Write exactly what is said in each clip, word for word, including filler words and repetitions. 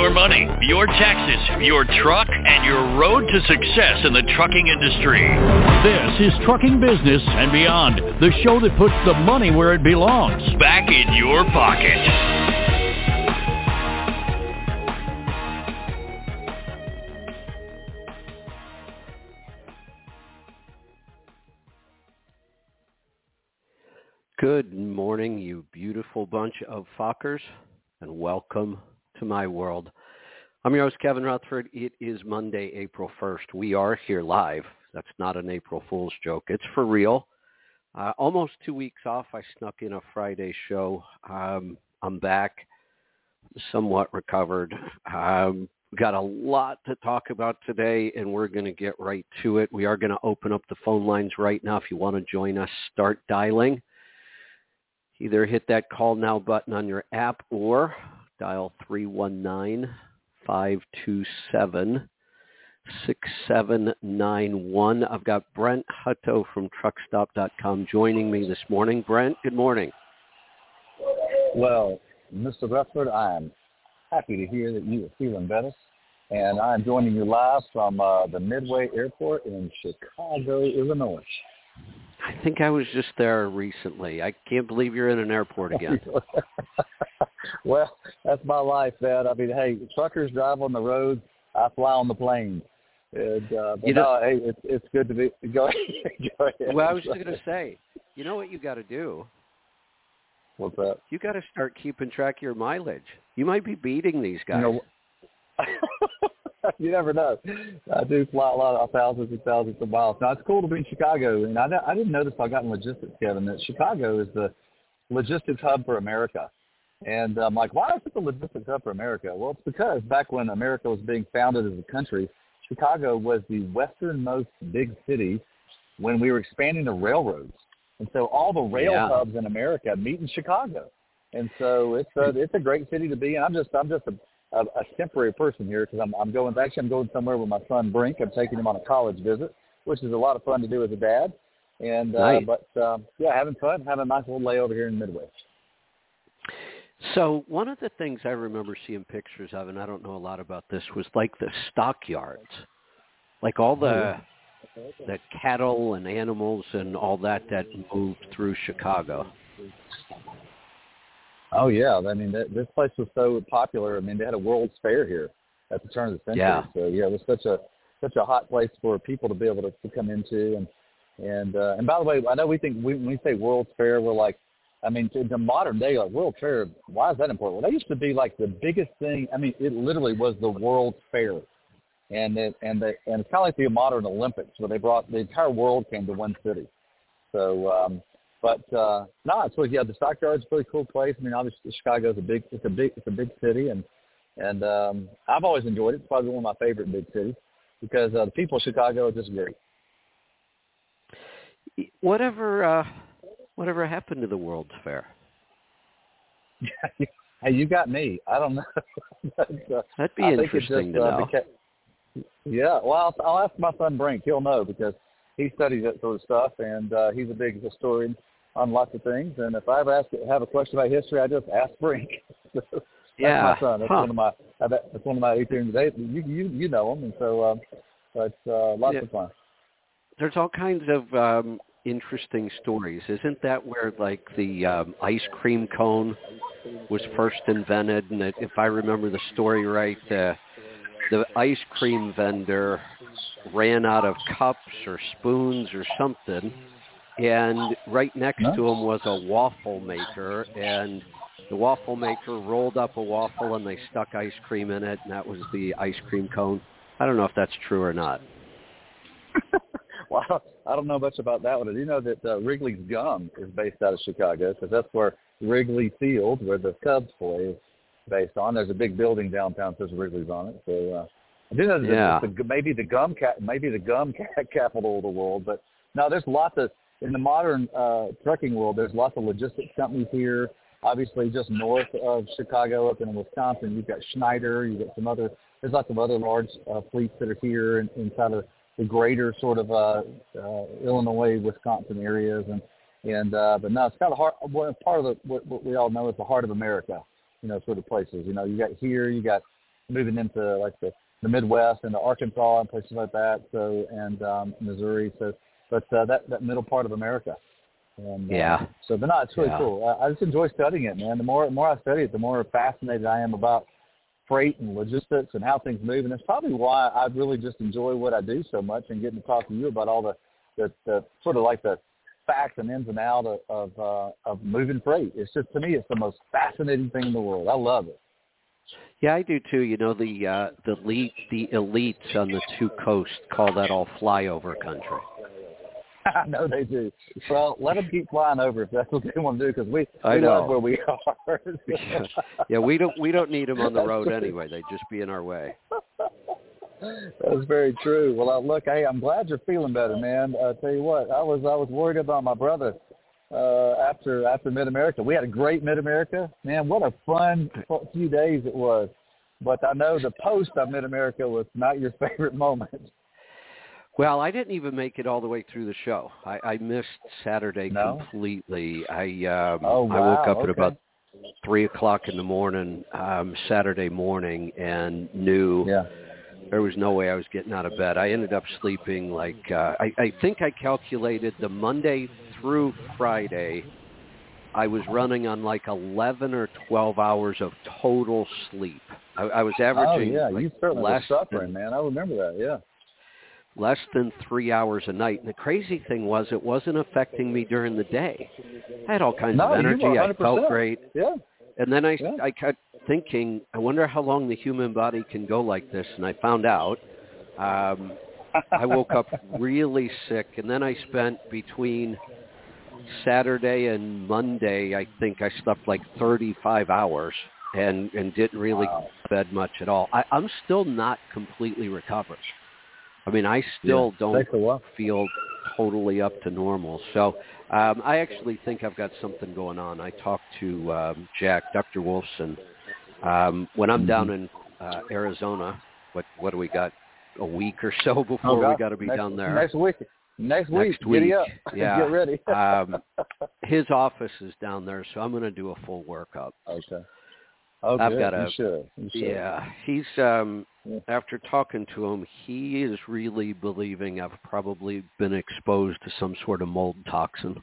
your money, your taxes, your truck, and your road to success in the trucking industry. This is Trucking Business and Beyond, the show that puts the money where it belongs. Back in your pocket. Good morning, you beautiful bunch of Fockers, and welcome to my world. I'm your host, Kevin Rutherford. It is Monday, April first. We are here live. That's not an April Fool's joke. It's for real. Uh, almost two weeks off. I snuck in a Friday show. Um, I'm back, somewhat recovered. Um, got a lot to talk about today, and we're going to get right to it. We are going to open up the phone lines right now. If you want to join us, start dialing. Either hit that call now button on your app or dial three one nine, five two seven, six seven nine one. I've got Brent Hutto from truck stop dot com joining me this morning. Brent, good morning. Well, Mister Rutherford, I am happy to hear that you are feeling better. And I'm joining you live from uh, the Midway Airport in Chicago, Illinois. I think I was just there recently. I can't believe you're in an airport again. Well, that's my life, man. I mean, hey, truckers drive on the roads. I fly on the planes. And, uh, but you know, no, hey, it's, it's good to be. Go ahead. Go ahead. Well, I was just going to say, you know what you got to do? What's that? You got to start keeping track of your mileage. You might be beating these guys. You know, you never know. I do fly a lot of thousands and thousands of miles. Now, it's cool to be in Chicago. And I, I didn't know this until I got in logistics, Kevin, that Chicago is the logistics hub for America. And I'm like, why is it the logistics hub for America? Well, it's because back when America was being founded as a country, Chicago was the westernmost big city when we were expanding the railroads. And so all the rail yeah. hubs in America meet in Chicago. And so it's a, it's a great city to be in. I'm just I'm just a A, a temporary person here because I'm, I'm going. Actually, I'm going somewhere with my son Brink. I'm taking him on a college visit, which is a lot of fun to do as a dad. And uh, nice. but um, yeah, having fun, having a nice little layover here in Midway. So one of the things I remember seeing pictures of, and I don't know a lot about this, was like the stockyards, like all the the cattle and animals and all that that moved through Chicago. Oh, yeah. I mean, that, this place was so popular. I mean, they had a World's Fair here at the turn of the century. Yeah. So, yeah, it was such a such a hot place for people to be able to, to come into. And, and, uh, and by the way, I know we think we, when we say World's Fair, we're like, I mean, in the modern day, like World Fair, why is that important? Well, that used to be like the biggest thing. I mean, it literally was the World's Fair. And it, and, they, and it's kind of like the modern Olympics where they brought the entire world came to one city. So, um But uh, no, it's yeah. The Stockyard's a really cool place. I mean, obviously Chicago's a big, it's a big, it's a big city, and and um, I've always enjoyed it. It's probably one of my favorite big cities because uh, the people of Chicago are just great. Whatever, uh, whatever happened to the World's Fair? Hey, you got me. I don't know. but, uh, That'd be I interesting just, to uh, know. Became, yeah, well, I'll, I'll ask my son Brink. He'll know because he studies that sort of stuff, and uh, he's a big historian on lots of things. And if I ever ask, have a question about history, I just ask Brink. That's yeah, my son. That's huh. one of my that's one of my eighteen days. You you you know him, and so um, but uh, lots yeah. of fun. There's all kinds of um, interesting stories. Isn't that where like the um, ice cream cone was first invented? And it, if I remember the story right, uh, the ice cream vendor ran out of cups or spoons or something, and right next no? to him was a waffle maker, and the waffle maker rolled up a waffle and they stuck ice cream in it, and that was the ice cream cone. I don't know if that's true or not. Well, I don't know much about that one. I do know that uh, Wrigley's Gum is based out of Chicago because that's where Wrigley Field, where the Cubs play, is based on. There's a big building downtown that says Wrigley's on it. So uh, I do know that yeah. it's the, maybe the gum cap, maybe the gum ca- capital of the world. But no, there's lots of in the modern uh, trucking world. There's lots of logistics companies here. Obviously, just north of Chicago, up in Wisconsin, you've got Schneider. You've got some other. There's lots of other large uh, fleets that are here in, inside of the greater sort of uh, uh, Illinois, Wisconsin areas, and and uh, but no, it's kind of hard. Well, part of the, what, what we all know is the heart of America. You know, sort of places. You know, you got here, you got moving into like the, the Midwest and the Arkansas and places like that. So and um, Missouri. So, but uh, that that middle part of America. And, yeah. Uh, so, but no, it's really yeah. cool. I, I just enjoy studying it, man. The more the more I study it, the more fascinated I am about freight and logistics and how things move. And it's probably why I really just enjoy what I do so much and getting to talk to you about all the, the, the sort of like the facts and ins and outs of of, uh, of moving freight. It's just, to me, it's the most fascinating thing in the world. I love it. Yeah, I do too. You know, the uh, the elite, the elites on the two coasts call that all flyover country. I know they do. Well, let them keep flying over if that's what they want to do, because we, I we know. love where we are. yeah. yeah, we don't we don't need them on the road anyway. They'd just be in our way. That's very true. Well, uh, look, hey, I'm glad you're feeling better, man. I uh, tell you what, I was I was worried about my brother uh, after after Mid America. We had a great Mid America, man. What a fun few days it was. But I know the post of Mid America was not your favorite moment. Well, I didn't even make it all the way through the show. I, I missed Saturday no? completely. I um, oh, wow. I woke up okay. at about three o'clock in the morning um, Saturday morning and knew yeah. there was no way I was getting out of bed. I ended up sleeping like uh, I, I think I calculated the Monday through Friday. I was running on like eleven or twelve hours of total sleep. I, I was averaging. Oh yeah, like you certainly were less suffering, than, man. I remember that. Yeah. Less than three hours a night. And the crazy thing was it wasn't affecting me during the day. I had all kinds no, of energy. You were I felt great. Yeah. And then I, yeah. I kept thinking, I wonder how long the human body can go like this. And I found out. Um, I woke up really sick. And then I spent between Saturday and Monday, I think I slept like thirty-five hours and, and didn't really wow. go to bed much at all. I, I'm still not completely recovered. I mean, I still yeah, don't feel totally up to normal. So um, I actually think I've got something going on. I talked to um, Jack, Doctor Wolfson. Um, when I'm mm-hmm. down in uh, Arizona, what what do we got? A week or so before oh, we got to be next, down there. Next week. Next week. Next week. Giddy up. Yeah. Get ready. um, his office is down there, so I'm going to do a full workup. Okay. Oh, I've good. got a, you should. You should. Yeah, he's um, yeah. after talking to him, he is really believing I've probably been exposed to some sort of mold toxin.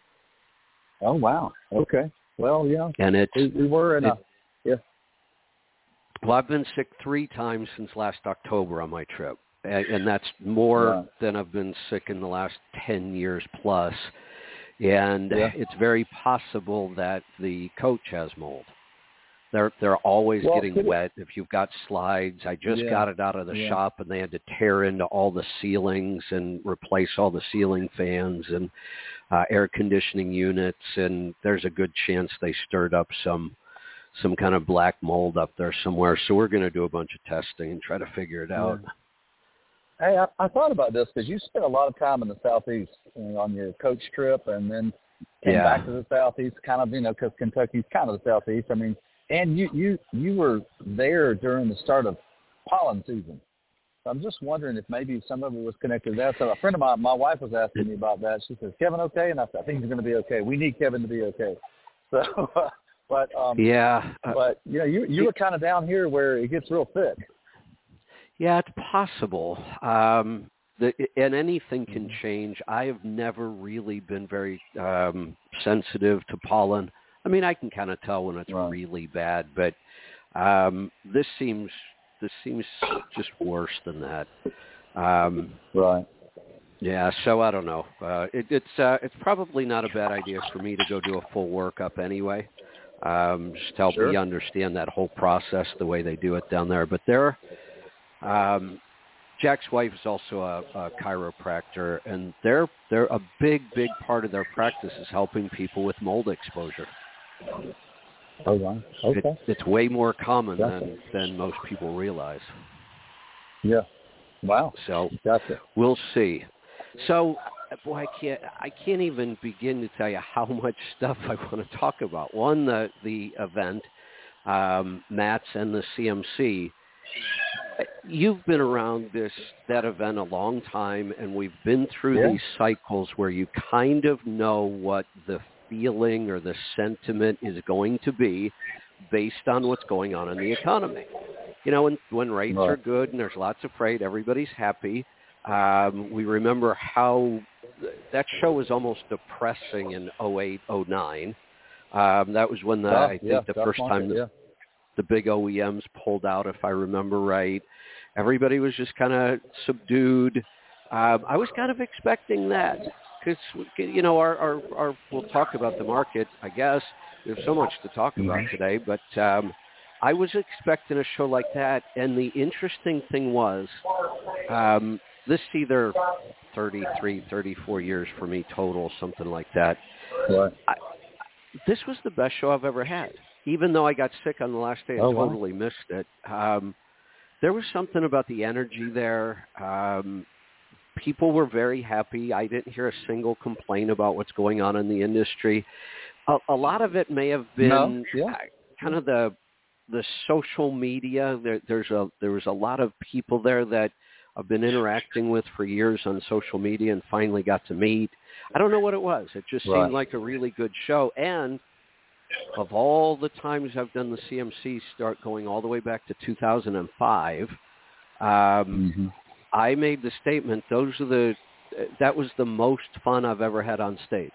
Oh wow. Okay. Well, yeah. And it's we, we were in it, a yeah. Well, I've been sick three times since last October on my trip, and, and that's more yeah. than I've been sick in the last ten years plus. And yeah. it's very possible that the coach has mold. They're they're always well, getting wet. If you've got slides, I just yeah. got it out of the yeah. shop, and they had to tear into all the ceilings and replace all the ceiling fans and uh, air conditioning units. And there's a good chance they stirred up some some kind of black mold up there somewhere. So we're going to do a bunch of testing and try to figure it out. Yeah. Hey, I, I thought about this because you spent a lot of time in the Southeast, you know, on your coach trip, and then came yeah. back to the Southeast, kind of, you know, because Kentucky's kind of the Southeast. I mean. And you, you, you were there during the start of pollen season. So I'm just wondering if maybe some of it was connected to that. So a friend of mine, my wife was asking me about that. She says, Kevin okay? And I said, I think he's going to be okay. We need Kevin to be okay. So, but, um, yeah, uh, but, you know, you, you were kind of down here where it gets real thick. Yeah, it's possible. Um, the, and anything can change. I have never really been very um, sensitive to pollen. I mean, I can kind of tell when it's right. really bad, but um, this seems this seems just worse than that. Um, right. Yeah. So I don't know. Uh, it, it's uh, it's probably not a bad idea for me to go do a full workup anyway. Um, just to help sure. me understand that whole process, the way they do it down there. But there, um, Jack's wife is also a, a chiropractor, and they're they're a big big part of their practice is helping people with mold exposure. Oh, wow. Okay. It, it's way more common gotcha. than, than most people realize. Yeah. Wow. So gotcha. We'll see. So, boy, I can't I can't even begin to tell you how much stuff I want to talk about. One, the the event, um, Matt's and the C M C. You've been around this that event a long time, and we've been through yeah. these cycles where you kind of know what the feeling or the sentiment is going to be based on what's going on in the economy. you know, when, when rates right. are good and there's lots of freight, everybody's happy. Um, we remember how th- that show was almost depressing in oh eight, oh nine. Um, that was when the, Oh, I think yeah, the tough first market, time the, yeah. the big O E Ms pulled out, if I remember right. Everybody was just kind of subdued. Um, I was kind of expecting that because, you know, our, our, our, we'll talk about the market, I guess. We have so much to talk about Mm-hmm. today, but um, I was expecting a show like that. And the interesting thing was, um, this is either thirty-three, thirty-four years for me total, something like that. Right. I, this was the best show I've ever had. Even though I got sick on the last day and Oh, wow. totally missed it. Um, there was something about the energy there. Um, people were very happy. I didn't hear a single complaint about what's going on in the industry. A, a lot of it may have been No, yeah. kind of the the social media. There, there's a there was a lot of people there that I've been interacting with for years on social media and finally got to meet. I don't know what it was. It just Right. seemed like a really good show. And of all the times I've done the C M C, start going all the way back to two thousand five, um, Mm-hmm. I made the statement, those are the, that was the most fun I've ever had on stage.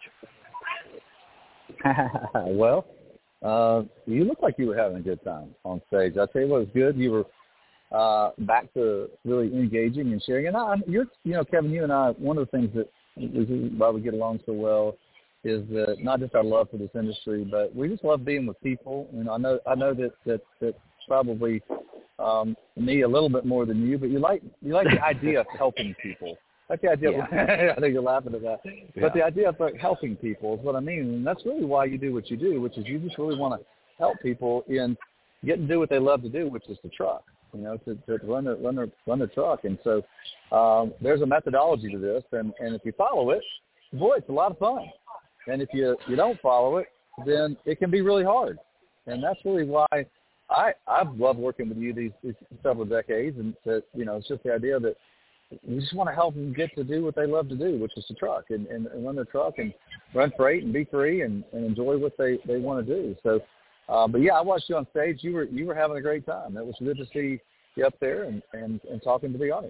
Well, uh, you look like you were having a good time on stage. I tell you what was good. You were uh, back to really engaging and sharing. And I, you're, you know, Kevin, you and I, one of the things that is why we get along so well is that not just our love for this industry, but we just love being with people. And I know, I know that that that probably um, me a little bit more than you, but you like you like the idea of helping people. Like the idea. Yeah. Of, I know you're laughing at that, Yeah. but the idea of like helping people is what I mean, and that's really why you do what you do, which is you just really want to help people in get to do what they love to do, which is to truck. You know, to, to run their run their run their truck. And so um, there's a methodology to this, and, and if you follow it, boy, it's a lot of fun. And if you, you don't follow it, then it can be really hard. And that's really why I I've loved working with you these, these several decades. And that, you know, it's just the idea that we just want to help them get to do what they love to do, which is to truck and, and, and run their truck and run freight and be free and, and enjoy what they, they want to do. So, uh, but yeah, I watched you on stage. You were you were having a great time. It was good to see you up there and, and, and talking to the audience.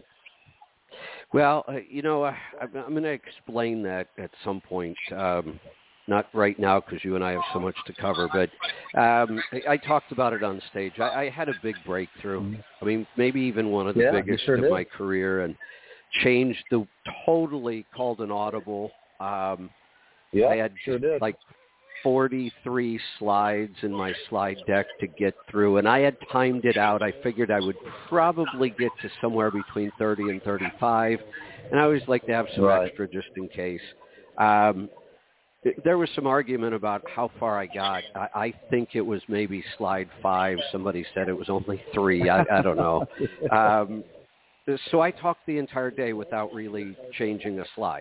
Well, uh, you know, uh, I'm, I'm going to explain that at some point. Um, not right now because you and I have so much to cover, but um, I, I talked about it on stage. I, I had a big breakthrough. Mm-hmm. I mean, maybe even one of the yeah, biggest sure of did. my career, and changed the totally called an audible. Um, yeah, I had sure did. like forty-three slides in my slide deck to get through, and I had timed it out. I figured I would probably get to somewhere between thirty and thirty-five, and I always like to have some right. extra just in case. Um, there was some argument about how far I got. I, I think it was maybe slide five. Somebody said it was only three. I, I don't know. Um, so I talked the entire day without really changing a slide.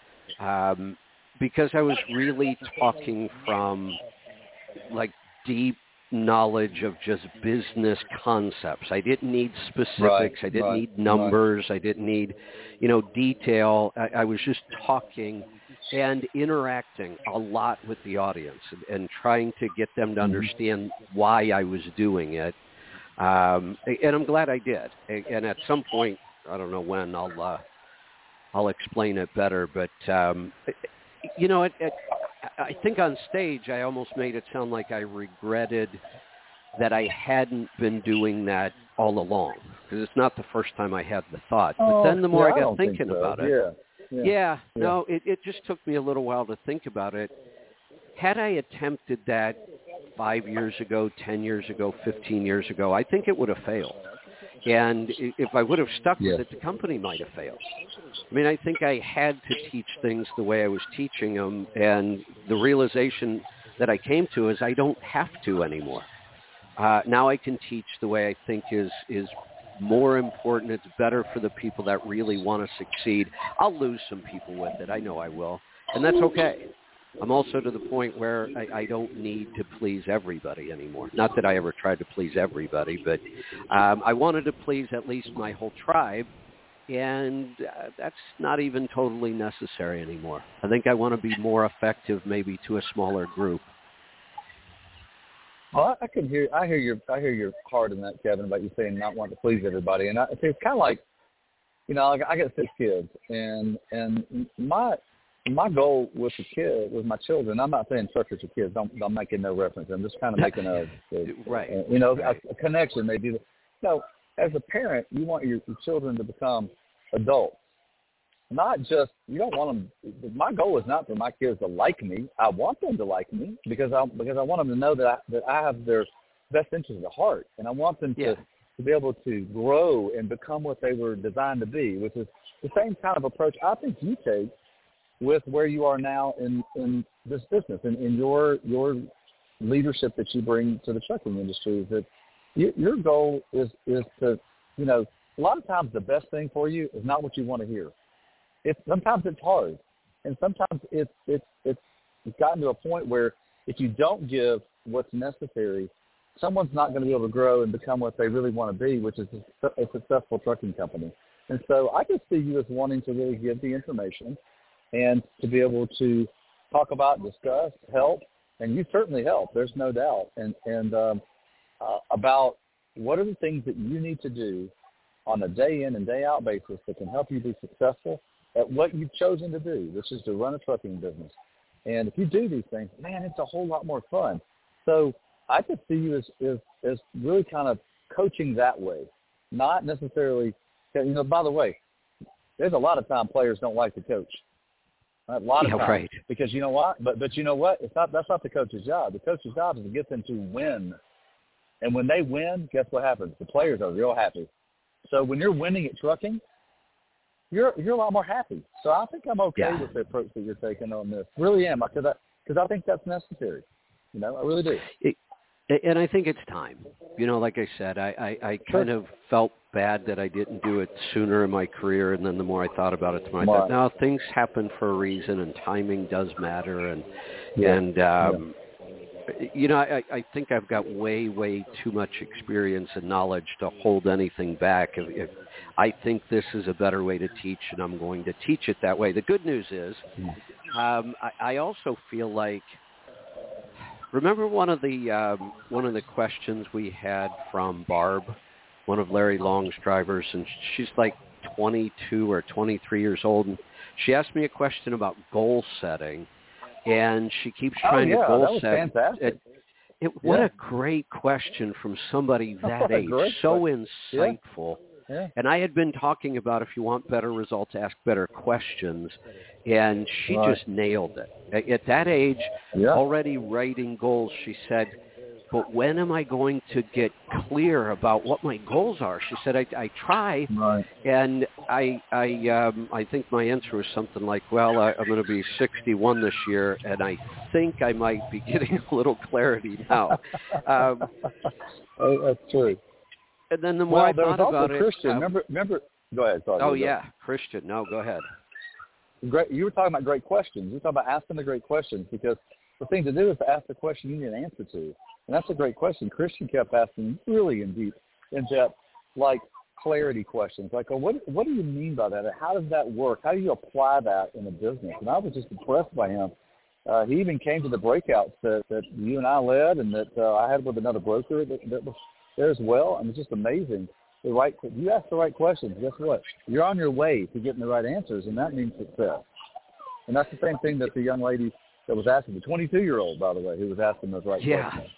Um, because I was really talking from like deep knowledge of just business concepts. I didn't need specifics. Right, I didn't right, need numbers. right. I didn't need, you know, detail. I, I was just talking and interacting a lot with the audience and, and trying to get them to understand why I was doing it. Um, and I'm glad I did. And at some point, I don't know when, I'll uh, I'll explain it better. But, um, you know, it, it, I think on stage I almost made it sound like I regretted that I hadn't been doing that all along. Because it's not the first time I had the thought. Oh, but then the more yeah, I got I thinking so. about it, yeah. Yeah, yeah, yeah, yeah. no, it, it just took me a little while to think about it. Had I attempted that five years ago, ten years ago, fifteen years ago, I think it would have failed. And if I would have stuck yes. with it, the company might have failed. I mean, I think I had to teach things the way I was teaching them, and the realization that I came to is I don't have to anymore. Uh, now I can teach the way I think is is more important. It's better for the people that really want to succeed. I'll lose some people with it. I know I will. And that's okay. I'm also to the point where I, I don't need to please everybody anymore. Not that I ever tried to please everybody, but um, I wanted to please at least my whole tribe, and uh, that's not even totally necessary anymore. I think I want to be more effective maybe to a smaller group. Well, I, I can hear. I hear your. I hear your heart in that, Kevin, about you saying not wanting to please everybody. And I, it's kind of like, you know, I, I got six kids, and and my my goal with the kid, with my children. I'm not saying structures of kids. Don't. I'm making no reference. I'm just kind of making a, a right. A, you know, right. a, a connection. Maybe. You know, as a parent, you want your, your children to become adults. Not just, you don't want them, my goal is not for my kids to like me. I want them to like me because I because I want them to know that I, that I have their best interest at heart. And I want them yeah. to, to be able to grow and become what they were designed to be, which is the same kind of approach I think you take with where you are now in, in this business and in your your leadership that you bring to the trucking industry. That you, your goal is, is to, you know, a lot of times the best thing for you is not what you want to hear. It's sometimes it's hard, and sometimes it's it's it's it's gotten to a point where if you don't give what's necessary, someone's not going to be able to grow and become what they really want to be, which is a, a successful trucking company. And so I can see you as wanting to really give the information and to be able to talk about, discuss, help, and you certainly help. There's no doubt, and and um, uh, about what are the things that you need to do on a day in and day out basis that can help you be successful at what you've chosen to do, which is to run a trucking business. And if you do these things, man, it's a whole lot more fun. So I just see you as, as, as really kind of coaching that way, not necessarily, you know, by the way, there's a lot of time players don't like to coach. A lot of yeah, times. Right. Because you know what? But, but you know what? It's not, that's not the coach's job. The coach's job is to get them to win. And when they win, guess what happens? The players are real happy. So when you're winning at trucking, you're you're a lot more happy. So I think I'm okay yeah. with the approach that you're taking on this. Really am, because I, because I think that's necessary. You know, I really do. It, and I think it's time. You know, like I said, I, I, I kind of felt bad that I didn't do it sooner in my career, and then the more I thought about it, the more I thought, no, things happen for a reason, and timing does matter. And, yeah. and um, yeah. you know, I, I think I've got way, way too much experience and knowledge to hold anything back. If, if I think this is a better way to teach, and I'm going to teach it that way. The good news is um, I, I also feel like, remember one of the um, one of the questions we had from Barb, one of Larry Long's drivers, and she's like twenty-two or twenty-three years old, and she asked me a question about goal setting, and she keeps trying oh, yeah, to goal that was set. Fantastic. It, it, what yeah. a great question from somebody that age, great so question. insightful. Yeah. Yeah. And I had been talking about if you want better results, ask better questions, and she right. just nailed it. At, at that age, yeah. already writing goals, she said, but when am I going to get clear about what my goals are? She said, I, I try, right. and I I um, I think my answer was something like, well, I, I'm going to be sixty-one this year, and I think I might be getting a little clarity now. um, oh, that's true. And then the more well, I there thought was also about Christian. it, uh, remember, remember. Go ahead. Sorry, oh go yeah, ahead. Christian. No, go ahead. Great. You were talking about great questions. You were talking about asking the great questions, because the thing to do is to ask the question you need an answer to, and that's a great question. Christian kept asking really in deep, in depth, like clarity questions, like, oh, what what do you mean by that? How does that work? How do you apply that in a business? And I was just impressed by him. Uh, he even came to the breakouts that, that you and I led, and that uh, I had with another broker that, that was there as well. And it's just amazing. The right, you ask the right questions, guess what? You're on your way to getting the right answers, and that means success. And that's the same thing that the young lady that was asking, the twenty-two-year-old, by the way, who was asking those right yeah. questions.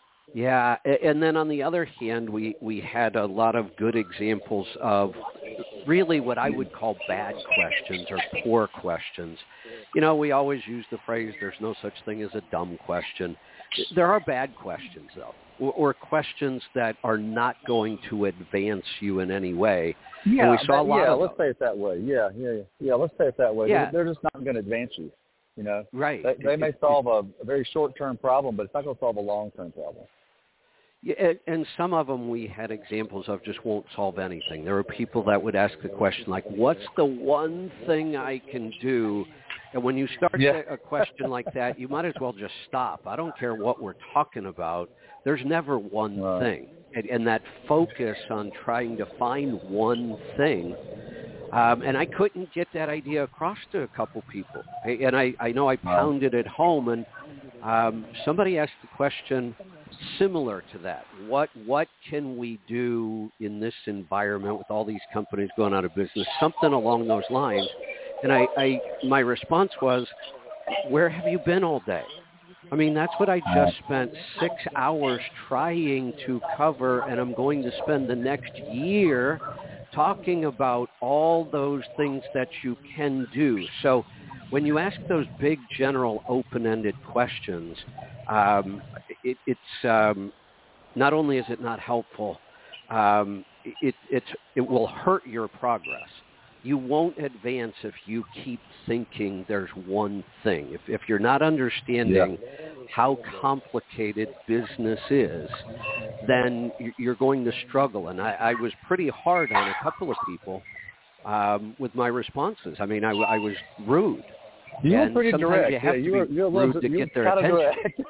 Yeah, and then on the other hand, we, we had a lot of good examples of really what I would call bad questions or poor questions. You know, we always use the phrase, there's no such thing as a dumb question. There are bad questions, though, or, or questions that are not going to advance you in any way. Yeah, and we saw that, a lot yeah of let's them. say it that way. Yeah, yeah, yeah. Yeah, let's say it that way. Yeah. They're, they're just not going to advance you, you know. Right. They, they it, may it, solve a, a very short-term problem, but it's not going to solve a long-term problem. Yeah, and, and some of them we had examples of just won't solve anything. There were people that would ask the question like, what's the one thing I can do? And when you start yeah. a question like that, you might as well just stop. I don't care what we're talking about. There's never one right. thing. And, and that focus on trying to find one thing, um, and I couldn't get that idea across to a couple people. And I, I know I pounded it home, and um, somebody asked the question, similar to that. What what can we do in this environment with all these companies going out of business? Something along those lines. And I, I my response was, where have you been all day? I mean, that's what I just spent six hours trying to cover, and I'm going to spend the next year talking about all those things that you can do. So when you ask those big, general, open-ended questions, um, it, it's um, not only is it not helpful, um, it, it's, it will hurt your progress. You won't advance if you keep thinking there's one thing. If, if you're not understanding yeah. how complicated business is, then you're going to struggle. And I, I was pretty hard on a couple of people um, with my responses. I mean, I, I was rude. You and were pretty direct. You have yeah, to you be were, you were rude to you get their attention.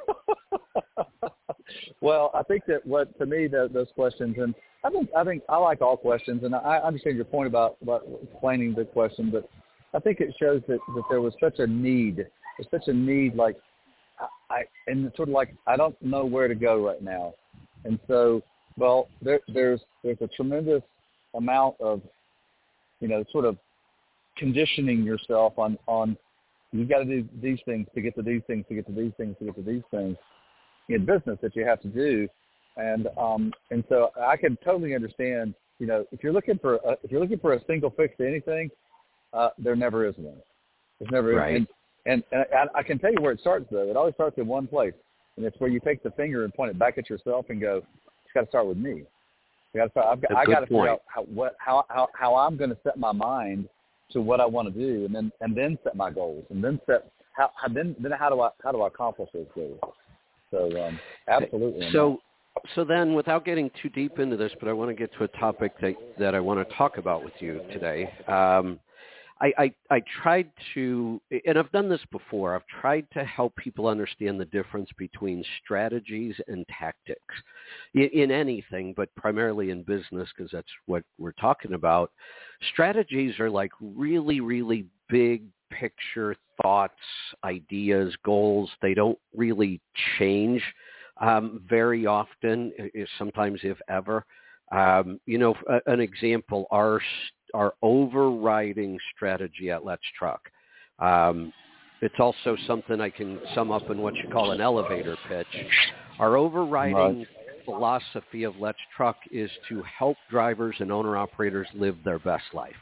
Well, I think that what to me the, those questions, and I think I think I like all questions, and I understand your point about, about explaining the question, but I think it shows that, that there was such a need, there's such a need, like I and it's sort of like I don't know where to go right now, and so well there there's there's a tremendous amount of you know sort of conditioning yourself on on you got to do these things to get to these things to get to these things to get to these things in business that you have to do. And um, and so I can totally understand, you know, if you're looking for a, if you're looking for a single fix to anything, uh, there never is one. There's never right. and, and and I, I can tell you where it starts though. It always starts in one place, and it's where you take the finger and point it back at yourself and go, it's got to start with me. You got to start. I've got, I got to figure out how what how how, how I'm going to set my mind to what I want to do, and then and then set my goals, and then set how, how then then how do I how do I accomplish those goals? So um, absolutely. So. So then, without getting too deep into this, but I want to get to a topic that, that I want to talk about with you today. Um, I, I, I tried to, and I've done this before, I've tried to help people understand the difference between strategies and tactics in, in anything, but primarily in business, because that's what we're talking about. Strategies are like really, really big picture thoughts, ideas, goals. They don't really change Um, very often, sometimes if ever. Um, you know, an example, our our overriding strategy at Let's Truck. Um, it's also something I can sum up in what you call an elevator pitch. Our overriding right. philosophy of Let's Truck is to help drivers and owner-operators live their best life.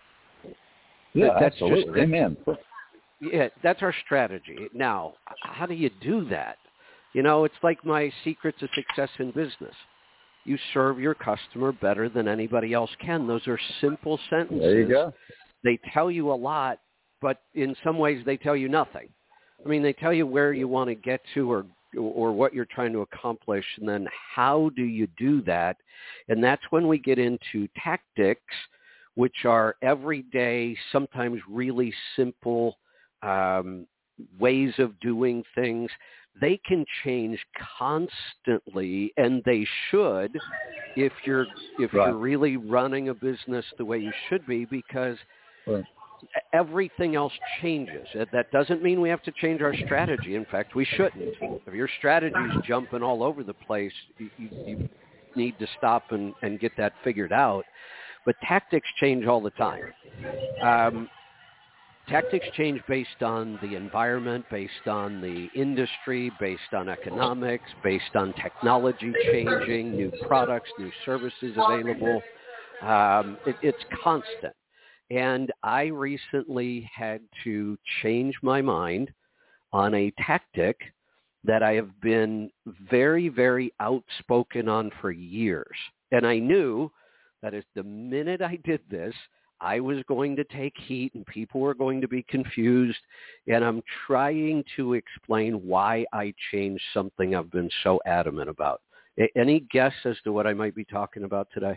Yeah, that's absolutely. Just, Amen. Yeah, that's our strategy. Now, how do you do that? You know, it's like my secret to success in business. You serve your customer better than anybody else can. Those are simple sentences. There you go. They tell you a lot, but in some ways they tell you nothing. I mean, they tell you where you want to get to or or what you're trying to accomplish, and then how do you do that? And that's when we get into tactics, which are everyday, sometimes really simple um, ways of doing things. They can change constantly, and they should if you're if right. you're really running a business the way you should be, because right. everything else changes. That doesn't mean we have to change our strategy. In fact, we shouldn't. If your strategy's jumping all over the place, you, you need to stop and, and get that figured out. But tactics change all the time. Um, Tactics change based on the environment, based on the industry, based on economics, based on technology changing, new products, new services available. Um, it, it's constant. And I recently had to change my mind on a tactic that I have been very, very outspoken on for years. And I knew that as the minute I did this, I was going to take heat and people were going to be confused. And I'm trying to explain why I changed something I've been so adamant about. Any guess as to what I might be talking about today?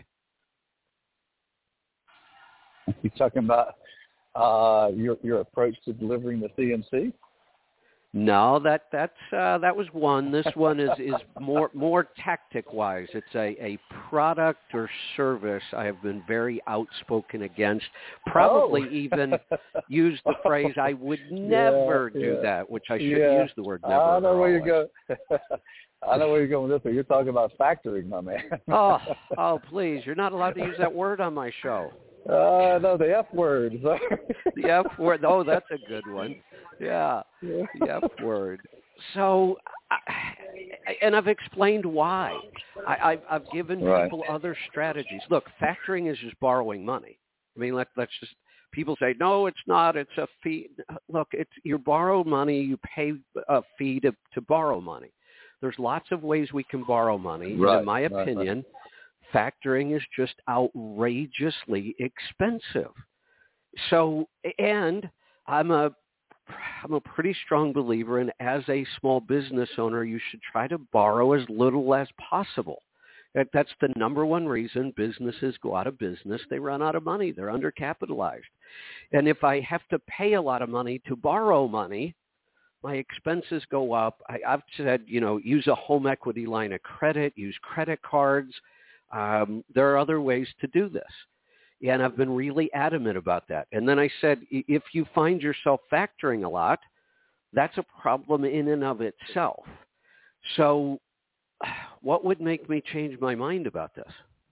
You're talking about uh, your your approach to delivering the C M C? No, that that's uh, that was one. This one is, is more more tactic wise. It's a, a product or service I have been very outspoken against. Probably oh. even used the phrase "I would never yeah, do yeah. that," which I shouldn't yeah. use the word never. I know where always. you're going. I know where you're going with this. You're talking about factoring, my man. oh, oh, please! You're not allowed to use that word on my show. Uh, no, the F word. The F word. Oh, that's a good one. Yeah, yeah. the F word. So, I, and I've explained why. I, I've, I've given right. people other strategies. Look, factoring is just borrowing money. I mean, let, let's just, people say, no, it's not. It's a fee. Look, it's you borrow money. You pay a fee to, to borrow money. There's lots of ways we can borrow money. Right. And in my opinion, right, right. factoring is just outrageously expensive. So, and I'm a I'm a pretty strong believer in, as a small business owner, you should try to borrow as little as possible. That, that's the number one reason businesses go out of business. They run out of money. They're undercapitalized. And if I have to pay a lot of money to borrow money, my expenses go up. I, I've said, you know, use a home equity line of credit, use credit cards. Um, there are other ways to do this. And I've been really adamant about that. And then I said, if you find yourself factoring a lot, that's a problem in and of itself. So what would make me change my mind about this?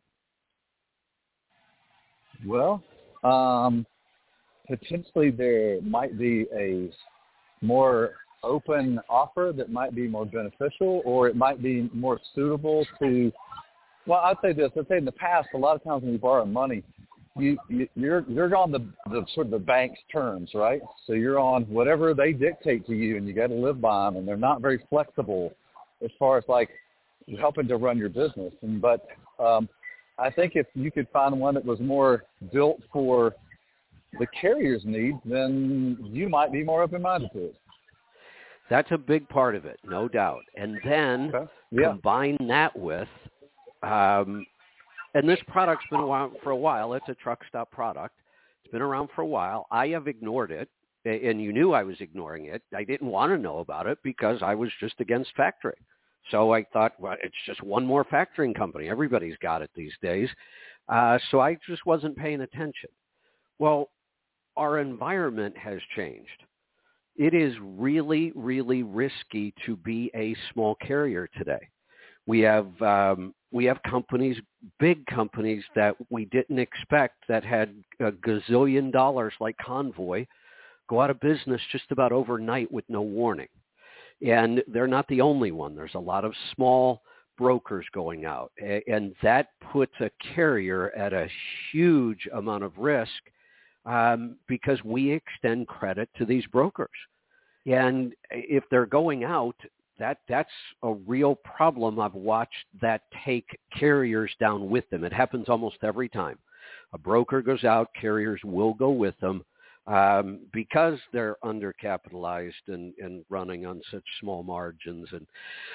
Well, um, potentially there might be a more open offer that might be more beneficial, or it might be more suitable to, well, I'd say this. I'd say in the past, a lot of times when you borrow money, You, you you're you're on the, the sort of the bank's terms, right? So you're on whatever they dictate to you, and you got to live by them. And they're not very flexible as far as like helping to run your business. And but um, I think if you could find one that was more built for the carrier's needs, then you might be more open-minded to it. That's a big part of it, no doubt. And then okay. yeah. combine that with. Um, And this product's been around for a while. It's a truck stop product. It's been around for a while. I have ignored it, and you knew I was ignoring it. I didn't want to know about it because I was just against factoring. So I thought, well, it's just one more factoring company. Everybody's got it these days. Uh, so I just wasn't paying attention. Well, our environment has changed. It is really, really risky to be a small carrier today. We have um, we have companies, big companies that we didn't expect that had a gazillion dollars like Convoy go out of business just about overnight with no warning. And they're not the only one. There's a lot of small brokers going out. And that puts a carrier at a huge amount of risk um, because we extend credit to these brokers. And if they're going out, That that's a real problem. I've watched that take carriers down with them. It happens almost every time. A broker goes out, carriers will go with them um, because they're undercapitalized and, and running on such small margins. And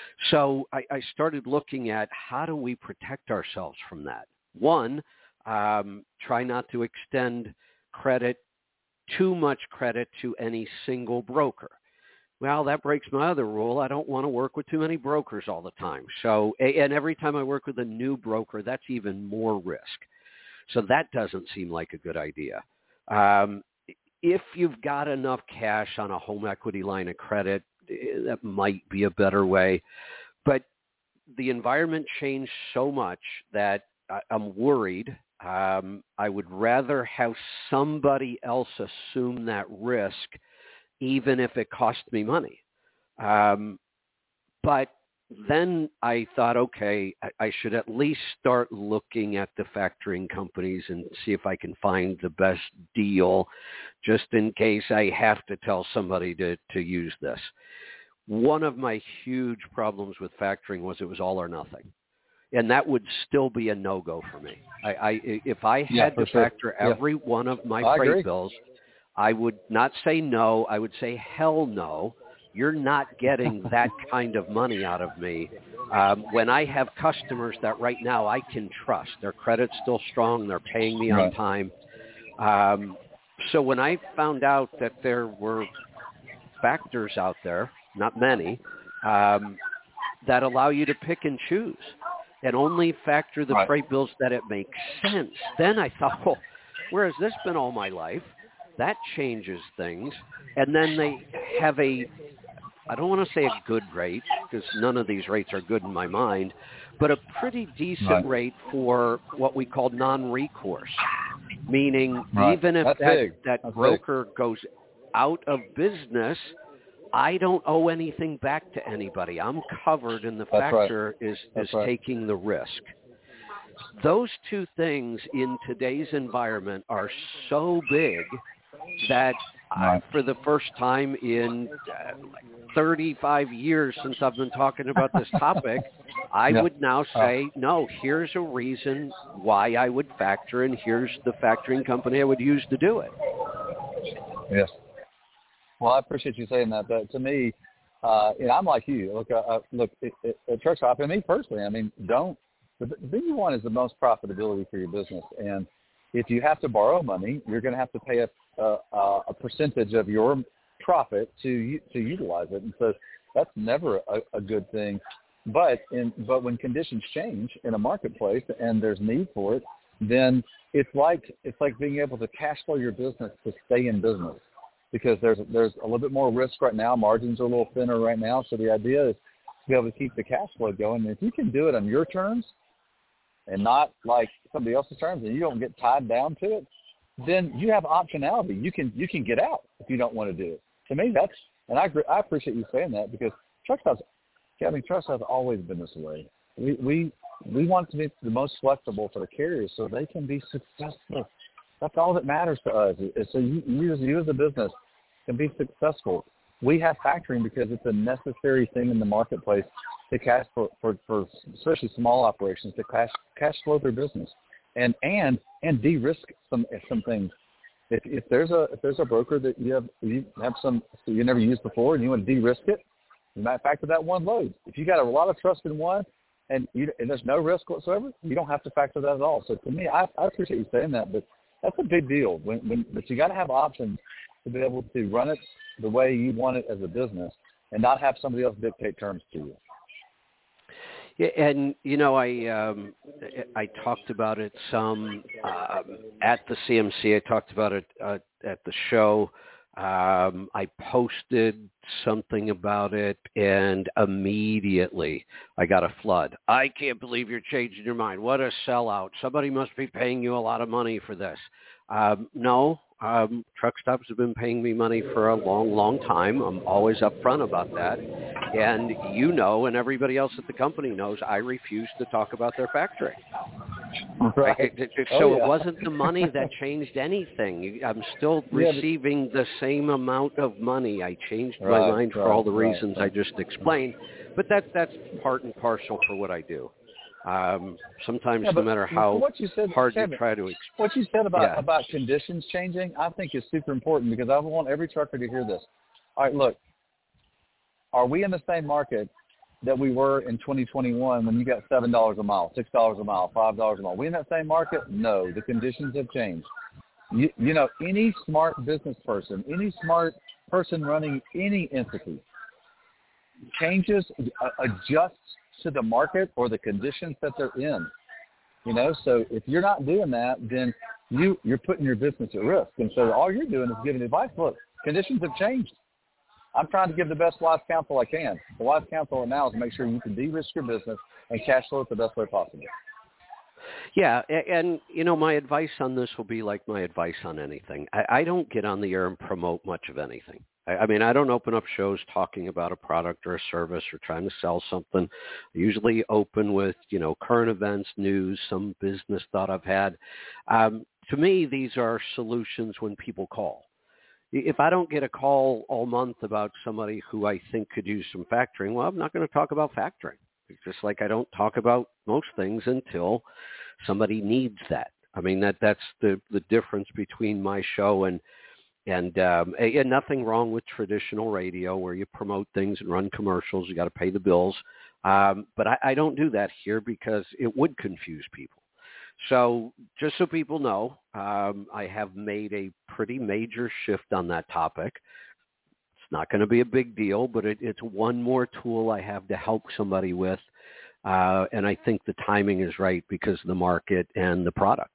so I, I started looking at how do we protect ourselves from that. One, um, try not to extend credit, too much credit to any single broker. Well, that breaks my other rule. I don't want to work with too many brokers all the time. So, and every time I work with a new broker, that's even more risk. So that doesn't seem like a good idea. Um, if you've got enough cash on a home equity line of credit, that might be a better way. But the environment changed so much that I'm worried. Um, I would rather have somebody else assume that risk, even if it cost me money. Um, but then I thought, okay, I, I should at least start looking at the factoring companies and see if I can find the best deal, just in case I have to tell somebody to, to use this. One of my huge problems with factoring was it was all or nothing. And that would still be a no-go for me. I, I if I had yeah, to sure. factor every yeah. one of my I freight agree. bills, I would not say no. I would say, hell no. You're not getting that kind of money out of me. Um, when I have customers that right now I can trust, their credit's still strong, they're paying me on right. time. Um, so when I found out that there were factors out there not many, um, that allow you to pick and choose and only factor the right. freight bills that it makes sense. Then I thought, well, where has this been all my life? That changes things. And then they have a, I don't want to say a good rate, because none of these rates are good in my mind, but a pretty decent right. rate for what we call non-recourse, meaning right. even if That's that, big. that That's broker big. goes out of business, I don't owe anything back to anybody. I'm covered, and the That's factor right. is, That's is right. taking the risk. Those two things in today's environment are so big that right. I, for the first time in uh, like thirty-five years since I've been talking about this topic, I yeah. would now say, no, here's a reason why I would factor, and here's the factoring company I would use to do it. Yes. Well, I appreciate you saying that. But to me, uh, and I'm like you. Look, uh, uh, look, it, it, at Truck Stop, and me personally, I mean, don't. The thing you want is the most profitability for your business. And if you have to borrow money, you're going to have to pay a, a, a percentage of your profit to to utilize it. And so that's never a, a good thing. But in but when conditions change in a marketplace and there's need for it, then it's like it's like being able to cash flow your business to stay in business, because there's there's a little bit more risk right now. Margins are a little thinner right now. So the idea is to be able to keep the cash flow going. And if you can do it on your terms and not like somebody else's terms, and you don't get tied down to it, then you have optionality. You can you can get out if you don't want to do it. To me, that's and I I appreciate you saying that, because Truck Stop's, Kevin, Truck Stop's always been this way. We we we want to be the most flexible for the carriers so they can be successful. That's all that matters to us. Is so you you as, you as a business can be successful. We have factoring because it's a necessary thing in the marketplace to cash for, for, for especially small operations to cash cash flow their business and and and de-risk some some things. If if there's a if there's a broker that you have you have some you never used before and you want to de-risk it, you might factor that one load. If you got a lot of trust in one and you and there's no risk whatsoever, you don't have to factor that at all. So to me, I, I appreciate you saying that, but that's a big deal. When, when but you got to have options to be able to run it the way you want it as a business and not have somebody else dictate terms to you. Yeah, and you know, I um, I talked about it some um, at the C M C. I talked about it uh, at the show. Um, I posted something about it, and immediately I got a flood. I can't believe you're changing your mind. What a sellout! Somebody must be paying you a lot of money for this. Um, no. Um, Truck Stops have been paying me money for a long, long time. I'm always upfront about that. And you know, and everybody else at the company knows, I refuse to talk about their factory. Right. It, it, it, Oh, so yeah. it wasn't the money that changed anything. I'm still Yeah, receiving but, the same amount of money. I changed right, my mind for right, all the right, reasons right. I just explained. But that, that's part and parcel for what I do. Um, sometimes, yeah, no matter how what you said, hard Kevin, you try to explain. what you said about, Yeah. about conditions changing, I think is super important, because I want every trucker to hear this. All right, look, are we in the same market that we were in twenty twenty-one when you got seven dollars a mile, six dollars a mile, five dollars a mile? Are we in that same market? No, the conditions have changed. You, you know, any smart business person, any smart person running any entity changes, uh, adjusts to the market or the conditions that they're in. You know, so if you're not doing that, then you, you're putting your business at risk. And so all you're doing is giving advice. Look, conditions have changed. I'm trying to give the best wise counsel I can. The wise counsel now is make sure you can de-risk your business and cash flow it the best way possible. Yeah, and, you know, my advice on this will be like my advice on anything. I, I don't get on the air and promote much of anything. I, I mean, I don't open up shows talking about a product or a service or trying to sell something. I usually open with, you know, current events, news, some business thought I've had. Um, to me, these are solutions when people call. If I don't get a call all month about somebody who I think could use some factoring, well, I'm not going to talk about factoring. It's just like I don't talk about most things until somebody needs that. I mean, that that's the, the difference between my show and, and, um, and nothing wrong with traditional radio where you promote things and run commercials. You got to pay the bills. Um, but I, I don't do that here because it would confuse people. So just so people know, um, I have made a pretty major shift on that topic. not going to be a big deal, but it, it's one more tool I have to help somebody with. Uh, and I think the timing is right because of the market and the product.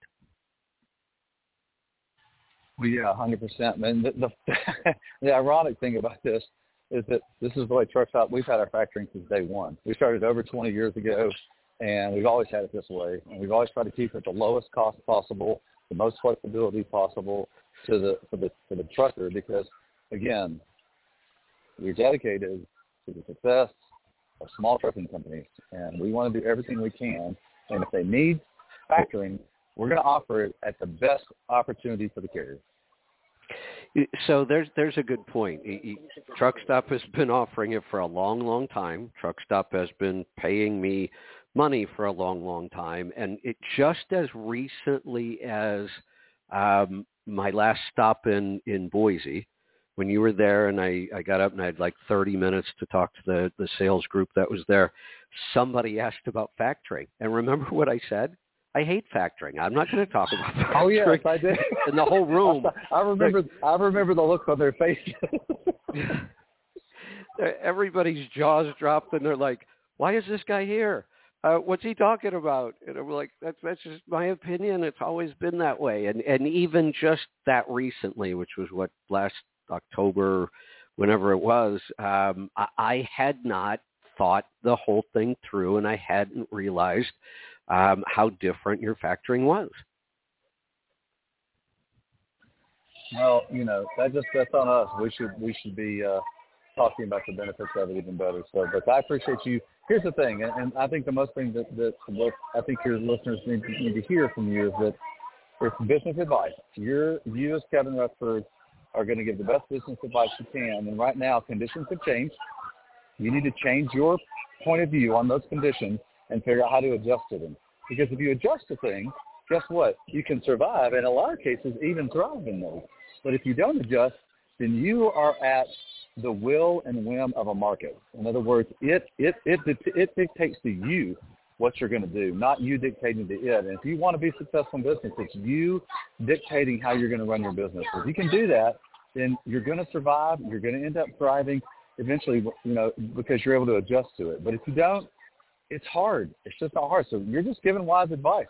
Well, yeah, one hundred percent. Man, the, the, the ironic thing about this is that this is the way Truck Stop, we've had our factoring since day one. We started over twenty years ago, and we've always had it this way. And we've always tried to keep it at the lowest cost possible, the most flexibility possible to the for the for the trucker, because again, we're dedicated to the success of small trucking companies, and we want to do everything we can. And if they need factoring, we're going to offer it at the best opportunity for the carrier. So there's there's a good point. Truck Stop has been offering it for a long, long time. Truck Stop has been paying me money for a long, long time. And it just as recently as um, my last stop in, in Boise, when you were there and I, I got up and I had like thirty minutes to talk to the, the sales group that was there, somebody asked about factoring. And remember what I said? I hate factoring. I'm not going to talk about factoring. Oh, yes, I did. In the whole room. I remember like, I remember the look on their faces. Everybody's jaws dropped, and they're like, why is this guy here? Uh, what's he talking about? And I'm like, that's, that's just my opinion. It's always been that way. And, and even just that recently, which was what, last October, whenever it was, um, I, I had not thought the whole thing through, and I hadn't realized Um, how different your factoring was. Well, you know, that just that's on us. We should we should be uh, talking about the benefits of it even better. So, but I appreciate you. Here's the thing, and, and I think the most thing that, that what I think your listeners need, need to hear from you is that it's business advice. You're you as Kevin Rutherford are going to give the best business advice you can. And right now, conditions have changed. You need to change your point of view on those conditions and figure out how to adjust to them. Because if you adjust to things, guess what? You can survive, and in a lot of cases, even thrive in those. But if you don't adjust, then you are at the will and whim of a market. In other words, it it it it dictates to you what you're going to do, not you dictating to it. And if you want to be successful in business, it's you dictating how you're going to run your business. If you can do that, then you're going to survive. You're going to end up thriving eventually, you know, because you're able to adjust to it. But if you don't, it's hard. It's just not hard. So you're just giving wise advice.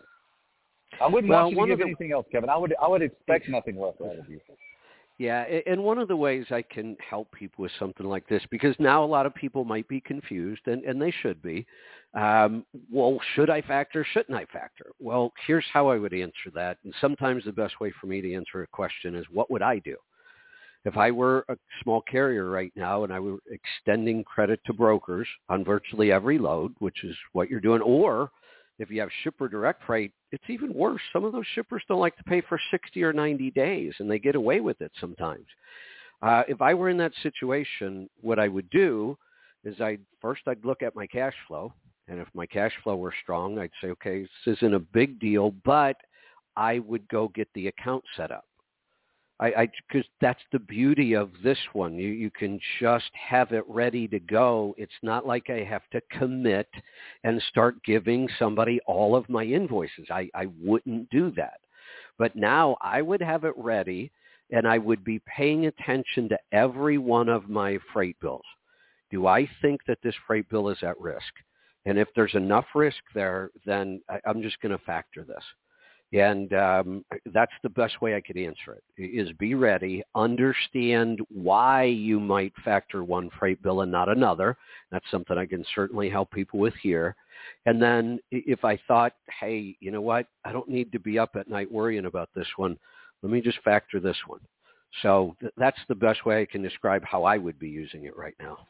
I wouldn't well, want you to give the, anything else, Kevin. I would I would expect nothing less out of you. Yeah, and one of the ways I can help people with something like this, because now a lot of people might be confused, and, and they should be. Um, well, should I factor? Shouldn't I factor? Well, here's how I would answer that. And sometimes the best way for me to answer a question is, what would I do? If I were a small carrier right now and I were extending credit to brokers on virtually every load, which is what you're doing, or if you have shipper direct freight, it's even worse. Some of those shippers don't like to pay for sixty or ninety days, and they get away with it sometimes. Uh, if I were in that situation, what I would do is I'd first I'd look at my cash flow, and if my cash flow were strong, I'd say, okay, this isn't a big deal, but I would go get the account set up. I, because that's the beauty of this one. You, you can just have it ready to go. It's not like I have to commit and start giving somebody all of my invoices. I, I wouldn't do that. But now I would have it ready, and I would be paying attention to every one of my freight bills. Do I think that this freight bill is at risk? And if there's enough risk there, then I, I'm just going to factor this. And um, that's the best way I could answer it, is be ready, understand why you might factor one freight bill and not another. That's something I can certainly help people with here. And then if I thought, hey, you know what, I don't need to be up at night worrying about this one, let me just factor this one. So th- that's the best way I can describe how I would be using it right now.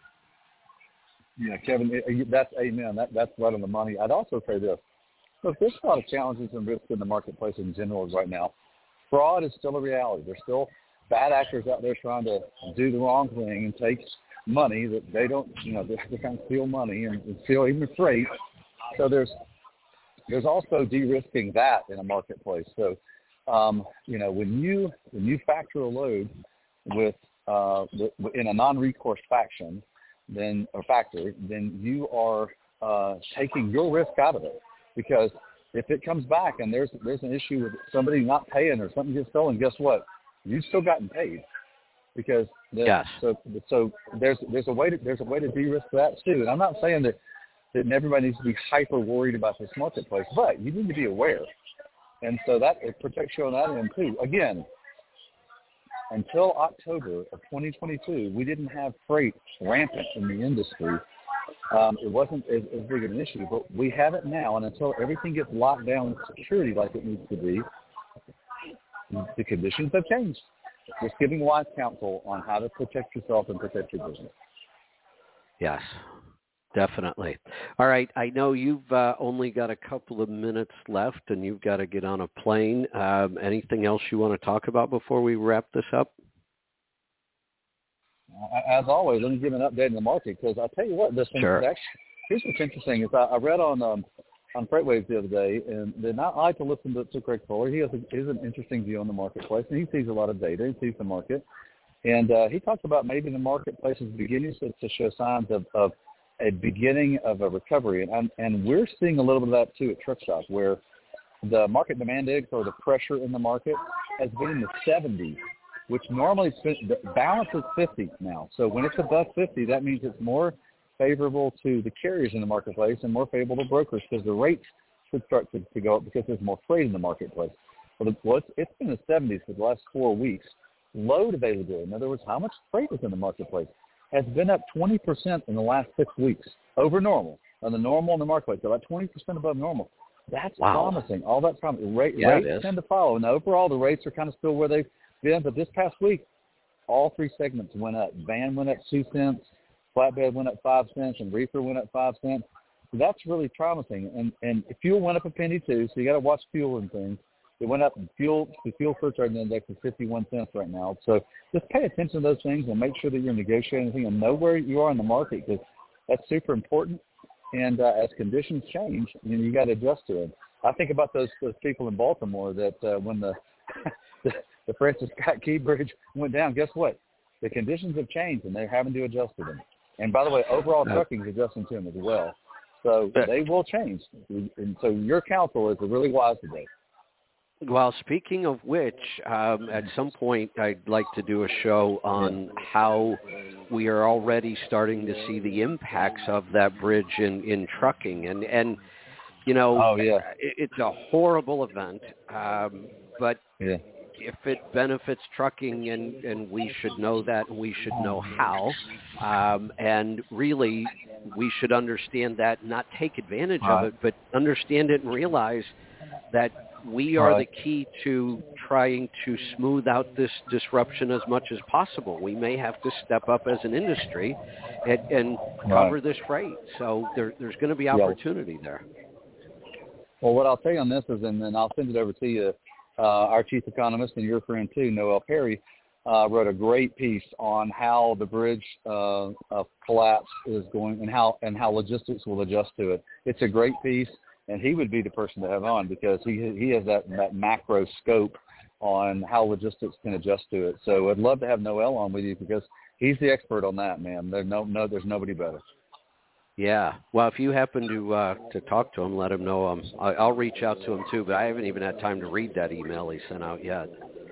Yeah, Kevin, that's amen. That, that's right on the money. I'd also say this. Look, there's a lot of challenges and risks in the marketplace in general right now. Fraud is still a reality. There's still bad actors out there trying to do the wrong thing and take money that they don't, you know, they're, they're trying to steal money and steal even freight. So there's there's also de-risking that in a marketplace. So, um, you know, when you when you factor a load with uh, in a non-recourse faction, then or factor, then you are uh, taking your risk out of it. Because if it comes back and there's there's an issue with somebody not paying or something gets stolen, guess what? You've still gotten paid. because the, yes. so so there's there's a way to there's a way to de-risk that too. And I'm not saying that that everybody needs to be hyper worried about this marketplace, but you need to be aware. And so that it protects you on that end too. Again, until October of twenty twenty-two, we didn't have freight rampant in the industry. Um, it wasn't as, as big of an issue, but we have it now. And until everything gets locked down with security like it needs to be, the conditions have changed. Just giving wise counsel on how to protect yourself and protect your business. Yes, definitely. All right. I know you've uh, only got a couple of minutes left and you've got to get on a plane. Um, anything else you want to talk about before we wrap this up? As always, let me give an update in the market because I'll tell you what, this thing sure. is actually, here's what's interesting is I, I read on um, on FreightWaves the other day, and then I like to listen to, to Craig Fuller. He has, a, he has an interesting view on the marketplace, and he sees a lot of data. He sees the market. And uh, he talks about maybe the marketplace is beginning to, to show signs of, of a beginning of a recovery. And, and we're seeing a little bit of that, too, at Truck Stop, where the market demand index or the pressure in the market has been in the seventies, which normally the balance is fifty now. So when it's above fifty, that means it's more favorable to the carriers in the marketplace and more favorable to brokers because the rates should start to, to go up because there's more freight in the marketplace. Well, the, well it's, it's been in the seventies for the last four weeks. Load availability, in other words, how much freight is in the marketplace, has been up twenty percent in the last six weeks over normal, on the normal in the marketplace, so about twenty percent above normal. That's wow. promising. All that's promising. Rate, yeah, rates tend to follow. And overall, the rates are kind of still where they've been, but this past week, all three segments went up. Van went up two cents, flatbed went up five cents, and reefer went up five cents. So that's really promising. And and fuel went up a penny too, so you got to watch fuel and things. It went up. Fuel, the fuel surcharge index is fifty-one cents right now. So just pay attention to those things and make sure that you're negotiating anything and know where you are in the market because that's super important. And uh, as conditions change, you know, you got to adjust to it. I think about those those people in Baltimore that uh, when the, the the Francis Scott Key Bridge went down, guess what? The conditions have changed and they're having to adjust to them. And by the way, overall trucking is adjusting to them as well. So they will change. And so your counsel is really wise today. Well, speaking of which, um, at some point I'd like to do a show on how we are already starting to see the impacts of that bridge in, in trucking. And, and you know, oh, yeah. it, it's a horrible event, um, but yeah. if it benefits trucking, and, and we should know that, and we should know how, um, and really we should understand that, not take advantage right. of it, but understand it and realize that we are right. the key to trying to smooth out this disruption as much as possible. We may have to step up as an industry and, and cover right. this freight. So there, there's going to be opportunity yeah. there. Well, what I'll tell you on this is, and then I'll send it over to you, uh, our chief economist and your friend too, Noel Perry, uh, wrote a great piece on how the bridge uh, uh, collapse is going and how and how logistics will adjust to it. It's a great piece. And he would be the person to have on because he he has that, that macro scope on how logistics can adjust to it. So I'd love to have Noel on with you because he's the expert on that, man. There's no no there's nobody better. Yeah. Well, if you happen to uh, to talk to him, let him know. Um, I, I'll reach out to him too, but I haven't even had time to read that email he sent out yet.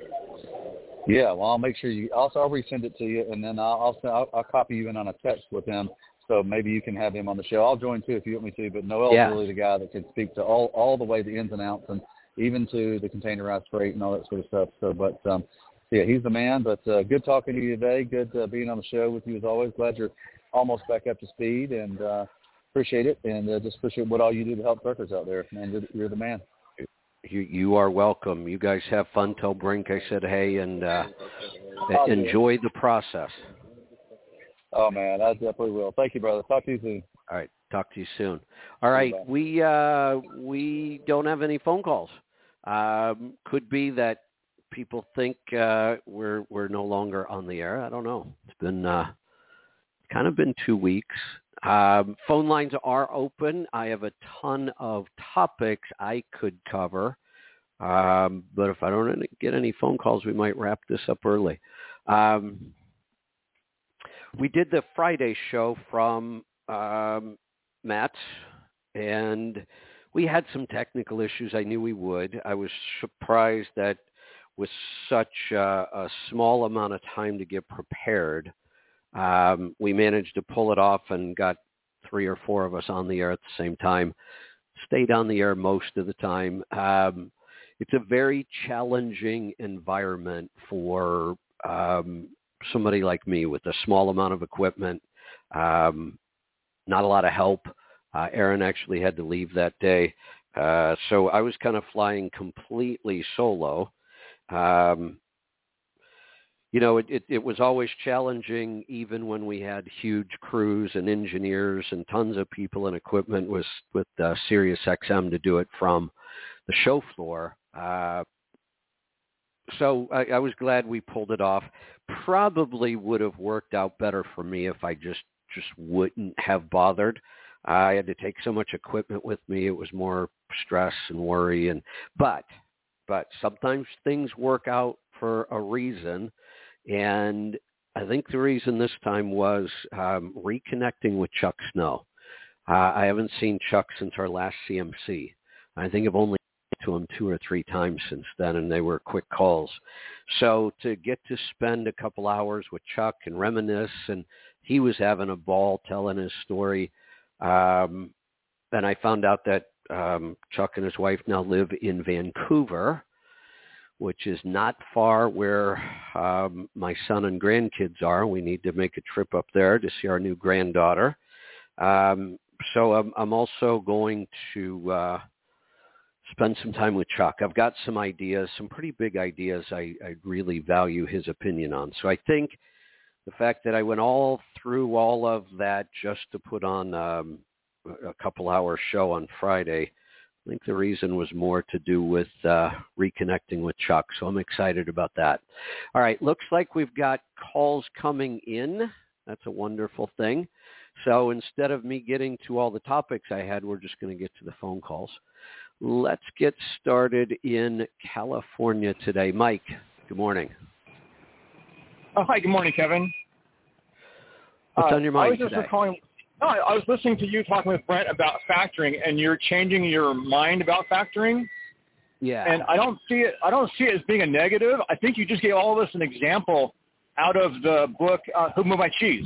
Yeah. Well, I'll make sure you. Also, I'll resend it to you, and then I'll I'll, I'll, I'll copy you in on a text with him. So maybe you can have him on the show. I'll join too if you want me to. But Noel's yeah. really the guy that can speak to all, all the way the ins and outs, and even to the containerized freight and all that sort of stuff. So, but um, yeah, he's the man. But uh, good talking to you today. Good uh, being on the show with you as always. Glad you're almost back up to speed, and uh, appreciate it. And uh, just appreciate what all you do to help truckers out there. Man, you're, you're the man. You you are welcome. You guys have fun. Tell Brink I said hey, and uh, enjoy the process. Oh, man, I definitely will. Thank you, brother. Talk to you soon. All right. Talk to you soon. All right. Bye. We uh, we don't have any phone calls. Um, could be that people think uh, we're we're no longer on the air. I don't know. It's been uh, kind of been two weeks. Um, phone lines are open. I have a ton of topics I could cover. Um, but if I don't get any phone calls, we might wrap this up early. Um, We did the Friday show from um, Matt's, and we had some technical issues. I knew we would. I was surprised that with such uh, a small amount of time to get prepared, um, we managed to pull it off and got three or four of us on the air at the same time. Stayed on the air most of the time. Um, it's a very challenging environment for um, somebody like me with a small amount of equipment, um, not a lot of help. Uh, Aaron actually had to leave that day. Uh, so I was kind of flying completely solo. Um, you know, it, it, it was always challenging even when we had huge crews and engineers and tons of people and equipment was with uh, Sirius X M to do it from the show floor. Uh, so I, I was glad we pulled it off. Probably would have worked out better for me if I just, just wouldn't have bothered. I had to take so much equipment with me. It was more stress and worry. And but but sometimes things work out for a reason. And I think the reason this time was um, reconnecting with Chuck Snow. Uh, I haven't seen Chuck since our last C M C. I think I've only talked to him two or three times since then, and they were quick calls. So to get to spend a couple hours with Chuck and reminisce, and he was having a ball telling his story. Um, and I found out that um, Chuck and his wife now live in Vancouver, which is not far where um, my son and grandkids are. We need to make a trip up there to see our new granddaughter. Um, so I'm, I'm also going to uh, spend some time with Chuck. I've got some ideas, some pretty big ideas I, I really value his opinion on. So I think the fact that I went all through all of that just to put on um, a couple-hour show on Friday, I think the reason was more to do with uh, reconnecting with Chuck. So I'm excited about that. All right, looks like we've got calls coming in. That's a wonderful thing. So instead of me getting to all the topics I had, we're just going to get to the phone calls. Let's get started in California today. Mike, good morning. Oh, hi, good morning, Kevin. What's uh, on your mind I was just today? Recalling, no, I was listening to you talking with Brent about factoring, and you're changing your mind about factoring. Yeah. And I don't see it. I don't see it as being a negative. I think you just gave all of us an example out of the book uh, "Who Moved My Cheese."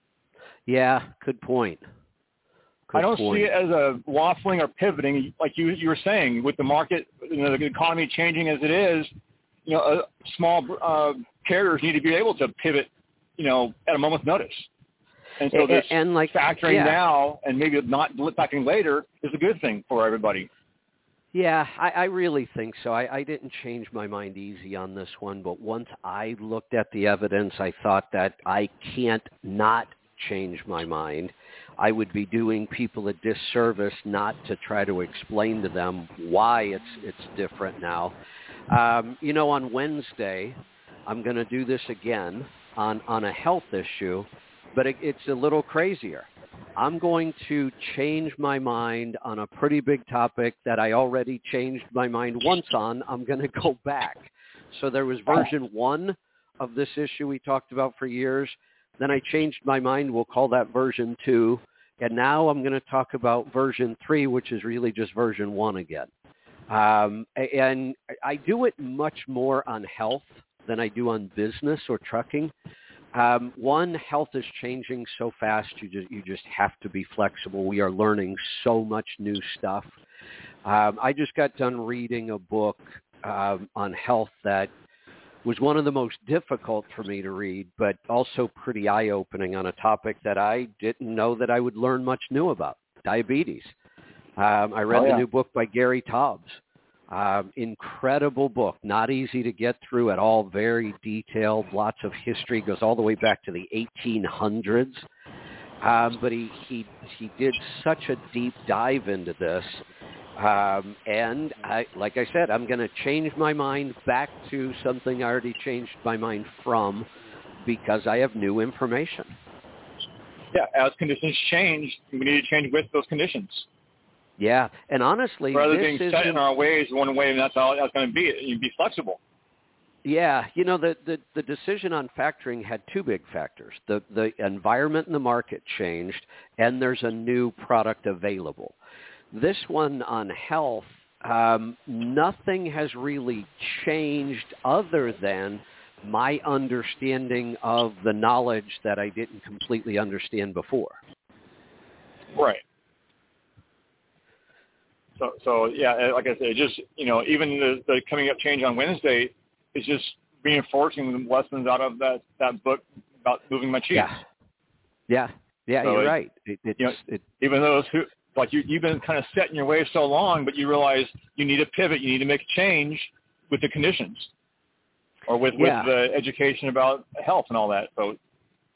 Yeah, good point. Good I don't point. see it as a waffling or pivoting, like you you were saying, with the market, you know, the economy changing as it is. You know, uh, small uh, carriers need to be able to pivot, you know, at a moment's notice. And so this and, and like, factoring yeah. now and maybe not factoring later is a good thing for everybody. Yeah, I, I really think so. I, I didn't change my mind easy on this one, but once I looked at the evidence, I thought that I can't not change my mind. I would be doing people a disservice not to try to explain to them why it's it's different now. Um, you know, on Wednesday, I'm going to do this again on, on a health issue, but it, it's a little crazier. I'm going to change my mind on a pretty big topic that I already changed my mind once on. I'm going to go back. So there was version one of this issue we talked about for years. Then I changed my mind. We'll call that version two. And now I'm going to talk about version three, which is really just version one again. Um, and I do it much more on health than I do on business or trucking. Um, one, health is changing so fast, you just, you just have to be flexible. We are learning so much new stuff. Um, I just got done reading a book um, on health that was one of the most difficult for me to read, but also pretty eye-opening on a topic that I didn't know that I would learn much new about, diabetes. Um, I read oh, yeah. the new book by Gary Taubes. Um, incredible book, not easy to get through at all, very detailed, lots of history, goes all the way back to the eighteen hundreds. Um, but he, he, he did such a deep dive into this. Um, and I, like I said, I'm going to change my mind back to something I already changed my mind from because I have new information. Yeah, as conditions change, we need to change with those conditions. Yeah, and honestly, rather this than set in isn't- our ways one way, and that's all that's going to be. You be flexible. Yeah, you know, the, the, the decision on factoring had two big factors. The, the environment in the market changed, and there's a new product available. This one on health, um, nothing has really changed other than my understanding of the knowledge that I didn't completely understand before. Right. So, so yeah, like I said, it just, you know, even the, the coming up change on Wednesday is just reinforcing the lessons out of that, that book about moving my cheeks. Yeah. Yeah. Yeah, so you're it, right. It, it's, you know, it, even those who, like you, you've been kind of set in your ways so long, but you realize you need to pivot, you need to make a change with the conditions or with, yeah. with the education about health and all that. So if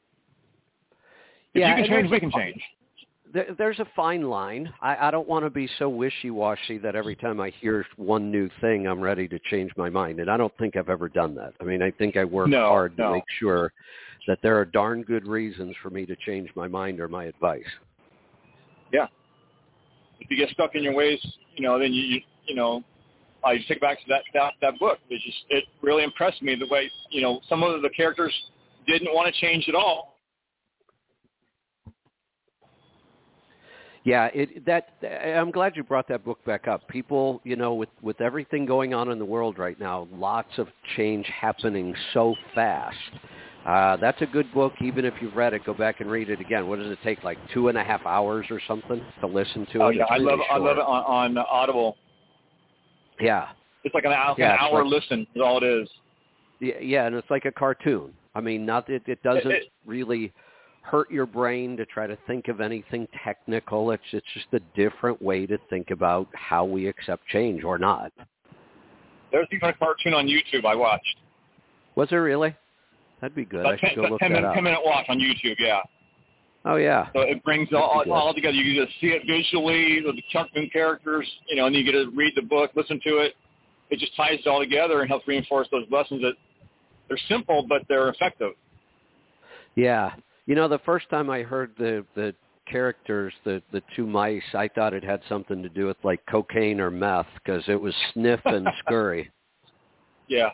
yeah, you can change, we can change. There, there's a fine line. I, I don't want to be so wishy-washy that every time I hear one new thing, I'm ready to change my mind. And I don't think I've ever done that. I mean, I think I work no, hard to no. make sure that there are darn good reasons for me to change my mind or my advice. Yeah. If you get stuck in your ways, you know, then you, you, you know, I just take back to that, that, that book. It just, it really impressed me the way, you know, some of the characters didn't want to change at all. Yeah, it, that I'm glad you brought that book back up. People, you know, with, with everything going on in the world right now, lots of change happening so fast. Uh, that's a good book. Even if you've read it, go back and read it again. What does it take, like two and a half hours or something to listen to Oh, it? yeah, It's I really love it. I love short. it on, on Audible. Yeah. It's like an hour, yeah, an hour like, listen is all it is. Yeah, yeah, and it's like a cartoon. I mean, not that it doesn't It, it, really hurt your brain to try to think of anything technical. It's it's just a different way to think about how we accept change or not. There's even a cartoon on YouTube I watched. Was there really? That'd be good. About I should ten, go look ten, that minute, up. ten minute watch on YouTube, yeah. Oh, yeah. So it brings all, all together. You just see it visually with the cartoon characters, you know, and you get to read the book, listen to it. It just ties it all together and helps reinforce those lessons that they're simple, but they're effective. Yeah. You know, the first time I heard the, the characters, the, the two mice, I thought it had something to do with, like, cocaine or meth because it was Sniff and Scurry. Yeah.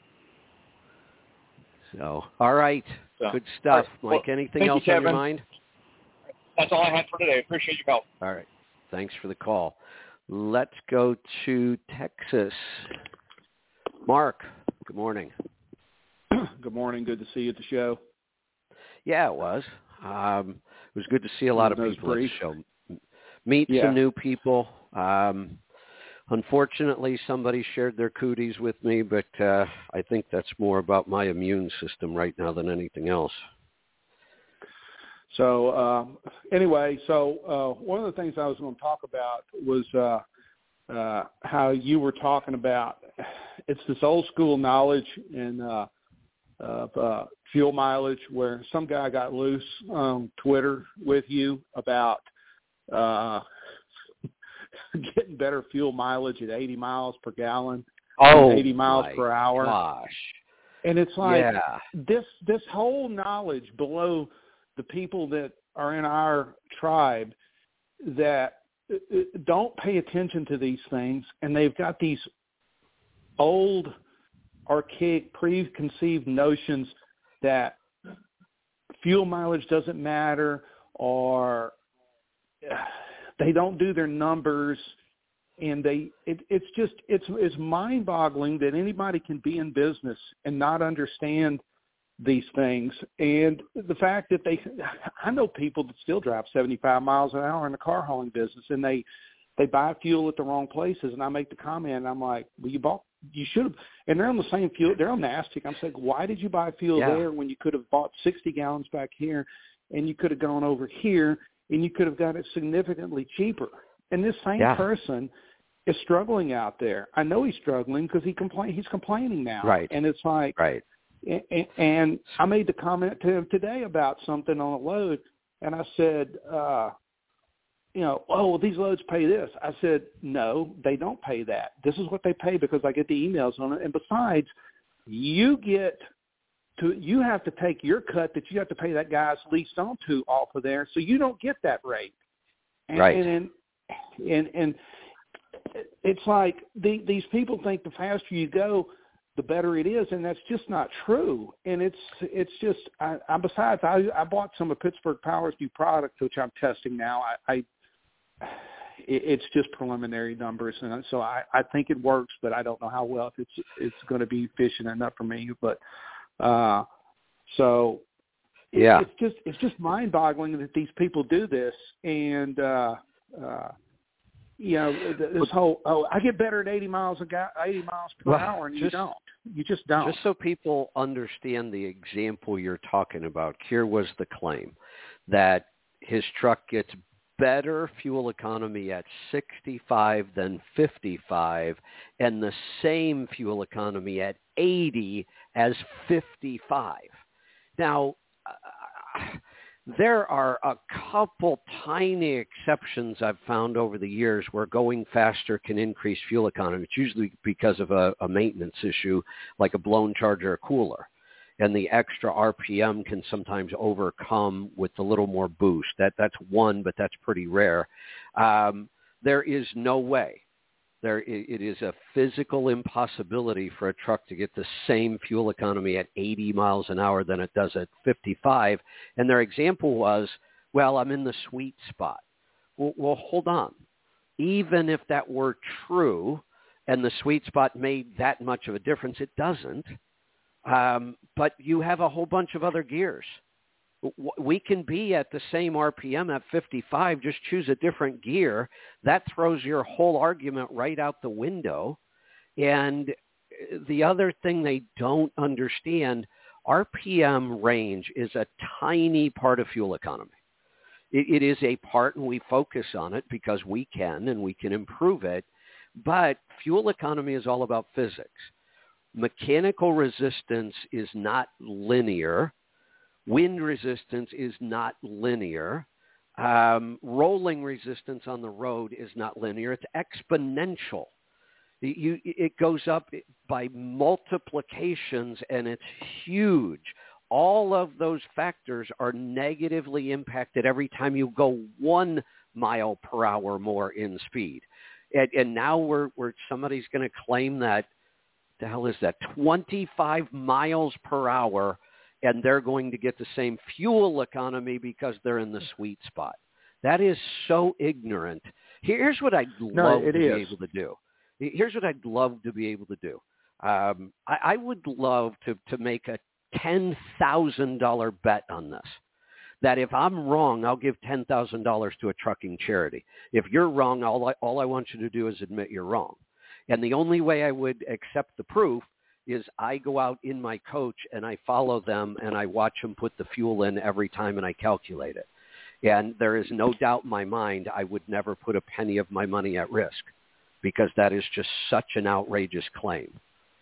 So, all right. So, Good stuff. right. Mike, well, anything else you, on your mind? That's all I had for today. Appreciate your help. All right. Thanks for the call. Let's go to Texas. Mark, good morning. Good morning. Good to see you at the show. Yeah, it was. Um, it was good to see a lot of people at the show. Meet yeah. some new people. Um, unfortunately, somebody shared their cooties with me, but uh, I think that's more about my immune system right now than anything else. So uh, anyway, so uh, one of the things I was going to talk about was uh, uh, how you were talking about it's this old school knowledge in uh, of uh, fuel mileage where some guy got loose on Twitter with you about uh, getting better fuel mileage at eighty miles per gallon, oh, eighty miles per hour. Gosh. And it's like yeah. this this whole knowledge below the people that are in our tribe that don't pay attention to these things, and they've got these old, archaic, preconceived notions that fuel mileage doesn't matter, or they don't do their numbers, and they it, it's just it's it's mind-boggling that anybody can be in business and not understand these things. And the fact that they, I know people that still drive seventy-five miles an hour in the car hauling business, and they, they buy fuel at the wrong places. And I make the comment, and I'm like, well, you bought, you should have, and they're on the same fuel, they're on the Aztec. I'm saying, why did you buy fuel yeah. there when you could have bought sixty gallons back here, and you could have gone over here, and you could have got it significantly cheaper? And this same yeah. person is struggling out there. I know he's struggling because he complain, he's complaining now. Right. And it's like, right. And I made the comment to him today about something on a load, and I said, uh, you know, oh, well, these loads pay this. I said, no, they don't pay that. This is what they pay because I get the emails on it. And besides, you get to, you have to take your cut that you have to pay that guy's leased onto off of there, so you don't get that rate. And, right. And, and, and, and it's like the, these people think the faster you go, the better it is, and that's just not true. And it's it's just I, I besides I I bought some of Pittsburgh Power's new product, which I'm testing now. I, I it, it's just preliminary numbers, and so I, I think it works, but I don't know how well if it's it's going to be efficient enough for me. But uh, so it, yeah, it's just it's just mind-boggling that these people do this, and uh, uh, you know this whole oh I get better at eighty miles a ga- eighty miles per well, hour, and just, you don't. You just don't. Just so people understand the example you're talking about, here was the claim that his truck gets better fuel economy at sixty-five than fifty-five and the same fuel economy at eighty as fifty-five. Now, uh, there are a couple tiny exceptions I've found over the years where going faster can increase fuel economy. It's usually because of a, a maintenance issue like a blown charger or cooler. And the extra R P M can sometimes overcome with a little more boost. That That's one, but that's pretty rare. Um, there is no way. There, it is a physical impossibility for a truck to get the same fuel economy at eighty miles an hour than it does at fifty-five. And their example was, well, I'm in the sweet spot. Well, well, hold on. Even if that were true and the sweet spot made that much of a difference, it doesn't. Um, but you have a whole bunch of other gears. We can be at the same R P M at fifty-five, just choose a different gear. That throws your whole argument right out the window. And the other thing they don't understand, R P M range is a tiny part of fuel economy. It, it is a part, and we focus on it because we can, and we can improve it. But fuel economy is all about physics. Mechanical resistance is not linear. Wind resistance is not linear. Um, rolling resistance on the road is not linear. It's exponential. You, it goes up by multiplications, and it's huge. All of those factors are negatively impacted every time you go one mile per hour more in speed. And, and now we're, we're somebody's going to claim that, the hell is that, twenty-five miles per hour, and they're going to get the same fuel economy because they're in the sweet spot. That is so ignorant. Here's what I'd love no, to be is. able to do. Here's what I'd love to be able to do. Um, I, I would love to, to make a ten thousand dollars bet on this, that if I'm wrong, I'll give ten thousand dollars to a trucking charity. If you're wrong, all I, all I want you to do is admit you're wrong. And the only way I would accept the proof is I go out in my coach and I follow them and I watch them put the fuel in every time and I calculate it. And there is no doubt in my mind I would never put a penny of my money at risk because that is just such an outrageous claim.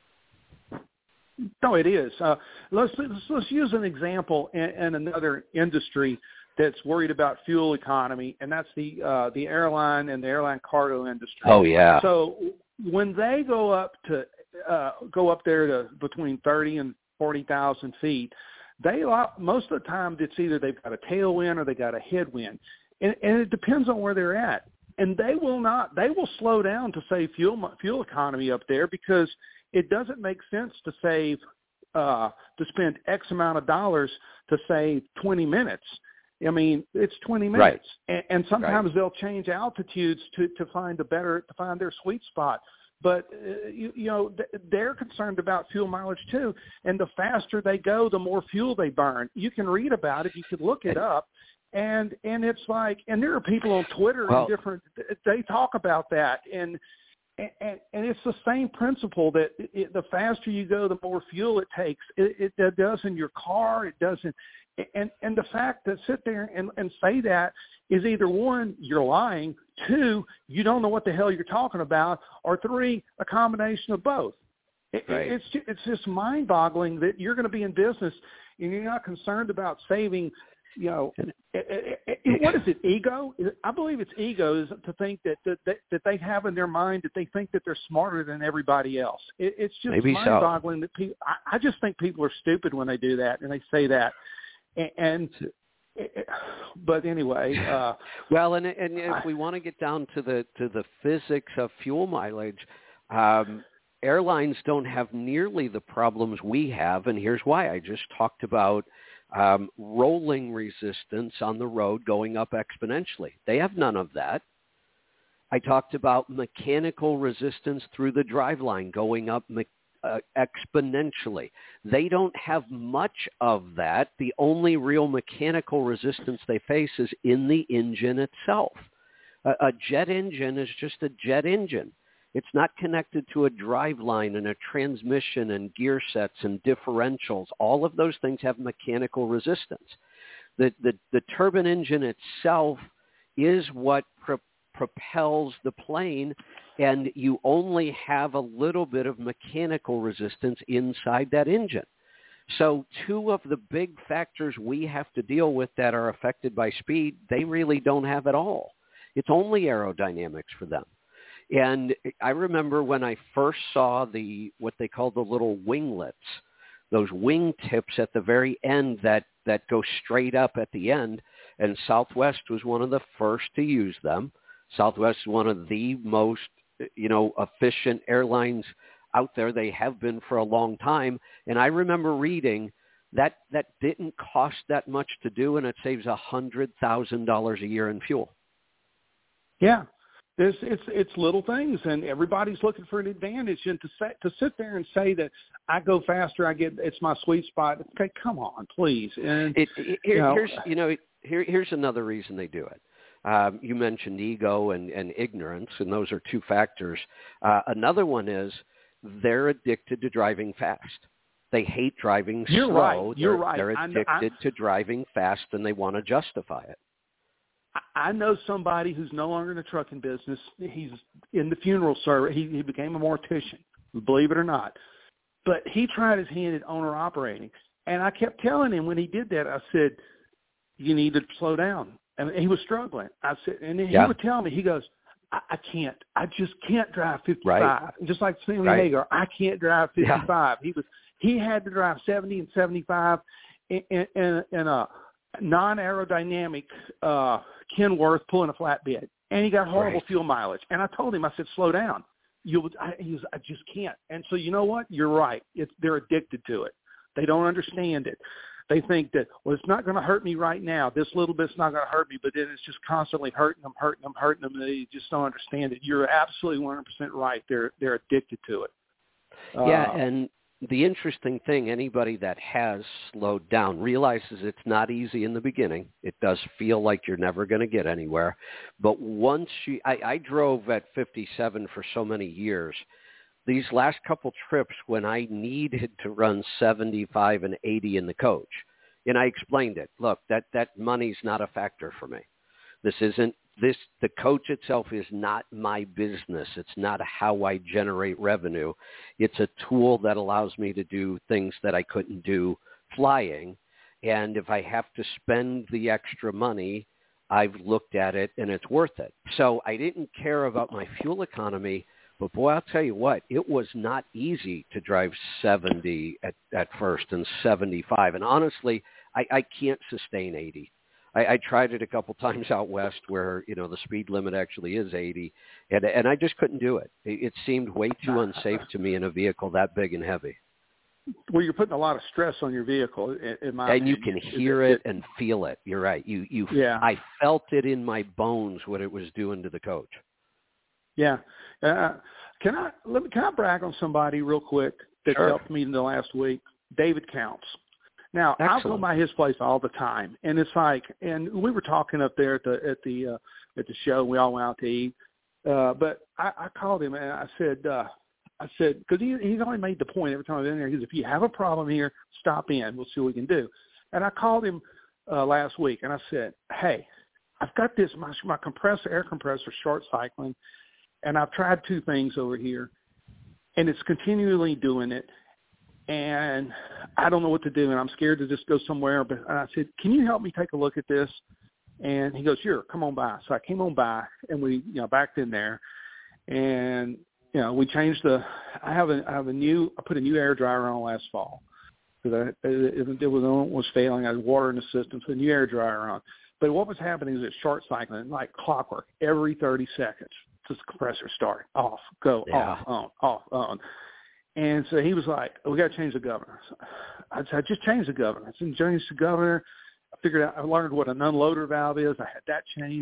No, it is. Uh, let's, let's let's use an example in, in another industry that's worried about fuel economy, and that's the uh, the airline and the airline cargo industry. Oh yeah. So when they go up to uh, go up there to between thirty and forty thousand feet, they most of the time it's either they've got a tailwind or they got a headwind, and, and it depends on where they're at. And they will not. They will slow down to save fuel fuel economy up there because it doesn't make sense to save uh, to spend X amount of dollars to save twenty minutes. I mean, it's twenty minutes, right. and, and sometimes right. they'll change altitudes to, to find a better to find their sweet spot. But uh, you, you know, th- they're concerned about fuel mileage too, and the faster they go, the more fuel they burn. You can read about it, you can look it up, and and it's like, and there are people on Twitter well, and different. They talk about that, and. And, and it's the same principle that it, the faster you go, the more fuel it takes. It, it, it does in your car. It doesn't. And, and the fact that sit there and, and say that is either one, you're lying, two, you don't know what the hell you're talking about, or three, a combination of both. It, right. It's it's just mind-boggling that you're going to be in business and you're not concerned about saving. You know, it, it, it, what is it? Ego? I believe it's ego is to think that that, that that they have in their mind that they think that they're smarter than everybody else. It, it's just Maybe mind-boggling so. that people. I, I just think people are stupid when they do that and they say that. And, and it, but anyway, uh, well, and and if we want to get down to the to the physics of fuel mileage, um, airlines don't have nearly the problems we have, and here's why. I just talked about. Um, rolling resistance on the road going up exponentially. They have none of that. I talked about mechanical resistance through the driveline going up me- uh, exponentially. They don't have much of that. The only real mechanical resistance they face is in the engine itself. A, a jet engine is just a jet engine. It's not connected to a driveline and a transmission and gear sets and differentials. All of those things have mechanical resistance. The, the, the turbine engine itself is what pro- propels the plane, and you only have a little bit of mechanical resistance inside that engine. So two of the big factors we have to deal with that are affected by speed, they really don't have at all. It's only aerodynamics for them. And I remember when I first saw the what they call the little winglets, those wing tips at the very end that, that go straight up at the end, and Southwest was one of the first to use them. Southwest is one of the most, you know, efficient airlines out there. They have been for a long time. And I remember reading that that didn't cost that much to do, and it saves one hundred thousand dollars a year in fuel. Yeah. It's, it's it's little things, and everybody's looking for an advantage. And to say, to sit there and say that I go faster, I get it's my sweet spot. Okay, come on, please. And it, it, here, you know, here's you know here here's another reason they do it. Um, you mentioned ego and, and ignorance, and those are two factors. Uh, another one is they're addicted to driving fast. They hate driving You're slow. Right. You're they're, right. They're addicted I know, to driving fast, and they want to justify it. I know somebody who's no longer in the trucking business. He's in the funeral service. He, he became a mortician, believe it or not. But he tried his hand at owner operating. And I kept telling him when he did that, I said, you need to slow down. And he was struggling. I said, and then yeah. he would tell me, he goes, I, I can't. I just can't drive fifty-five. Right. Just like Sammy right. Hagar, I can't drive fifty-five. Yeah. He was. He had to drive seventy and seventy-five in, in, in, in a non-aerodynamic uh, Kenworth pulling a flatbed, and he got horrible right. fuel mileage. And I told him, I said, slow down. You, I, he was, I just can't. And so you know what? You're right. It's, they're addicted to it. They don't understand it. They think that, well, it's not going to hurt me right now. This little bit's not going to hurt me, but then it's just constantly hurting them, hurting them, hurting them. They just don't understand it. You're absolutely one hundred percent right. They're they're addicted to it. Yeah, uh, and the interesting thing, anybody that has slowed down realizes it's not easy in the beginning. It does feel like you're never going to get anywhere. But once you, I, I drove at fifty-seven for so many years. These last couple trips when I needed to run seventy-five and eighty in the coach, and I explained it. Look, that, that money's not a factor for me. This isn't this. The coach itself is not my business. It's not how I generate revenue. It's a tool that allows me to do things that I couldn't do flying. And if I have to spend the extra money, I've looked at it and it's worth it. So I didn't care about my fuel economy. But, boy, I'll tell you what, it was not easy to drive seventy at, at first and seventy-five. And honestly, I, I can't sustain eighty. I, I tried it a couple times out west where, you know, the speed limit actually is eighty, and, and I just couldn't do it. it. It seemed way too unsafe to me in a vehicle that big and heavy. Well, you're putting a lot of stress on your vehicle, in, in my And opinion. you can hear it, it and feel it. You're right. You, you, yeah. I felt it in my bones what it was doing to the coach. Yeah. Uh, can I let me, can I brag on somebody real quick that sure. helped me in the last week? David Counts. Now, Excellent. I go by his place all the time, and it's like, and we were talking up there at the at the uh, at the show. We all went out to eat, uh, but I, I called him and I said, uh, I said, because he he's only made the point every time I've been there. He says, if you have a problem here, stop in. We'll see what we can do. And I called him uh, last week, and I said, hey, I've got this my my compressor, air compressor, short cycling. And I've tried two things over here, and it's continually doing it, and I don't know what to do, and I'm scared to just go somewhere. But I said, can you help me take a look at this? And he goes, sure, come on by. So I came on by, and we, you know, backed in there, and, you know, we changed the – I have a I have a new – I put a new air dryer on last fall because it, it was, was failing. I had water in the system, so a new air dryer on. But what was happening is it short cycling like clockwork every thirty seconds. The compressor start, off, go, yeah. off, on, off, on. And so he was like, oh, we got to change the governor. So I said, just change the governor. I said, change the governor. I figured out, I learned what an unloader valve is. I had that changed.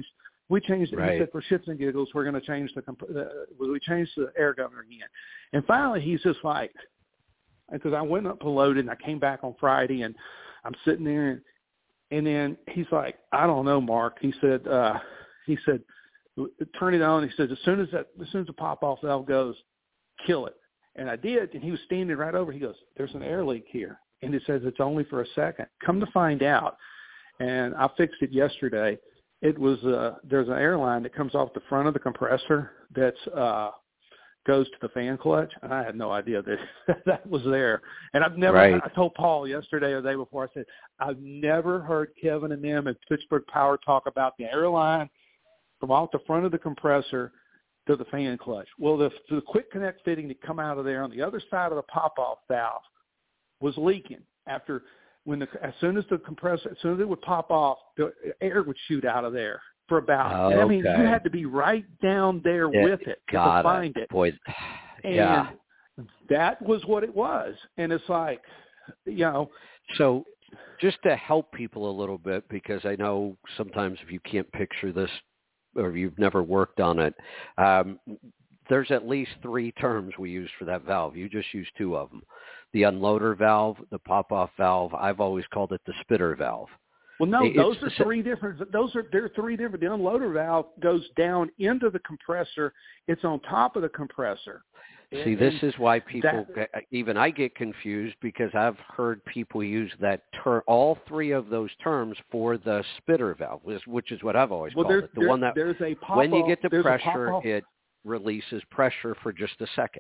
We changed it. Right. He said, for shits and giggles, we're going to change the, comp- the – we changed the air governor again. And finally, he's just like – because I went up and loaded, and I came back on Friday, and I'm sitting there, and, and then he's like, I don't know, Mark. He said, uh, he said, turn it on. He said, as soon as that, as soon as the pop-off valve goes, kill it. And I did, and he was standing right over. He goes, there's an air leak here. And it says it's only for a second. Come to find out, and I fixed it yesterday. It was uh, there's an airline that comes off the front of the compressor that's uh, goes to the fan clutch, and I had no idea that that was there. And I've never. Right. I told Paul yesterday or the day before. I said I've never heard Kevin and them at Pittsburgh Power talk about the airline from off the front of the compressor to the fan clutch. Well, the, the quick connect fitting that come out of there on the other side of the pop-off valve was leaking after when the as soon as the compressor as soon as it would pop off, the air would shoot out of there for about. Oh, and I mean, okay. you had to be right down there Yeah, with it to got find it. it. Boy, and yeah. that was what it was. And it's like, you know. So just to help people a little bit, because I know sometimes if you can't picture this or you've never worked on it, um, there's at least three terms we use for that valve. You just used two of them. The unloader valve, the pop-off valve. I've always called it the spitter valve. Well, no, It's those are the, three different. Those are there are three different. The unloader valve goes down into the compressor. It's on top of the compressor. See, and, this is why people, that, get, even I get confused because I've heard people use that term, all three of those terms for the spitter valve, which is what I've always well, called it. The there, one that there's a pop when you get to there's pressure, it releases pressure for just a second.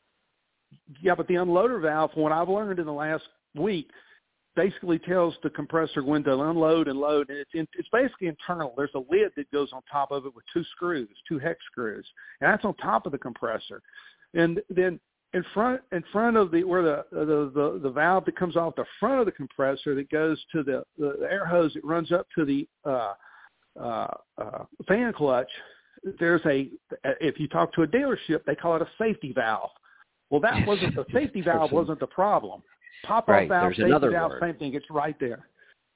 Yeah, but the unloader valve, from what I've learned in the last week, basically tells the compressor when to unload and load, and it's in, it's basically internal. There's a lid that goes on top of it with two screws, two hex screws, and that's on top of the compressor. And then in front in front of the where the the the, the valve that comes off the front of the compressor that goes to the, the, the air hose that runs up to the uh, uh, uh, fan clutch, there's a if you talk to a dealership, they call it a safety valve. Well, that wasn't the safety valve wasn't the problem. Pop-off right. valve, There's safety another valve, word. same thing. It's right there.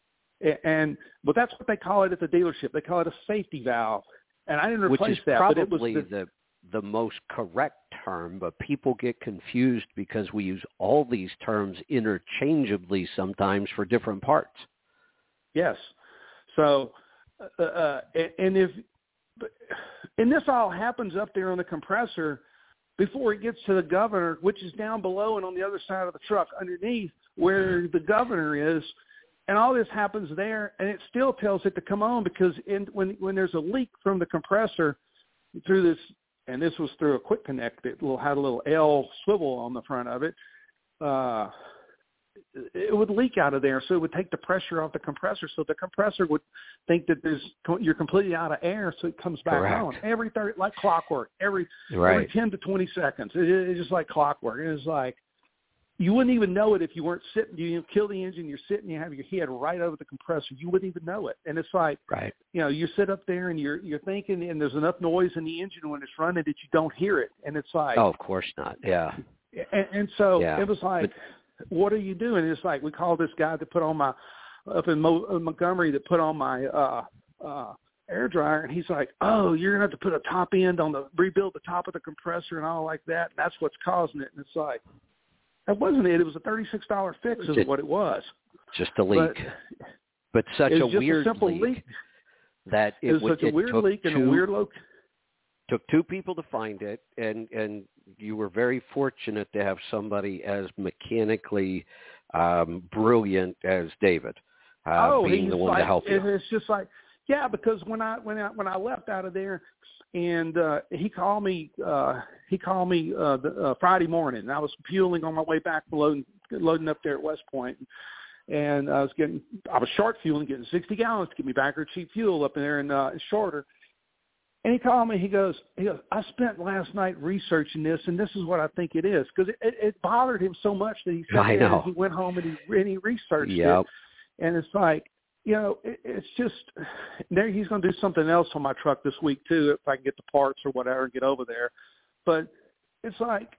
And but that's what they call it at the dealership. They call it a safety valve. And I didn't replace Which is that, probably but it was the, the the most correct term, but people get confused because we use all these terms interchangeably sometimes for different parts. Yes. So, uh, uh, and if and this all happens up there on the compressor before it gets to the governor, which is down below and on the other side of the truck underneath where the governor is. And all this happens there, and it still tells it to come on because in, when when there's a leak from the compressor through this, and this was through a quick connect that will had a little L swivel on the front of it, uh, it would leak out of there. So it would take the pressure off the compressor. So the compressor would think that there's you're completely out of air, so it comes back Correct. on every thirty, like clockwork, every Right. every ten to twenty seconds. It, it's just like clockwork. It's like you wouldn't even know it if you weren't sitting. You kill the engine, you're sitting, you have your head right over the compressor. You wouldn't even know it. And it's like, right. you know, you sit up there and you're you're thinking, and there's enough noise in the engine when it's running that you don't hear it. And it's like, Oh, of course not. Yeah. and, and so Yeah. it was like, but, what are you doing? And it's like we called this guy that put on my up in Mo, uh, Montgomery that put on my uh, uh, air dryer, and he's like, oh, you're gonna have to put a top end on the rebuild the top of the compressor and all like that. And that's what's causing it. And it's like. That wasn't it. It was a thirty-six dollars fix is Just, what it was. Just a leak. But, but such it a was just weird a simple leak, leak. that it, It was would, such a it weird took leak and two, a weird look. took two people to find it, and, and you were very fortunate to have somebody as mechanically um, brilliant as David, uh, oh, being he's the one like, to help you. It's just like, yeah, because when I when I when I left out of there, and uh, he called me uh, he called me uh, the, uh, Friday morning, and I was fueling on my way back, loading loading up there at West Point, and I was getting I was short fueling, getting sixty gallons to get me back or cheap fuel up in there in uh, Shorter. And he called me. He goes, he goes, I spent last night researching this, and this is what I think it is, because it, it, it bothered him so much that he said I know. he went home and he and he researched Yep. it, and it's like. You know, it, it's just there. He's going to do something else on my truck this week too, if I can get the parts or whatever and get over there. But it's like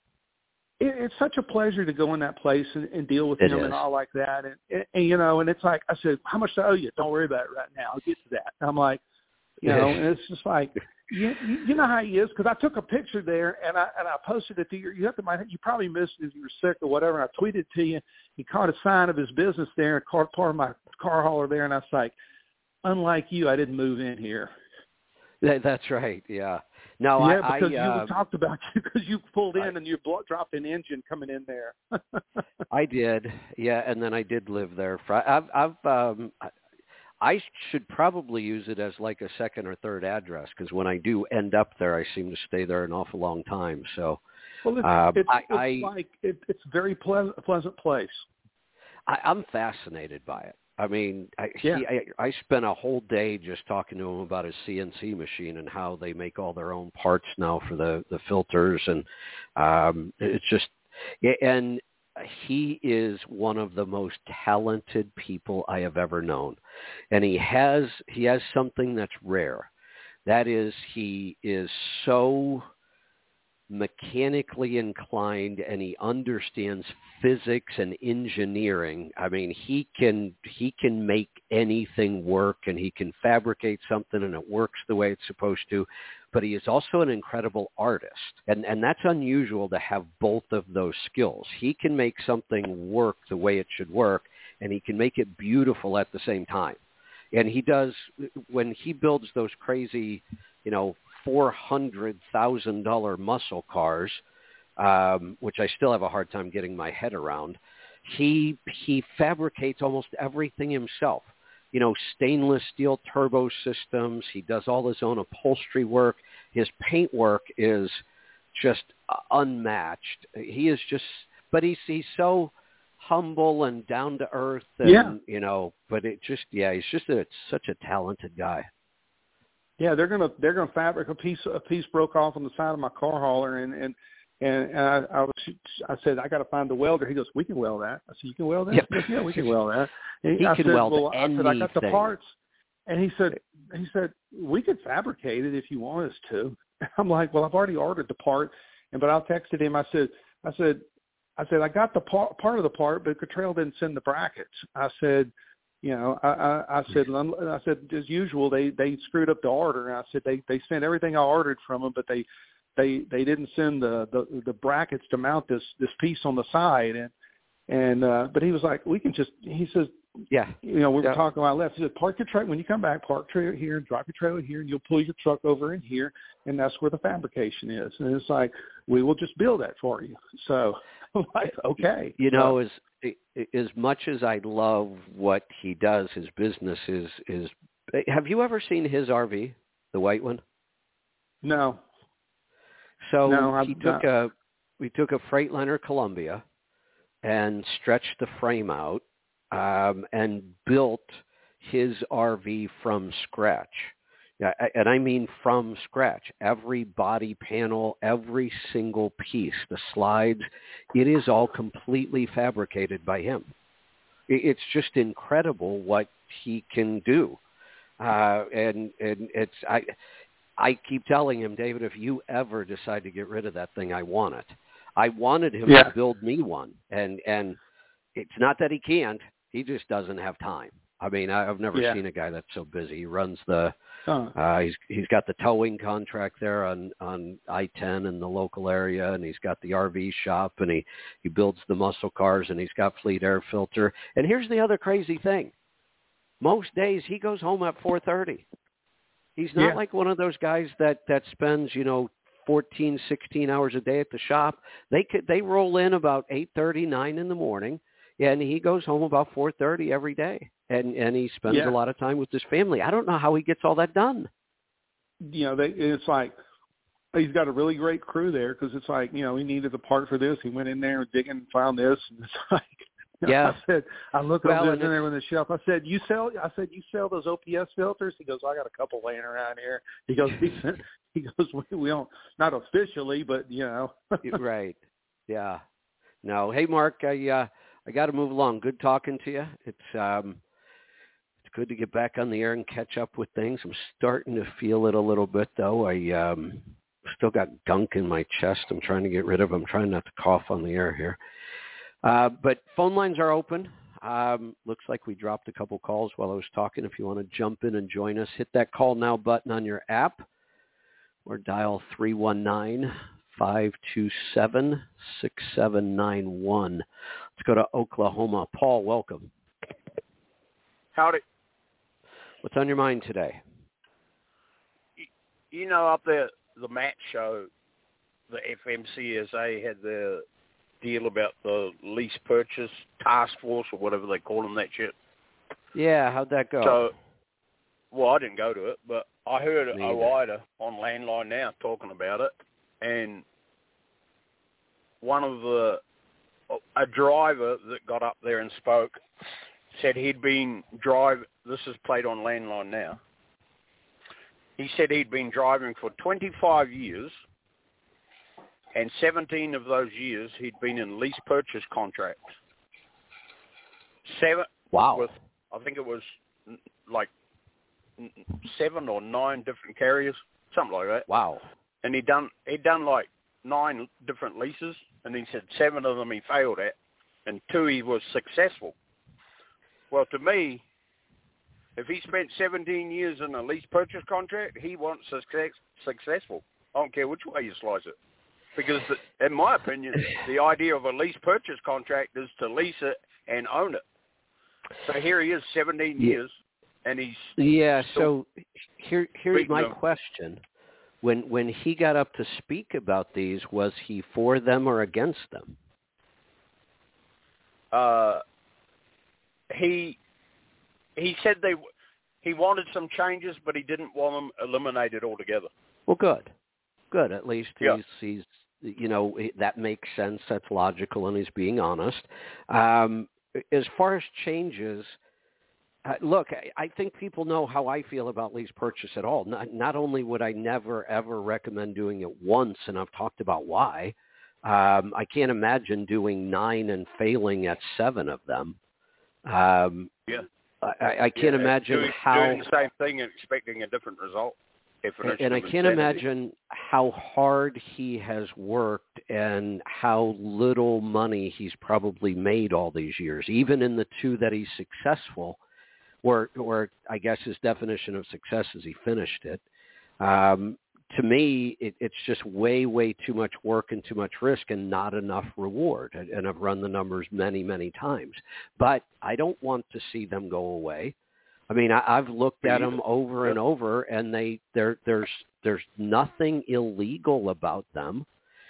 it, it's such a pleasure to go in that place and, and deal with It him is. and all like that. And, and, and you know, and it's like I said, how much do I owe you? Don't worry about it right now. I'll get to that. And I'm like, You know, and it's just like, you, you know how he is, because I took a picture there and I and I posted it to you. You have to, you probably missed it if you were sick or whatever. And I tweeted to you. He caught a sign of his business there and caught part of my car hauler there, and I was like, unlike you, I didn't move in here. That, that's right. Yeah. No, yeah, I, because I, you uh, talked about you because you pulled in I, and you dropped an engine coming in there. I did. Yeah, and then I did live there. For, I've, I've, um, I should probably use it as like a second or third address, because when I do end up there, I seem to stay there an awful long time. So, well, it's, um, it's, I, it's I, like it, it's a very pleasant, pleasant place. I, I'm fascinated by it. I mean, I, yeah. he, I I spent a whole day just talking to him about his C N C machine and how they make all their own parts now for the, the filters, and um, it's just, and he is one of the most talented people I have ever known, and he has he has something that's rare. That is, he is so mechanically inclined, and he understands physics and engineering. I mean, he can he can make anything work, and he can fabricate something and it works the way it's supposed to. But he is also an incredible artist, and and that's unusual to have both of those skills. He can make something work the way it should work, and he can make it beautiful at the same time. And he does, when he builds those crazy, you know, four hundred thousand dollars muscle cars, um, which I still have a hard time getting my head around. He he fabricates almost everything himself. You know, stainless steel turbo systems. He does all his own upholstery work. His paint work is just unmatched. He is just, but he's he's so humble and down to earth, and yeah. you know, but it just yeah, he's just a, such a talented guy. Yeah, they're gonna they're gonna fabricate a piece a piece broke off on the side of my car hauler, and and and, and I, I was I said I got to find the welder. He goes, we can weld that. I said, you can weld that? Yep. He goes, yeah, we can weld that. And He I can said, weld well, anything. I said, I got the parts, and he said he said we could fabricate it if you want us to. I'm like, well, I've already ordered the part, and but I texted him. I said I said I said I got the part part of the part, but Cottrell didn't send the brackets. I said. You know, I, I, I said, I said, as usual, they, they screwed up the order. And I said, they, they sent everything I ordered from them, but they, they, they didn't send the, the, the brackets to mount this, this piece on the side. And, and, uh, but he was like, we can just, he says, yeah, you know, we were yeah. talking about left. He said, park your truck when you come back, park trailer here, drop your trailer here, and you'll pull your truck over in here. And that's where the fabrication is. And it's like, we will just build that for you. So I'm like, okay. You know, as, as much as I love what he does, his business is, is, have you ever seen his R V, the white one? No. So no, he took not. a, we took a Freightliner Columbia and stretched the frame out, um, and built his R V from scratch. Yeah, and I mean from scratch. Every body panel, every single piece, the slides, it is all completely fabricated by him. It's just incredible what he can do. Uh, and and it's I I keep telling him, David, if you ever decide to get rid of that thing, I want it. I wanted him yeah. to build me one, and and it's not that he can't. He just doesn't have time. I mean, I've never yeah. seen a guy that's so busy. He runs the, huh. uh, he's he's got the towing contract there on, on I ten in the local area, and he's got the R V shop, and he, he builds the muscle cars, and he's got Fleet Air Filter. And here's the other crazy thing. Most days he goes home at four thirty. He's not yeah. like one of those guys that, that spends, you know, fourteen, sixteen hours a day at the shop. They could, they roll in about eight thirty, nine in the morning, and he goes home about four thirty every day. And and he spends yeah. a lot of time with his family. I don't know how he gets all that done. You know, they, it's like he's got a really great crew there because it's like, you know, he needed a part for this. He went in there and digging and found this. And it's like, you know, yeah. I said, I look well, over there in the shelf. I said, you sell? I said, you sell those O P S filters? He goes, I got a couple laying around here. He goes, he, he goes, we, we don't, not officially, but you know. Right. Yeah. No. Hey, Mark, I uh, I got to move along. Good talking to you. It's um. It's good to get back on the air and catch up with things. I'm starting to feel it a little bit, though. I um, still got gunk in my chest. I'm trying to get rid of. I'm trying not to cough on the air here. Uh, but phone lines are open. Um, looks like we dropped a couple calls while I was talking. If you want to jump in and join us, hit that call now button on your app or dial three one nine, five two seven, six seven nine one. Let's go to Oklahoma. Paul, welcome. Howdy. What's on your mind today? You know, up there, the Matt show, the F M C S A had the deal about the lease purchase task force or whatever they call them, that shit. Yeah, how'd that go? So, well, I didn't go to it, but I heard OOIDA on Landline Now talking about it, and one of the, a driver that got up there and spoke said he'd been drive. This is played on Landline Now. He said he'd been driving for twenty-five years, and seventeen of those years he'd been in lease purchase contracts. Seven. Wow. With, I think it was like seven or nine different carriers, something like that. Wow. And he'd done he'd done like nine different leases, and he said seven of them he failed at, and two he was successful. Well, to me, if he spent seventeen years in a lease purchase contract, he wants success, successful. I don't care which way you slice it. Because, the, in my opinion, the idea of a lease purchase contract is to lease it and own it. So here he is, seventeen yeah. years, and he's... Yeah, so here, here's my them. question. When when he got up to speak about these, was he for them or against them? Uh, he he said they he wanted some changes, but he didn't want them eliminated altogether. Well, good, good. At least he's yeah. he's you know that makes sense. That's logical, and he's being honest. Um, as far as changes. Uh, look, I, I think people know how I feel about lease purchase at all. Not, not only would I never, ever recommend doing it once, and I've talked about why, um, I can't imagine doing nine and failing at seven of them. Um, yeah. I, I can't yeah, imagine doing, how... Doing the same thing and expecting a different result. And, and I can't imagine how hard he has worked and how little money he's probably made all these years, even in the two that he's successful. Or, or I guess his definition of success is he finished it. Um, to me, it, it's just way, way too much work and too much risk and not enough reward. And, and I've run the numbers many, many times. But I don't want to see them go away. I mean, I, I've looked at them over and over, and they there there's there's nothing illegal about them.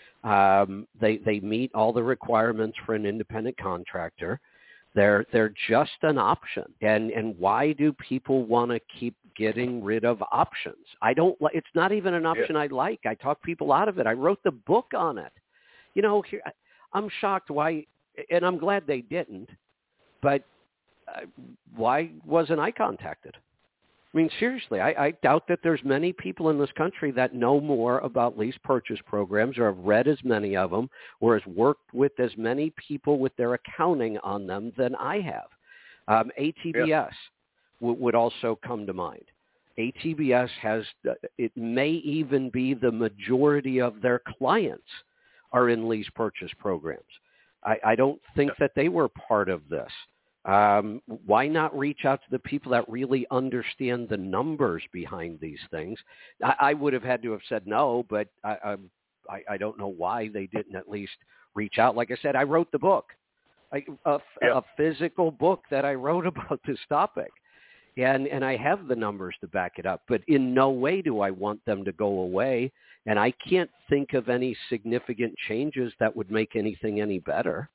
Um, they they meet all the requirements for an independent contractor. They're they're just an option. And and why do people want to keep getting rid of options? I don't like. It's not even an option yeah. I like. I talk people out of it. I wrote the book on it. You know, here, I'm shocked why, and I'm glad they didn't. But uh, why wasn't I contacted? I mean, seriously, I, I doubt that there's many people in this country that know more about lease purchase programs or have read as many of them or has worked with as many people with their accounting on them than I have. Um, A T B S yeah. w- would also come to mind. A T B S has, uh, it may even be the majority of their clients are in lease purchase programs. I, I don't think that they were part of this. Um, why not reach out to the people that really understand the numbers behind these things? I, I would have had to have said no, but I, I, I don't know why they didn't at least reach out. Like I said, I wrote the book, I, a, yeah. a physical book that I wrote about this topic, and, and I have the numbers to back it up, but in no way do I want them to go away, and I can't think of any significant changes that would make anything any better.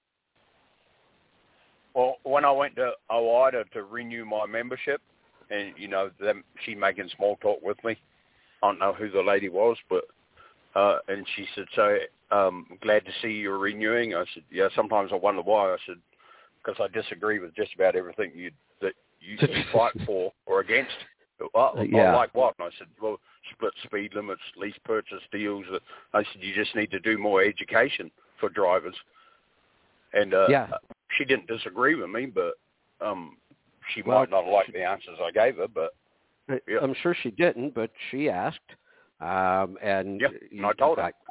Well, when I went to OOIDA to renew my membership, and, you know, them, she making small talk with me, I don't know who the lady was, but, uh, and she said, so, um, glad to see you're renewing. I said, yeah, sometimes I wonder why. I said, because I disagree with just about everything you that you fight for or against. Well, yeah. Like what? And I said, well, split speed limits, lease purchase deals. I said, you just need to do more education for drivers. And, uh, yeah. she didn't disagree with me, but um, she well, might not like the answers I gave her. But yeah. I'm sure she didn't, but she asked, um, and yeah, and I told her. I, I,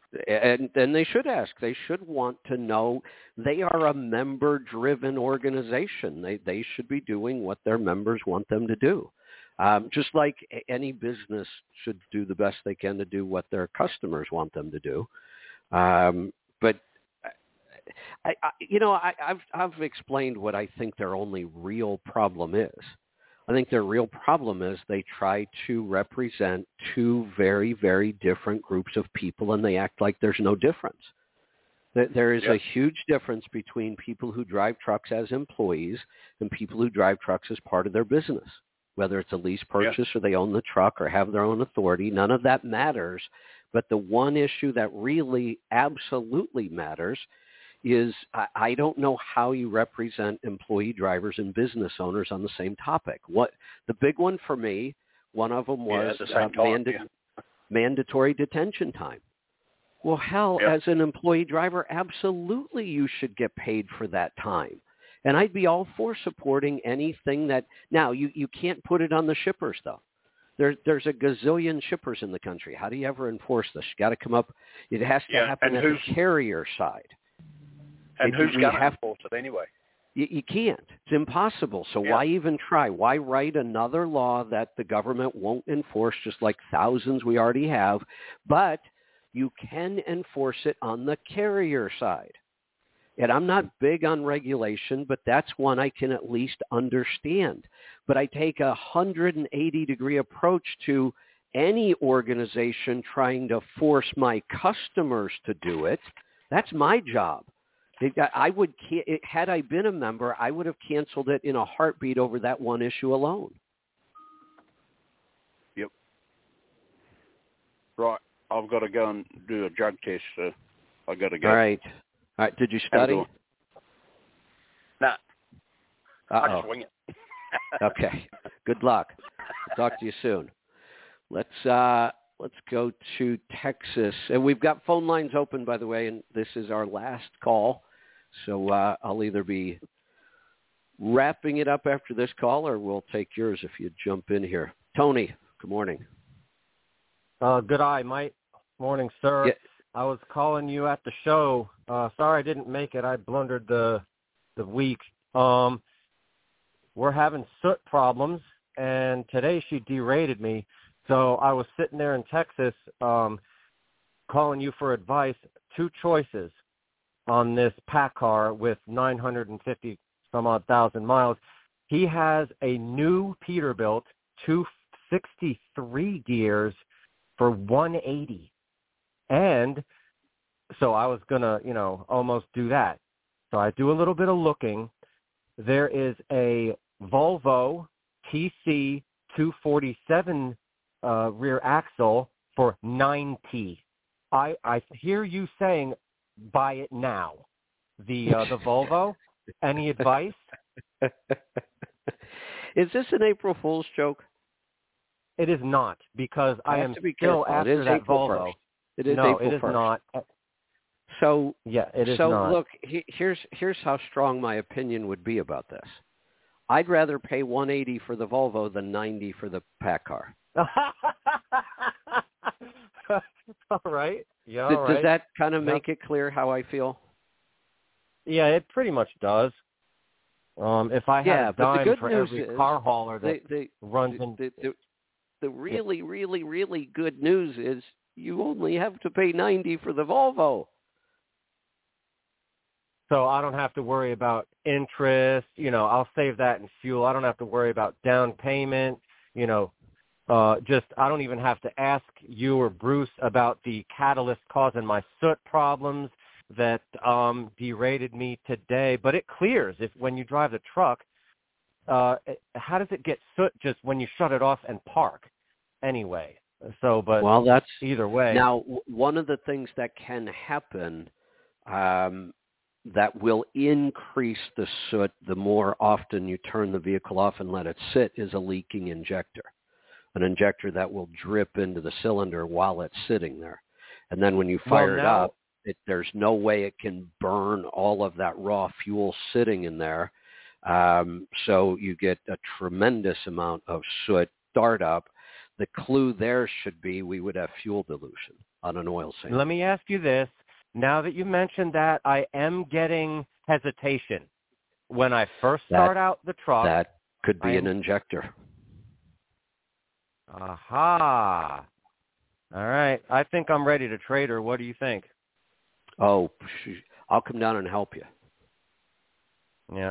And then they should ask. They should want to know. They are a member-driven organization. They they should be doing what their members want them to do. Um, just like any business should do the best they can to do what their customers want them to do. Um, but I, I, you know, I, I've I've explained what I think their only real problem is. I think their real problem is they try to represent two very, very different groups of people, and they act like there's no difference. There is Yep. a huge difference between people who drive trucks as employees and people who drive trucks as part of their business, whether it's a lease purchase or they own the truck or have their own authority. None of that matters. But the one issue that really absolutely matters is I, I don't know how you represent employee drivers and business owners on the same topic. What the big one for me, one of them was yeah, at the same uh, time, manda- yeah. mandatory detention time. Well, hell, Yeah. as an employee driver, absolutely you should get paid for that time. And I'd be all for supporting anything that – now, you, you can't put it on the shippers, though. There, there's a gazillion shippers in the country. How do you ever enforce this? You got to come up – it has to Yeah, happen and at who's- the carrier side. And It- who's we going to have- enforce it anyway? You, you can't. It's impossible. So Yeah. why even try? Why write another law that the government won't enforce, just like thousands we already have? But you can enforce it on the carrier side. And I'm not big on regulation, but that's one I can at least understand. But I take a one hundred eighty degree approach to any organization trying to force my customers to do it. That's my job. I would, had I been a member, I would have canceled it in a heartbeat over that one issue alone. Yep. Right. I've got to go and do a drug test, so I got to go. All right. All right. Did you study? Nah. I Uh-oh. just wing it. Okay. Good luck. Talk to you soon. Let's uh, let's go to Texas, and we've got phone lines open, by the way, and this is our last call. So uh, I'll either be wrapping it up after this call, or we'll take yours if you jump in here. Tony, good morning. Uh, good eye, Mike. Morning, sir. Yeah. I was calling you at the show. Uh, sorry I didn't make it. I blundered the the week. Um, we're having soot problems, and today she derated me. So I was sitting there in Texas um, calling you for advice. Two choices on this PACCAR with nine hundred fifty some odd thousand miles. He has a new Peterbilt two sixty-three gears for one eighty. And so I was going to, you know, almost do that. So I do a little bit of looking. There is a Volvo T C two forty-seven uh, rear axle for ninety. I, I hear you saying buy it now. The uh, the Volvo. Any advice? Is this an April Fool's joke? It is not, because I, I am still careful. after that April Volvo. first. It is no, April it is first. not. So yeah, it is so not. look, he, here's here's how strong my opinion would be about this. I'd rather pay one eighty for the Volvo than ninety for the PACCAR. All right. Yeah. Does, all right. does that kind of Yep. make it clear how I feel? Yeah, it pretty much does. Um, if I had Yeah, a but the dime good for news every is car hauler that the, the, runs the, in, the, the, the really, really, really good news is you only have to pay ninety for the Volvo. so I don't have to worry about interest. You know, I'll save that in fuel. I don't have to worry about down payment. You know, uh, just I don't even have to ask you or Bruce about the catalyst causing my soot problems that um, derated me today. But it clears if when you drive the truck. Uh, how does it get soot just when you shut it off and park? Anyway, so but Well, that's either way. Now, w- one of the things that can happen um, that will increase the soot the more often you turn the vehicle off and let it sit is a leaking injector, an injector that will drip into the cylinder while it's sitting there. And then when you fire well, it now, up, it, there's no way it can burn all of that raw fuel sitting in there. Um, so you get a tremendous amount of soot startup. The clue there should be we would have fuel dilution. on an oil sand. Let me ask you this. Now that you mentioned that, I am getting hesitation. When I first start that, out the truck. That could be I'm, an injector. Aha. All right. I think I'm ready to trade her. What do you think? Oh, I'll come down and help you. Yeah.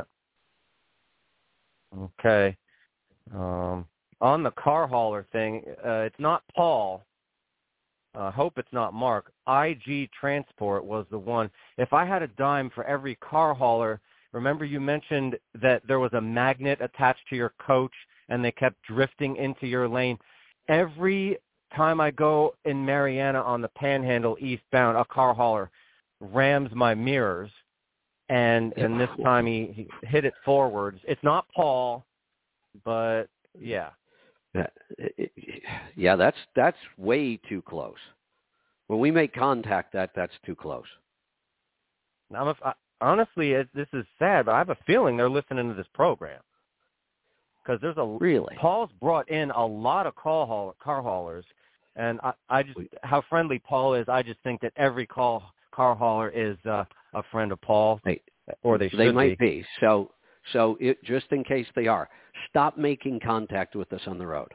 Okay. Um, on the car hauler thing, uh, it's not Paul. I uh, hope it's not Mark. I G Transport was the one. If I had a dime for every car hauler, remember you mentioned that there was a magnet attached to your coach and they kept drifting into your lane. Every time I go in Mariana on the Panhandle eastbound, a car hauler rams my mirrors, and and this time he, he hit it forwards. It's not Paul, but yeah. Yeah, yeah, that's that's way too close. When we make contact, that that's too close. I'm a, I, honestly, it, this is sad, but I have a feeling they're listening to this program because there's a really Paul's brought in a lot of car haul, car haulers, and I, I just how friendly Paul is. I just think that every call car hauler is uh, a friend of Paul, they, or they should they might be. be. So so it, just in case they are, stop making contact with us on the road.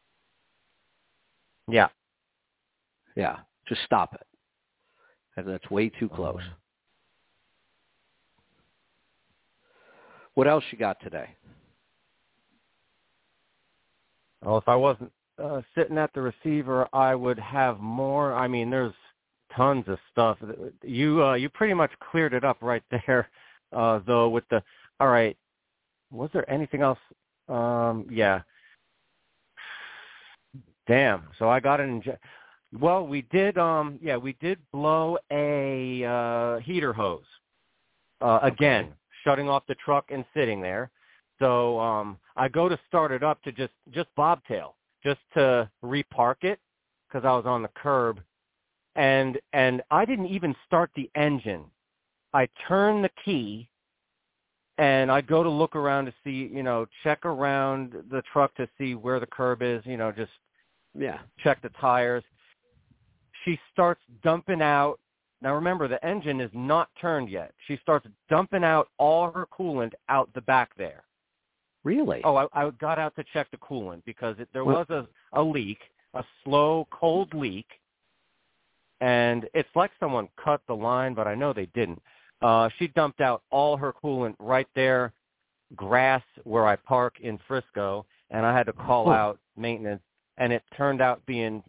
Yeah, yeah, just stop it. That's way too close. What else you got today? Well, if I wasn't uh, sitting at the receiver, I would have more. I mean, there's tons of stuff. You uh, you pretty much cleared it up right there, uh, though. With the all right, was there anything else? Um, yeah. Damn. So I got an inje- Well, we did. Um, yeah, we did blow a uh, heater hose uh, again, okay. Shutting off the truck and sitting there. So um, I go to start it up to just just bobtail, just to repark it because I was on the curb, and and I didn't even start the engine. I turn the key, and I go to look around to see, you know, check around the truck to see where the curb is, you know, just yeah, check the tires. She starts dumping out. Now remember, the engine is not turned yet. She starts dumping out all her coolant out the back there. Really? Oh, I, I got out to check the coolant because it, there well, was a, a leak, a slow, cold leak, and it's like someone cut the line, but I know they didn't. Uh, she dumped out all her coolant right there, grass where I park in Frisco, and I had to call oh. out maintenance, and it turned out being,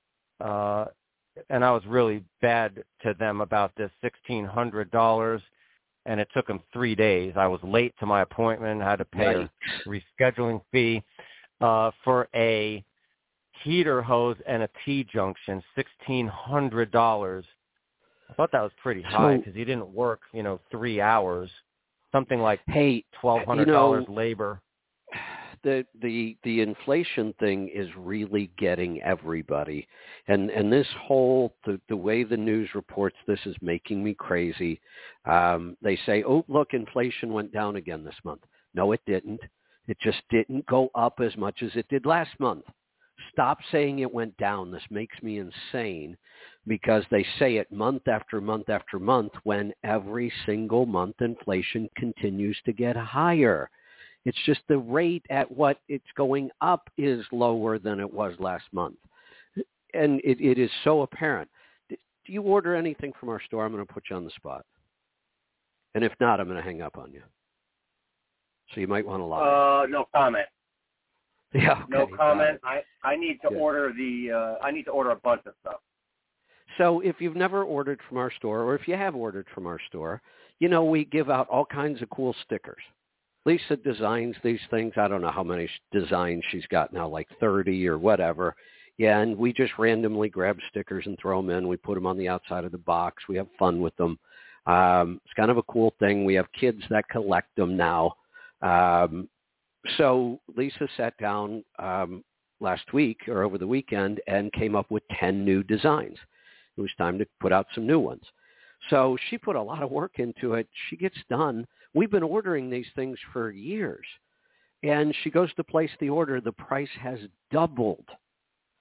uh, and I was really bad to them about this, sixteen hundred dollars. And it took them three days. I was late to my appointment. I had to pay right. a rescheduling fee uh, for a heater hose and a T-junction, sixteen hundred dollars. I thought that was pretty high because so, he didn't work, you know, three hours, something like hey, twelve hundred dollars you know, labor. The, the the inflation thing is really getting everybody. And and this whole, the, the way the news reports this is making me crazy. Um, they say, oh, look, inflation went down again this month. No, it didn't. It just didn't go up as much as it did last month. Stop saying it went down. This makes me insane because they say it month after month after month when every single month inflation continues to get higher. It's just the rate at what it's going up is lower than it was last month. And it, it is so apparent. Do you order anything from our store? I'm going to put you on the spot. And if not, I'm going to hang up on you. So you might want to lie. Uh, no comment. Yeah. Okay, no comment. I, I need to Good. order the, uh, I need to order a bunch of stuff. So if you've never ordered from our store, or if you have ordered from our store, you know, we give out all kinds of cool stickers. Lisa designs these things. I don't know how many designs she's got now, like thirty or whatever. Yeah, and we just randomly grab stickers and throw them in. We put them on the outside of the box. We have fun with them. Um, it's kind of a cool thing. We have kids that collect them now. Um, so Lisa sat down um, last week or over the weekend and came up with ten new designs. It was time to put out some new ones. So she put a lot of work into it. She gets done. We've been ordering these things for years. And she goes to place the order. The price has doubled.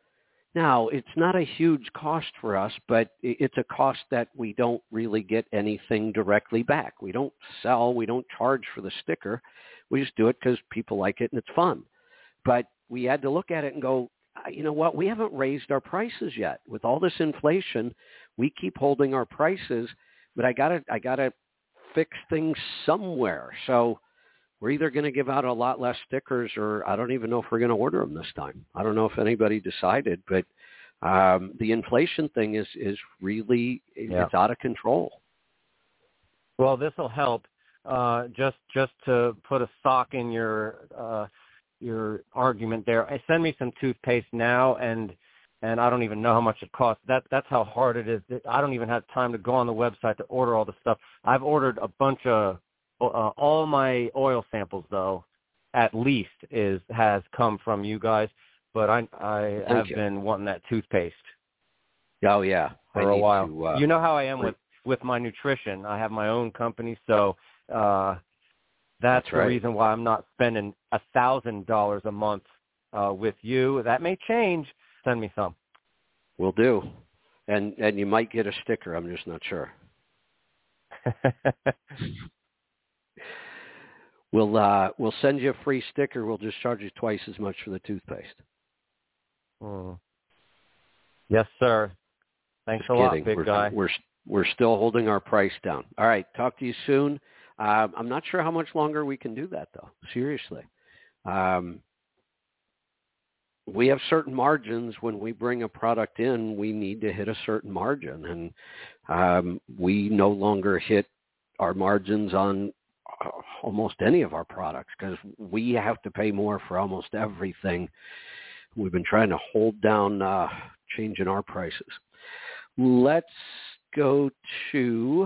Now, it's not a huge cost for us, but it's a cost that we don't really get anything directly back. We don't sell. We don't charge for the sticker. We just do it because people like it and it's fun. But we had to look at it and go, you know what? We haven't raised our prices yet. With all this inflation, we keep holding our prices, but I gotta, I gotta fix things somewhere. So we're either going to give out a lot less stickers, or I don't even know if we're going to order them this time. I don't know if anybody decided, but um, the inflation thing is, is really, yeah. it's out of control. Well, this will help. Uh, just just to put a sock in your uh, your argument there. Send me some toothpaste now, and and I don't even know how much it costs. That that's how hard it is. I don't even have time to go on the website to order all the stuff. I've ordered a bunch of uh, all my oil samples, though, at least is has come from you guys. But I I Thank have you. been wanting that toothpaste. Oh yeah, for I a need while. to, uh, you know how I am with with my nutrition. I have my own company, so. Uh, That's, That's the right. reason why I'm not spending a thousand dollars a month uh, with you. That may change. Send me some. Will do, and and you might get a sticker. I'm just not sure. we'll uh, we'll send you a free sticker. We'll just charge you twice as much for the toothpaste. Hmm. Yes, sir. Thanks Just a lot, kidding. big we're, guy. We're we're still holding our price down. All right. Talk to you soon. Uh, I'm not sure how much longer we can do that, though. Seriously. Um, we have certain margins. When we bring a product in, we need to hit a certain margin. And um, we no longer hit our margins on uh, almost any of our products because we have to pay more for almost everything. We've been trying to hold down uh, changing our prices. Let's go to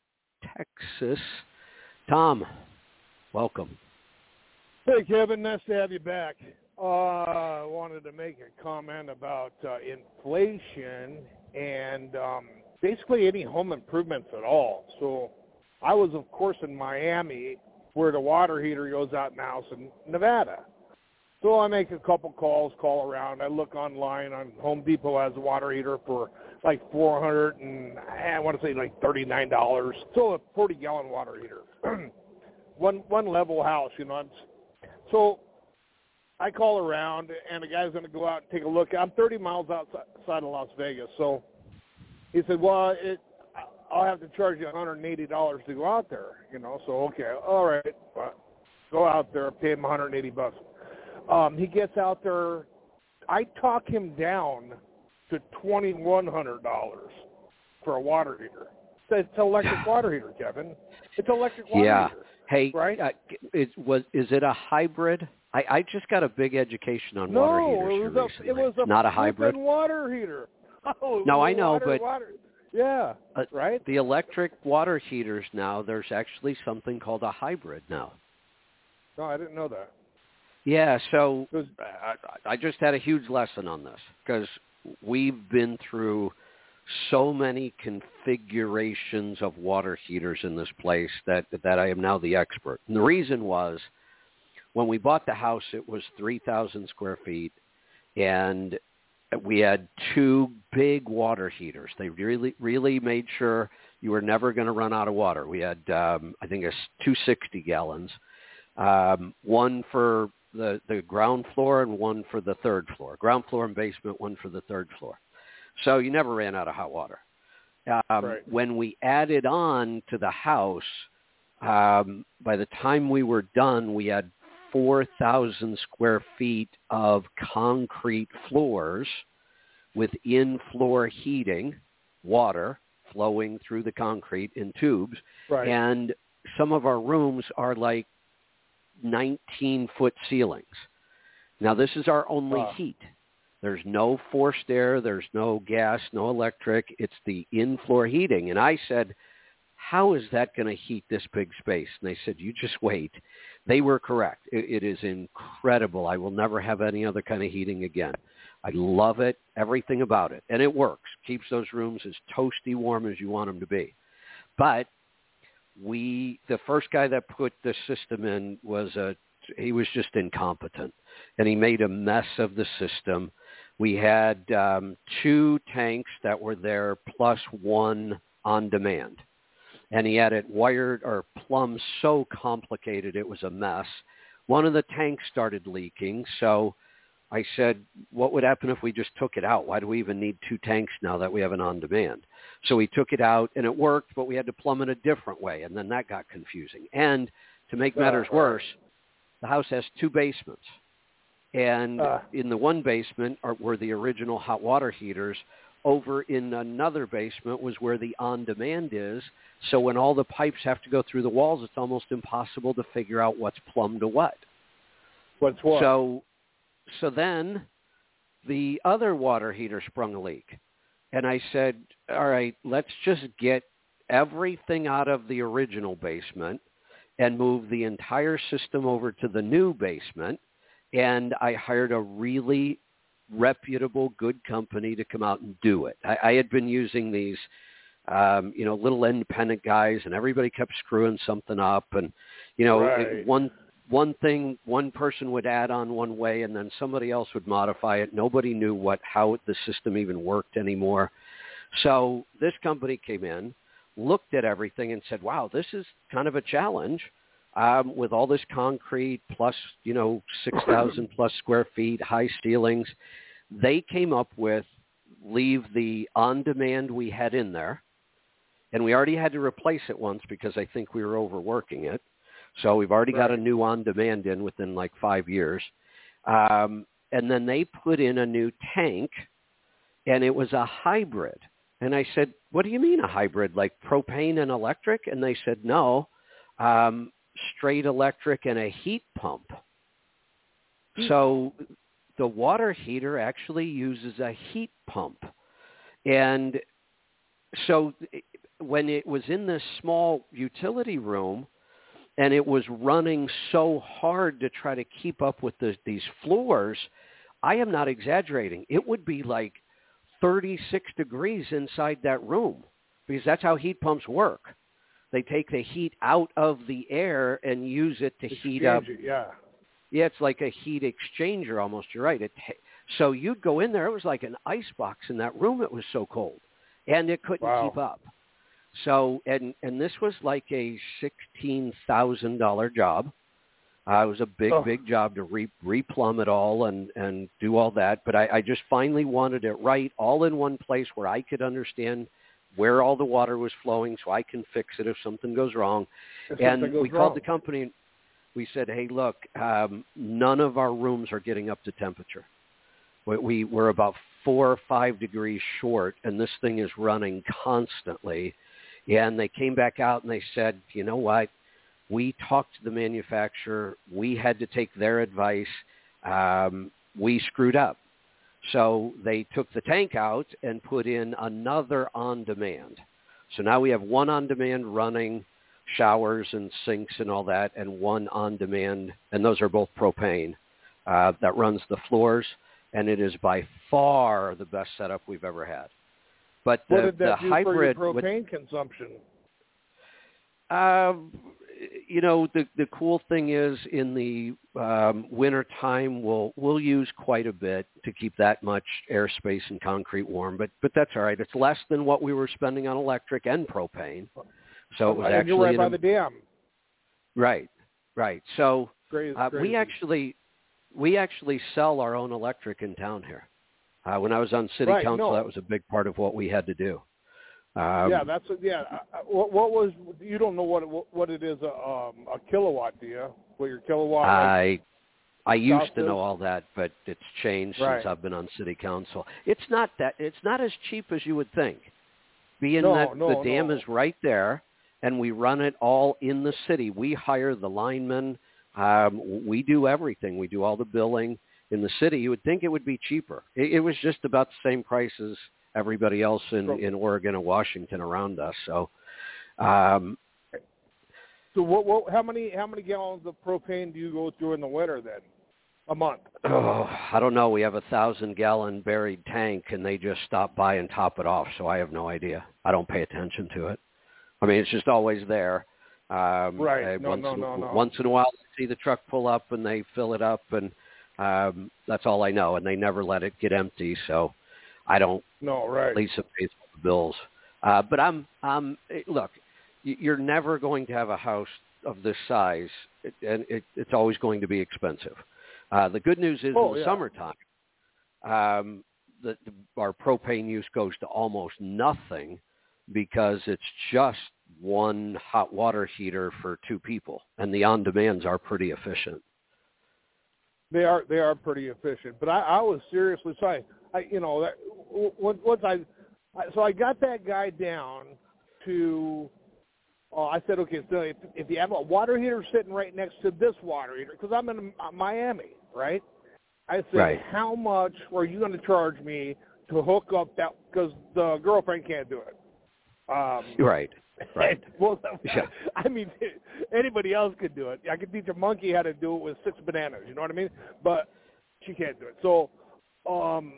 Texas. Tom, welcome. Hey, Kevin. Nice to have you back. Uh, I wanted to make a comment about uh, inflation and um, basically any home improvements at all. So I was, of course, in Miami where the water heater goes out in the house in Nevada. So I make a couple calls, call around. I look online on Home Depot has a water heater for like four hundred and I want to say like thirty-nine dollars. So a forty gallon water heater, one one level house, you know. So I call around, and the guy's going to go out and take a look. I'm thirty miles outside of Las Vegas, so he said, "Well, it, I'll have to charge you one hundred eighty dollars to go out there." You know, so okay, all right, well, go out there, pay him one hundred eighty bucks. Um, he gets out there. I talk him down to twenty-one hundred dollars for a water heater. It's an electric water heater, Kevin. It's electric water yeah. heater. Hey, right? Uh, it was. Is it a hybrid? I, I just got a big education on no, water heaters it here was a, recently. it was a not a hybrid water heater. Oh, it no, was I know, water, but water. yeah, uh, right. The electric water heaters now. There's actually something called a hybrid now. No, I didn't know that. Yeah, so was, I, I just had a huge lesson on this because we've been through so many configurations of water heaters in this place that that I am now the expert. And the reason was when we bought the house, it was three thousand square feet, and we had two big water heaters. They really, really made sure you were never going to run out of water. We had, um, I think, a two sixty gallons, um, one for the, the ground floor and one for the third floor. Ground floor and basement, one for the third floor. So you never ran out of hot water. Um, right. When we added on to the house, um, by the time we were done, we had four thousand square feet of concrete floors with in-floor heating, water flowing through the concrete in tubes. Right. And some of our rooms are like nineteen-foot ceilings. Now, this is our only wow. heat. There's no forced air. There's no gas, no electric. It's the in-floor heating. And I said, how is that going to heat this big space? And they said, you just wait. They were correct. It, it is incredible. I will never have any other kind of heating again. I love it, everything about it. And it works. Keeps those rooms as toasty warm as you want them to be. But we, the first guy that put the system in was a, he was just incompetent. And he made a mess of the system. We had um, two tanks that were there plus one on demand. And he had it wired or plumbed so complicated it was a mess. One of the tanks started leaking, so I said, what would happen if we just took it out? Why do we even need two tanks now that we have an on-demand? So we took it out, and it worked, but we had to plumb it a different way, and then that got confusing. And to make matters worse, the house has two basements. And uh. in the one basement are, were the original hot water heaters. Over in another basement was where the on-demand is. So when all the pipes have to go through the walls, it's almost impossible to figure out what's plumbed to what. What's what? So, so then the other water heater sprung a leak. And I said, all right, let's just get everything out of the original basement and move the entire system over to the new basement. And I hired a really reputable, good company to come out and do it. I, I had been using these, um, you know, little independent guys, and everybody kept screwing something up. And, you know, right. it, one one thing, one person would add on one way, and then somebody else would modify it. Nobody knew what how the system even worked anymore. So this company came in, looked at everything, and said, wow, this is kind of a challenge. Um, with all this concrete plus, you know, six thousand plus square feet, high ceilings, they came up with leave the on-demand we had in there. And we already had to replace it once because I think we were overworking it. So we've already right. got a new on-demand in within like five years. Um, and then they put in a new tank, and it was a hybrid. And I said, what do you mean a hybrid, like propane and electric? And they said, no. Um, straight electric and a heat pump. So the water heater actually uses a heat pump. And so when it was in this small utility room and it was running so hard to try to keep up with the, these floors, I am not exaggerating. It would be like thirty-six degrees inside that room because that's how heat pumps work. They take the heat out of the air and use it to Exchange heat up. It, yeah. Yeah, it's like a heat exchanger almost. You're right. It, so you'd go in there. It was like an ice box in that room. It was so cold. And it couldn't wow. keep up. So, and, and this was like a sixteen thousand dollars job. Uh, it was a big, oh. big job to re, replumb it all and, and do all that. But I, I just finally wanted it right, all in one place where I could understand where all the water was flowing so I can fix it if something goes wrong. If and goes we wrong. called the company. We said, hey, look, um, none of our rooms are getting up to temperature. We, we, we're about four or five degrees short, and this thing is running constantly. And they came back out and they said, you know what? We talked to the manufacturer. We had to take their advice. Um, we screwed up. So they took the tank out and put in another on-demand. So now we have one on-demand running showers and sinks and all that, and one on-demand, and those are both propane, uh, that runs the floors, and it is by far the best setup we've ever had. But the, what did that the do hybrid for your propane with, consumption? Uh, you know, the the cool thing is in the um, winter time, we'll we'll use quite a bit to keep that much airspace and concrete warm. But but that's all right. It's less than what we were spending on electric and propane. So it was and actually you're right by a, the dam. Right, right. So Crazy, uh, crazy. we actually we actually sell our own electric in town here. Uh, when I was on city right, council, no. that was a big part of what we had to do. Um, yeah, that's a, yeah. What, what was you don't know what it, what it is a um, a kilowatt, do you? What your kilowatt? I I used South to is? know all that, but it's changed right. since I've been on city council. It's not that it's not as cheap as you would think, being no, that no, the dam no. is right there, and we run it all in the city. We hire the linemen. Um, we do everything. We do all the billing in the city. You would think it would be cheaper. It, it was just about the same price as everybody else in, in Oregon and Washington around us. So, um, so what, what? How many how many gallons of propane do you go through in the winter then? A month? Oh, I don't know. We have a thousand gallon buried tank, and they just stop by and top it off. So I have no idea. I don't pay attention to it. I mean, it's just always there. Um, right. Uh, No, once, no, no, no. Once in a while, I see the truck pull up and they fill it up, and Um, that's all I know, and they never let it get empty, so I don't. No, right. Lisa pays all the bills, uh, but I'm. Um, look, you're never going to have a house of this size, and it, it's always going to be expensive. Uh, the good news is oh, in the yeah. summertime, um, the, the, our propane use goes to almost nothing because it's just one hot water heater for two people, and the on-demands are pretty efficient. They are they are pretty efficient, but I, I was seriously sorry. I you know that once I so I got that guy down to. Uh, I said, okay, so if, if you have a water heater sitting right next to this water heater, because I'm in uh, Miami, right? I said, right. how much are you going to charge me to hook up that? Because the girlfriend can't do it. Um, right. Right. well, yeah. I mean, anybody else could do it. I could teach a monkey how to do it with six bananas. You know what I mean? But she can't do it. So, um,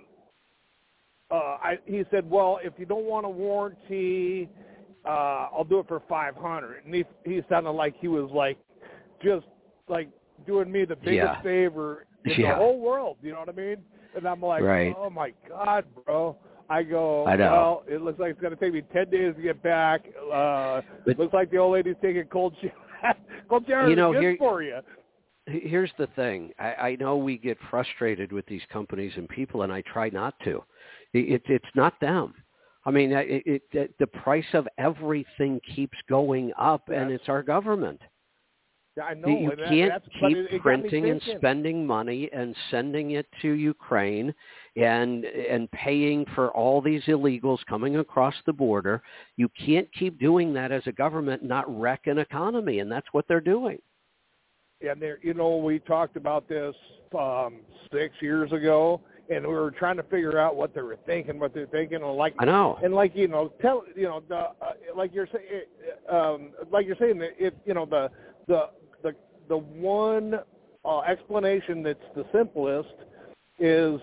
uh, I, he said, well, if you don't want a warranty, uh, I'll do it for five hundred. And he he sounded like he was like, just like doing me the biggest yeah. favor in yeah. the whole world. You know what I mean? And I'm like, right. oh my God, bro. I go, I know. well, it looks like it's going to take me ten days to get back. Uh, but, looks like the old lady's taking cold shower. Cold shower you know, is good here, for you. Here's the thing. I, I know we get frustrated with these companies and people, and I try not to. It, it, it's not them. I mean, it, it, it, the price of everything keeps going up, yes. and it's our government. Yeah, I know. You and can't that, keep it, it printing and spending money and sending it to Ukraine and and paying for all these illegals coming across the border. You can't keep doing that as a government, not wreck an economy, and that's what they're doing. And there, you know, we talked about this um, six years ago, and we were trying to figure out what they were thinking, what they're thinking, and like I know, and like you know, tell you know, the, uh, like you're saying, um, like you're saying, that if you know the the the the one uh, explanation that's the simplest is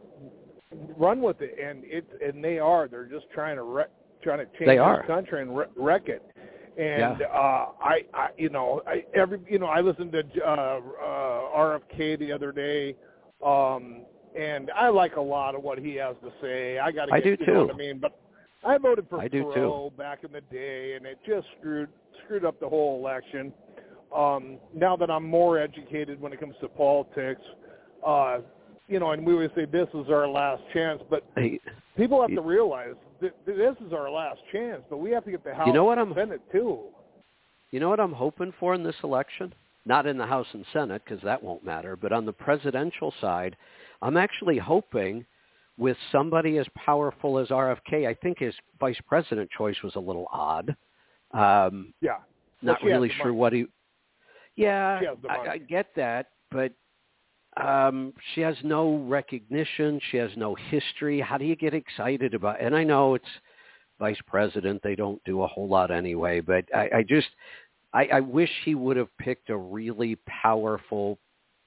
run with it, and it and they are they're just trying to wreck, trying to change they are. this country and wreck, wreck it. And yeah. uh, I, I, you know, I every, you know, I listened to uh, uh, R F K the other day, um, and I like a lot of what he has to say. I got to, I do you too. know what I mean, but I voted for I do Perot too. back in the day, and it just screwed screwed up the whole election. Um, now that I'm more educated when it comes to politics, uh, you know, and we always say this is our last chance, but hey, people have you, to realize that this is our last chance, but we have to get the House you know what and I'm, Senate too. You know what I'm hoping for in this election? Not in the House and Senate, because that won't matter, but on the presidential side, I'm actually hoping with somebody as powerful as R F K. I think his vice president choice was a little odd. Um, yeah. Not well, really sure money. what he... Yeah, I, I get that, but um, she has no recognition. She has no history. How do you get excited about it? And I know it's vice president. They don't do a whole lot anyway, but I, I just... I, I wish he would have picked a really powerful,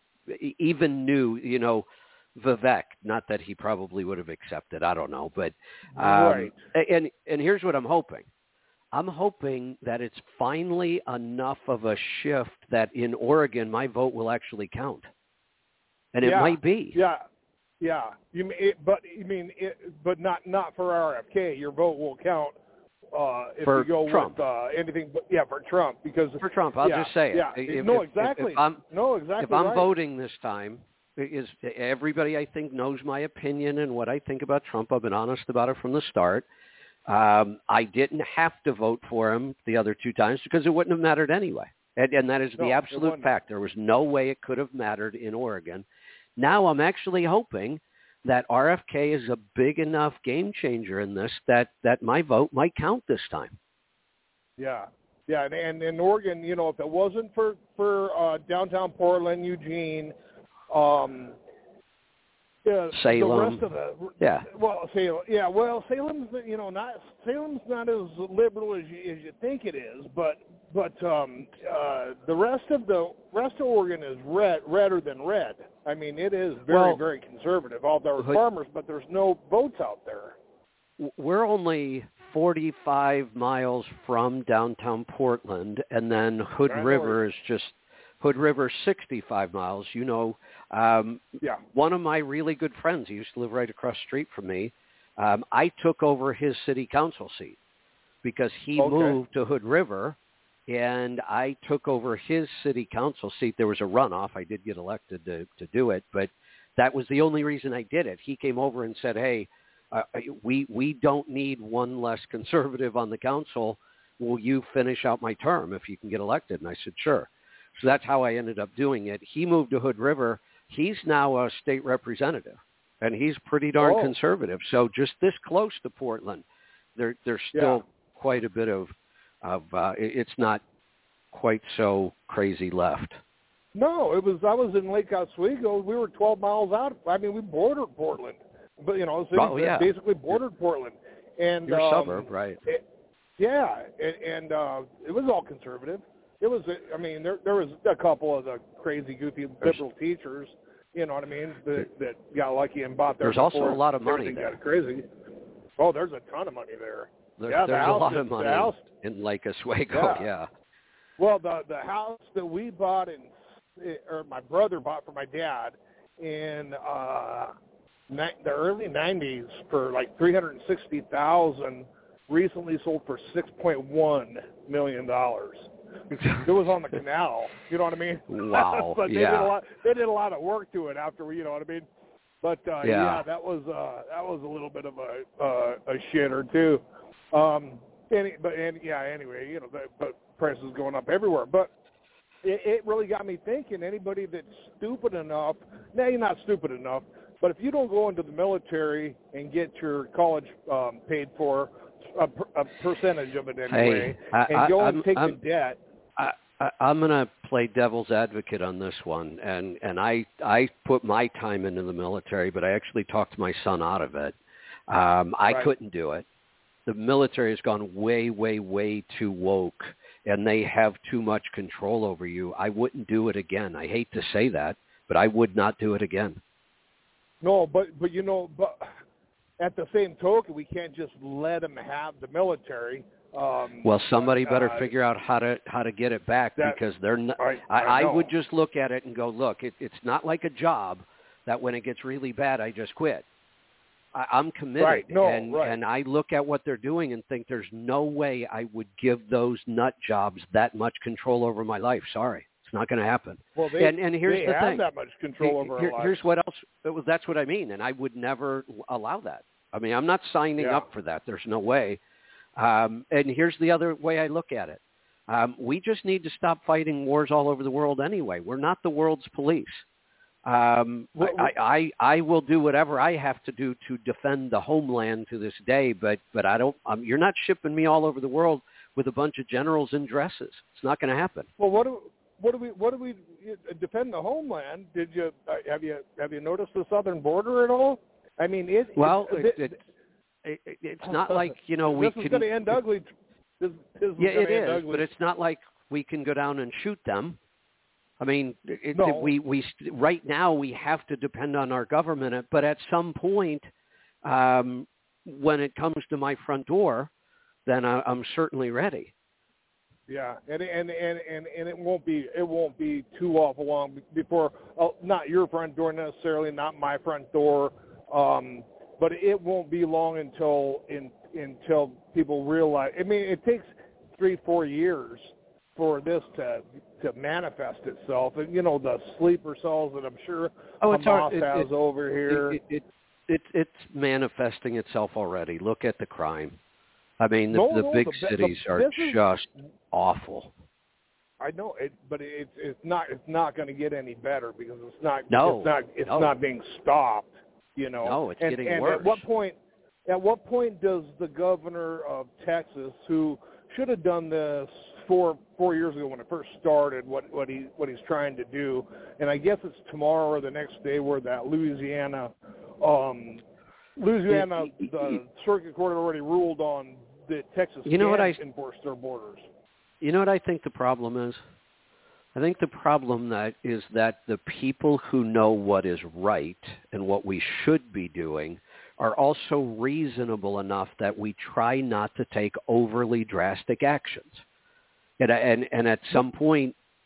even new, you know, Vivek. Not that he probably would have accepted. I don't know, but um, right. And and here's what I'm hoping. I'm hoping that it's finally enough of a shift that in Oregon my vote will actually count, and it yeah. might be. Yeah, yeah. You mean, it, but you mean, it, but not not for R F K. Your vote will count. Uh, if for you go Trump. with uh, anything, but yeah, for Trump, because for Trump, I'll yeah, just say it. Yeah, if, no, if, exactly. If, if I'm, no, exactly. If I'm right. voting this time, is everybody I think knows my opinion and what I think about Trump. I've been honest about it from the start. Um, I didn't have to vote for him the other two times because it wouldn't have mattered anyway, and, and that is no, the absolute fact. There was no way it could have mattered in Oregon. Now I'm actually hoping that R F K is a big enough game changer in this that, that my vote might count this time. Yeah, yeah, and, and in Oregon, you know, if it wasn't for for uh, downtown Portland, Eugene, um, yeah, Salem, the rest of the yeah, well, Salem, yeah, well, Salem's you know not Salem's not as liberal as you as you think it is, but but um, uh, the rest of the rest of Oregon is red, redder than red. I mean, it is very well, very conservative. All there are farmers, but there's no votes out there. We're only forty-five miles from downtown Portland, and then Hood right River is just Hood River, sixty-five miles. You know, um, yeah. one of my really good friends, he used to live right across the street from me, um, I took over his city council seat because he okay. moved to Hood River, and I took over his city council seat. There was a runoff. I did get elected to, to do it, but that was the only reason I did it. He came over and said, hey, uh, we we don't need one less conservative on the council. Will you finish out my term if you can get elected? And I said, sure. So that's how I ended up doing it. He moved to Hood River. He's now a state representative, and he's pretty darn oh. conservative. So just this close to Portland, there, there's still yeah. quite a bit of, of uh, it's not quite so crazy left. No, it was. I was in Lake Oswego. We were twelve miles out. I mean, we bordered Portland, but you know, so oh, yeah. basically bordered Portland. And You're um, a suburb, right? It, yeah, and, and uh, it was all conservative. It was. I mean, there there was a couple of the crazy, goofy liberal teachers. You know what I mean? That, that got lucky and bought their. There's also a lot of money there. Got crazy. Oh, there's a ton of money there. There's, yeah, there's the a lot is, of money house, in Lake Oswego. Yeah. yeah. Well, the the house that we bought in, or my brother bought for my dad in uh, ni- the early nineties for like three hundred sixty thousand. Recently sold for six point one million dollars. It was on the canal. You know what I mean? Wow. But they yeah. did a lot. They did a lot of work to it after we. You know what I mean? But uh, yeah. yeah, that was uh, that was a little bit of a uh, a shitter too. Um, and but and yeah, anyway, you know, the, but prices going up everywhere. But it, it really got me thinking. Anybody that's stupid enough, now you're not stupid enough, but if you don't go into the military and get your college um, paid for. A, a percentage of it anyway, hey, I, and go I, and take I'm, the debt. I, I, I'm going to play devil's advocate on this one, and and I I put my time into the military, but I actually talked my son out of it. Um, I right. couldn't do it. The military has gone way, way, way too woke, and they have too much control over you. I wouldn't do it again. I hate to say that, but I would not do it again. No, but but you know, but. At the same token, we can't just let them have the military. Um, well, somebody better uh, figure out how to how to get it back that, because they're not. I, I, I, I would just look at it and go, look, it, it's not like a job that when it gets really bad, I just quit. I, I'm committed, right. no, and right. and I look at what they're doing and think there's no way I would give those nut jobs that much control over my life. Sorry. It's not going to happen. Well, they, and, and here's they the have thing. that much control over Here, our lives. Here's what else. Was, that's what I mean, and I would never allow that. I mean, I'm not signing yeah. up for that. There's no way. Um, and here's the other way I look at it. Um, we just need to stop fighting wars all over the world anyway. We're not the world's police. Um, well, I, I, I will do whatever I have to do to defend the homeland to this day, but, but I don't, um, you're not shipping me all over the world with a bunch of generals in dresses. It's not going to happen. Well, what do, what do we, what do we defend the homeland? Did you, uh, have you, have you noticed the southern border at all? I mean, it, well, it, it, it, it, it's not like, you know, we this can. This is going to end ugly. This, this yeah, is it is, ugly. but it's not like we can go down and shoot them. I mean, it, no. it, we, we, right now we have to depend on our government, but at some point, um, when it comes to my front door, then I, I'm certainly ready. Yeah, and and and and and it won't be it won't be too awful long before uh, not your front door necessarily, not my front door, um, but it won't be long until in until people realize. I mean, it takes three four years for this to to manifest itself, and you know the sleeper cells that I'm sure oh, it's Hamas our, it, has it, over here. It, it, it, it, it's manifesting itself already. Look at the crime. I mean, the, no, the no, big the, cities the, are just is, awful. I know it, but it's it's not it's not going to get any better because it's not no, it's not it's no. not being stopped. You know, no, it's and, getting and worse. At what point? At what point does the governor of Texas, who should have done this four four years ago when it first started, what what he what he's trying to do, and I guess it's tomorrow or the next day where that Louisiana, um, Louisiana, the circuit court already ruled on that Texas you know can what I, enforce their borders. You know what I think the problem is? I think the problem that is that the people who know what is right and what we should be doing are also reasonable enough that we try not to take overly drastic actions. And, and, and at some point,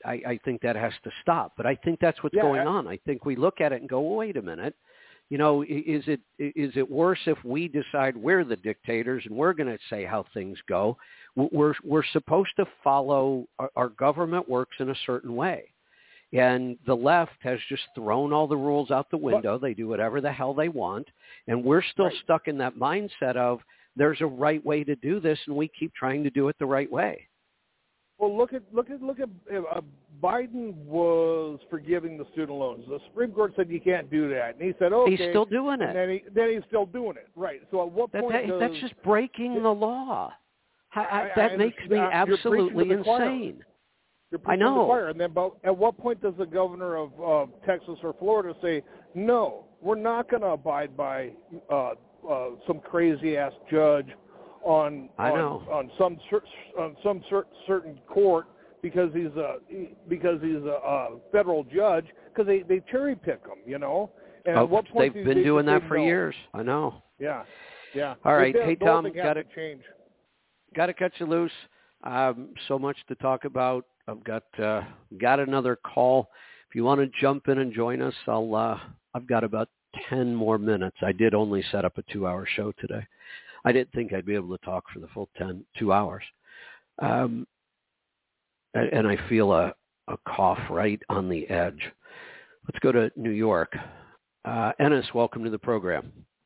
I, I think that has to stop. But I think that's what's yeah, going I, on. I think we look at it and go, well, wait a minute. You know, is it is it worse if we decide we're the dictators and we're going to say how things go? We're we're supposed to follow. Our, our government works in a certain way, and the left has just thrown all the rules out the window. They do whatever the hell they want, and we're still right. stuck in that mindset of there's a right way to do this, and we keep trying to do it the right way. Well, look at look at look at uh, Biden was forgiving the student loans. The Supreme Court said you can't do that, and he said, "Okay." He's still doing it. And then, he, then he's still doing it, right? So at what that, point that, does, that's just breaking the law. I, I, that I, makes me uh, absolutely you're insane. You're I know. To the choir. And then, but at what point does the governor of uh, Texas or Florida say, "No, we're not going to abide by uh, uh, some crazy ass judge on I on, know. on some cer- on some cer- certain court because he's a because he's a, a federal judge because they they cherry pick him, you know." And oh, at what point they've do been they doing that say for no? years. I know. Yeah, yeah. All right, they, hey the Tom, thing has got to to change. got to cut you loose. Um, so much to talk about. I've got uh, got another call. If you want to jump in and join us, I'll. Uh, I've got about ten more minutes. I did only set up a two-hour show today. I didn't think I'd be able to talk for the full ten, two hours. Um, and, and I feel a, a cough right on the edge. Let's go to New York. Uh, Ennis, welcome to the program.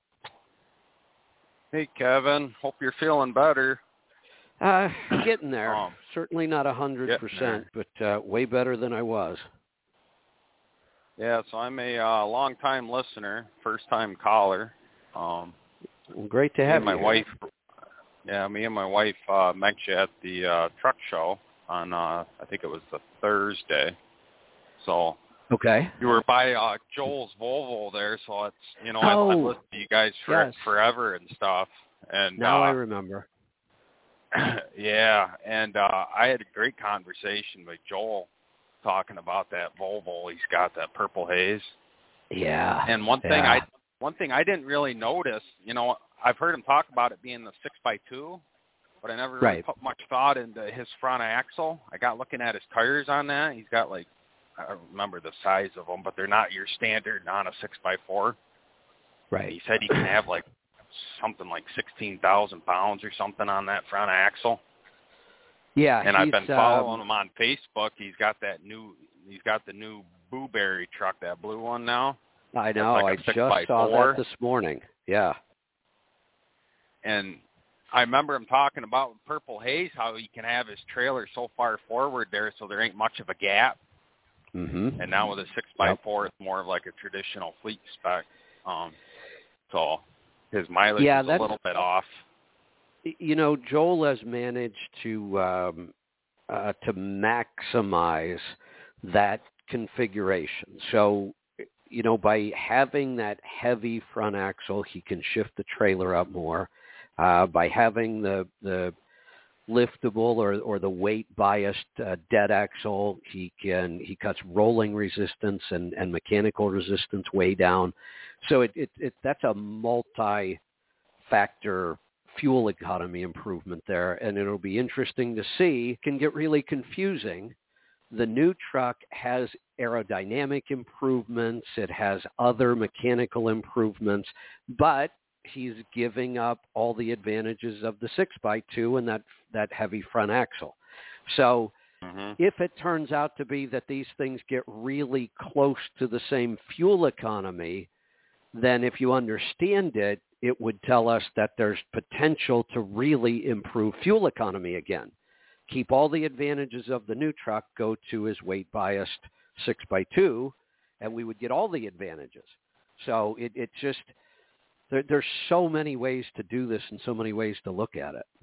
Hey, Kevin. Hope you're feeling better. Uh, getting there. Um, Certainly not a hundred percent, but uh, way better than I was. Yeah, so I'm a uh, long-time listener, first-time caller. Um, well, great to have me and you. my wife. Yeah, me and my wife uh, met you at the uh, truck show on, uh, I think it was the Thursday. So okay, you were by uh, Joel's Volvo there, so it's you know oh, I've, I've listened to you guys for yes. forever and stuff. And now uh, I remember. Yeah, and uh, I had a great conversation with Joel talking about that Volvo. He's got that purple haze. Yeah. And one yeah. thing I one thing I didn't really notice, you know, I've heard him talk about it being the six by two, but I never really right. put much thought into his front axle. I got looking at his tires on that. He's got like I don't remember the size of them, but they're not your standard on a six by four. Right. He said he can have like something like sixteen thousand pounds or something on that front axle. Yeah, and I've been following um, him on Facebook. He's got that new, he's got the new Blueberry truck, that blue one now. I know. Like I just saw four. that this morning. Yeah. And I remember him talking about Purple Haze, how he can have his trailer so far forward there so there ain't much of a gap. Mm-hmm. And now with a six by yep. four, it's more of like a traditional fleet spec. Um, so his mileage yeah, is a little bit off. You know, Joel has managed to um, uh, to maximize that configuration. So, you know, by having that heavy front axle, he can shift the trailer up more. Uh, by having the the liftable or or the weight biased uh, dead axle, he can he cuts rolling resistance and, and mechanical resistance way down. So it, it, it that's a multi factor fuel economy improvement there, and it'll be interesting to see. It can get really confusing. The new truck has aerodynamic improvements. It has other mechanical improvements, but he's giving up all the advantages of the six by two and that, that heavy front axle. So mm-hmm. if it turns out to be that these things get really close to the same fuel economy, then if you understand it, it would tell us that there's potential to really improve fuel economy again. Keep all the advantages of the new truck, go to his weight-biased six by two, and we would get all the advantages. So it, it just, there, there's so many ways to do this and so many ways to look at it.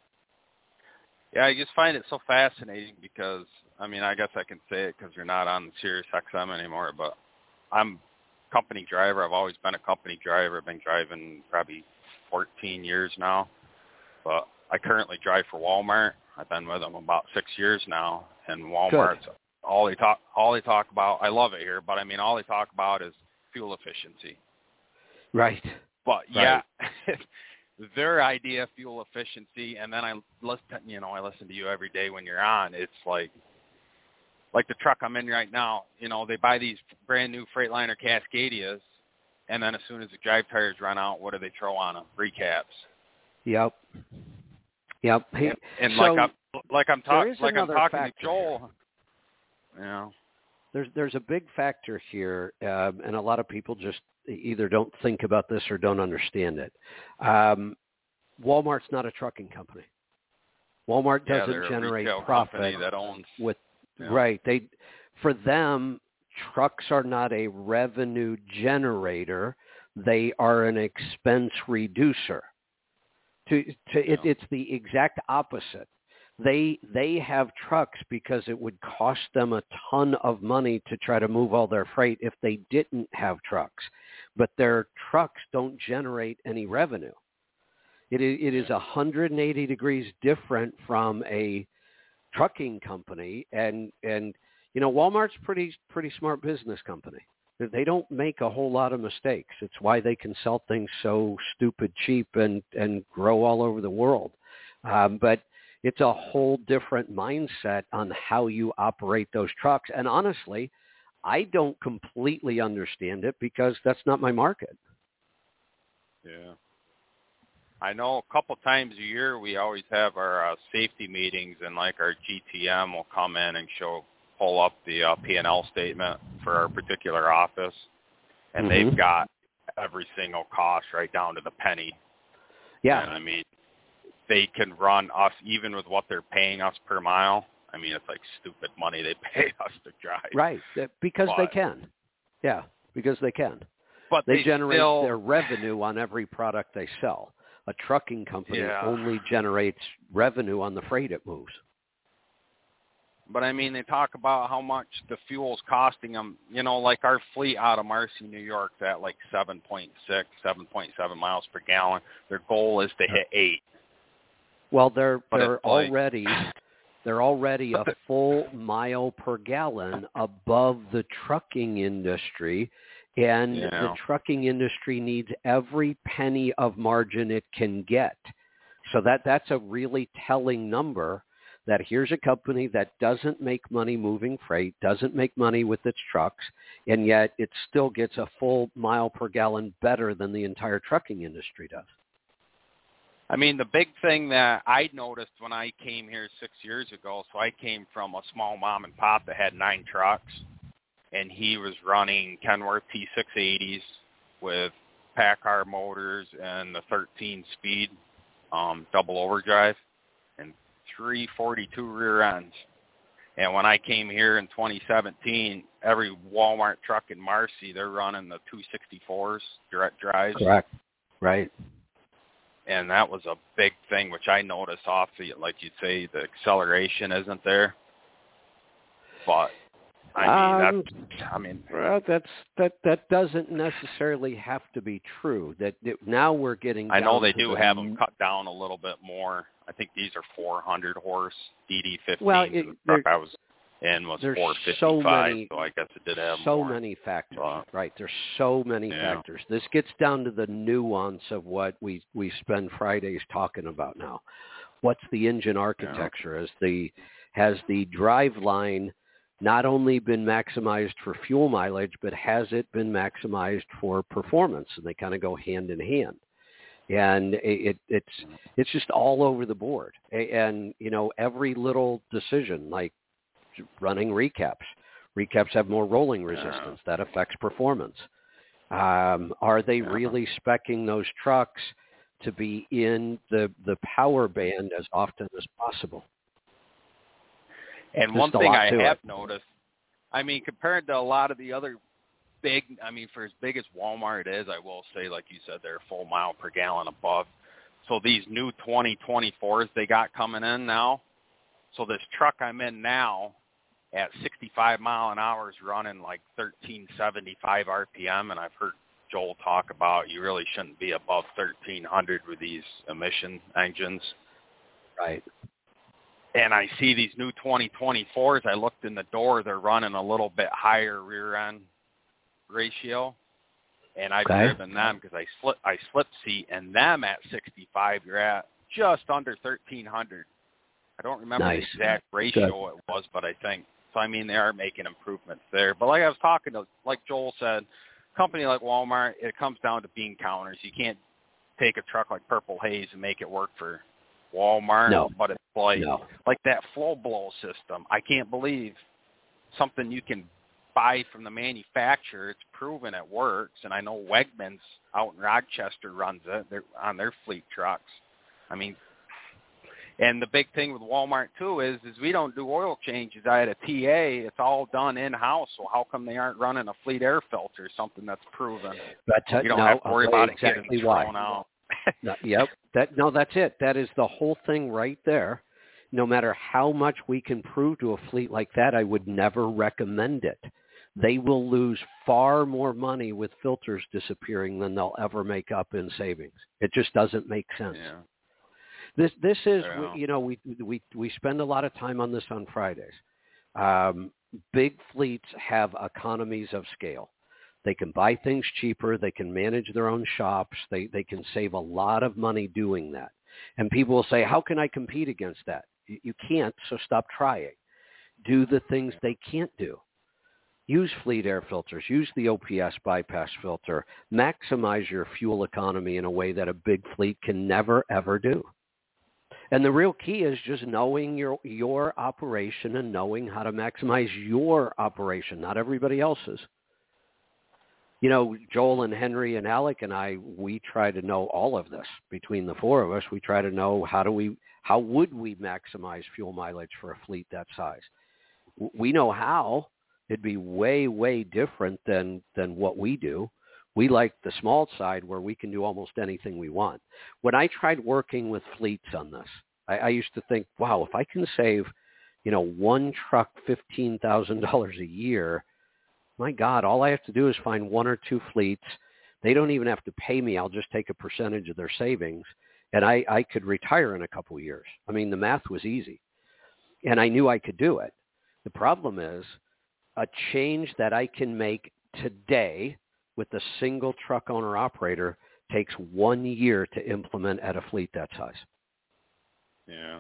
Yeah, I just find it so fascinating because, I mean, I guess I can say it because you're not on Sirius X M anymore, but I'm company driver. I've always been a company driver. I've been driving probably fourteen years now, but I currently drive for Walmart. I've been with them about six years now, and Walmart's Good. all they talk all they talk about. I love it here, but I mean, all they talk about is fuel efficiency. Right. But right. yeah, their idea of fuel efficiency, and then I listen, you know, I listen to you every day when you're on. It's like like the truck I'm in right now, you know, they buy these brand new Freightliner Cascadias, and then as soon as the drive tires run out, what do they throw on them? Recaps. Yep. Yep. Hey, and and so like I'm like I'm talking like I'm talking to Joel. You know, there's there's a big factor here, um, and a lot of people just either don't think about this or don't understand it. Um, Walmart's not a trucking company. Walmart doesn't yeah, generate a profit that owns, with yeah. right. They for them, trucks are not a revenue generator. They are an expense reducer. To, to it, it's the exact opposite. They they have trucks because it would cost them a ton of money to try to move all their freight if they didn't have trucks. But their trucks don't generate any revenue. It is, it is one hundred eighty degrees different from a trucking company. And, and you know, Walmart's pretty pretty smart business company. They don't make a whole lot of mistakes. It's why they can sell things so stupid cheap and, and grow all over the world. Um, but it's a whole different mindset on how you operate those trucks. And honestly, I don't completely understand it because that's not my market. Yeah. I know a couple times a year we always have our uh, safety meetings, and like our G T M will come in and show pull up the uh, P and L statement for our particular office, and mm-hmm. they've got every single cost right down to the penny. Yeah. And I mean, they can run us, even with what they're paying us per mile. I mean, it's like stupid money they pay us to drive. Right, because but, they can. Yeah, because they can. But they, they generate still, their revenue on every product they sell. A trucking company yeah. only generates revenue on the freight it moves. But, I mean, they talk about how much the fuel's costing them. You know, like our fleet out of Marcy, New York, at like seven point six, seven point seven miles per gallon. Their goal is to hit eight. Well, they're but they're like, already they're already a full mile per gallon above the trucking industry, and yeah. the trucking industry needs every penny of margin it can get. So that that's a really telling number. That here's a company that doesn't make money moving freight, doesn't make money with its trucks, and yet it still gets a full mile per gallon better than the entire trucking industry does. I mean, the big thing that I noticed when I came here six years ago, so I came from a small mom and pop that had nine trucks, and he was running Kenworth T six eighties with PACCAR motors and the thirteen speed um, double overdrive. And three forty-two rear ends. And when I came here in twenty seventeen, every Walmart truck in Marcy, they're running the two sixty-fours, direct drives. Correct. Right. And that was a big thing, which I noticed off the, like you'd say, the acceleration isn't there. But, I mean, um, that's, I mean. Well, that's, that, that doesn't necessarily have to be true. That, that now we're getting I know down they to do the, have them cut down a little bit more. I think these are four hundred horse D D fifteen. Well, it, the truck I was in was four fifty-five, so, many, so I guess it did have so more. many factors. But, right, there's so many yeah. factors. This gets down to the nuance of what we we spend Fridays talking about now. What's the engine architecture? Yeah. Has the has the drive line not only been maximized for fuel mileage, but has it been maximized for performance? And they kind of go hand in hand. And it, it's it's just all over the board. And, you know, every little decision, like running recaps. Recaps have more rolling resistance. That affects performance. Um, are they really speccing those trucks to be in the, the power band as often as possible? And just one thing I have it. noticed, I mean, compared to a lot of the other big, I mean, for as big as Walmart is, I will say, like you said, they're a full mile per gallon above. So these new twenty twenty-fours they got coming in now, so this truck I'm in now at sixty-five mile an hour is running like thirteen seventy-five R P M, and I've heard Joel talk about you really shouldn't be above thirteen hundred with these emission engines. Right. And I see these new twenty twenty-fours, I looked in the door, they're running a little bit higher rear end ratio, and I've okay. driven them because I slip I slip seat, and them at sixty-five, you're at just under thirteen hundred. I don't remember nice. the exact ratio Good. it was, but I think So, I mean, they are making improvements there. But like I was talking to, like Joel said, a company like Walmart, it comes down to bean counters. You can't take a truck like Purple Haze and make it work for Walmart. No. But it's like, no. like that flow blow system. I can't believe something you can buy from the manufacturer. It's proven it works. And I know Wegmans out in Rochester runs it They're on their fleet trucks. I mean, and the big thing with Walmart, too, is is we don't do oil changes at a T A. It's all done in-house. So how come they aren't running a fleet air filter, something that's proven? That's you don't no, have to worry about exactly it getting why. thrown out. no, yep. That, no, that's it. That is the whole thing right there. No matter how much we can prove to a fleet like that, I would never recommend it. They will lose far more money with filters disappearing than they'll ever make up in savings. It just doesn't make sense. Yeah. This this is, Yeah. you know, we we we spend a lot of time on this on Fridays. Um, big fleets have economies of scale. They can buy things cheaper. They can manage their own shops. They they can save a lot of money doing that. And people will say, how can I compete against that? You, you can't, so stop trying. Do the things they can't do. Use fleet air filters. Use the O P S bypass filter. Maximize your fuel economy in a way that a big fleet can never, ever do. And the real key is just knowing your your operation and knowing how to maximize your operation, not everybody else's. You know, Joel and Henry and Alec and I, we try to know all of this. Between the four of us, we try to know how do we, how would we maximize fuel mileage for a fleet that size? We know how. It'd be way, way different than, than what we do. We like the small side where we can do almost anything we want. When I tried working with fleets on this, I, I used to think, wow, if I can save, you know, one truck fifteen thousand dollars a year, my God, all I have to do is find one or two fleets. They don't even have to pay me. I'll just take a percentage of their savings, and I, I could retire in a couple of years. I mean, the math was easy, and I knew I could do it. The problem is a change that I can make today with a single truck owner operator takes one year to implement at a fleet that size. Yeah.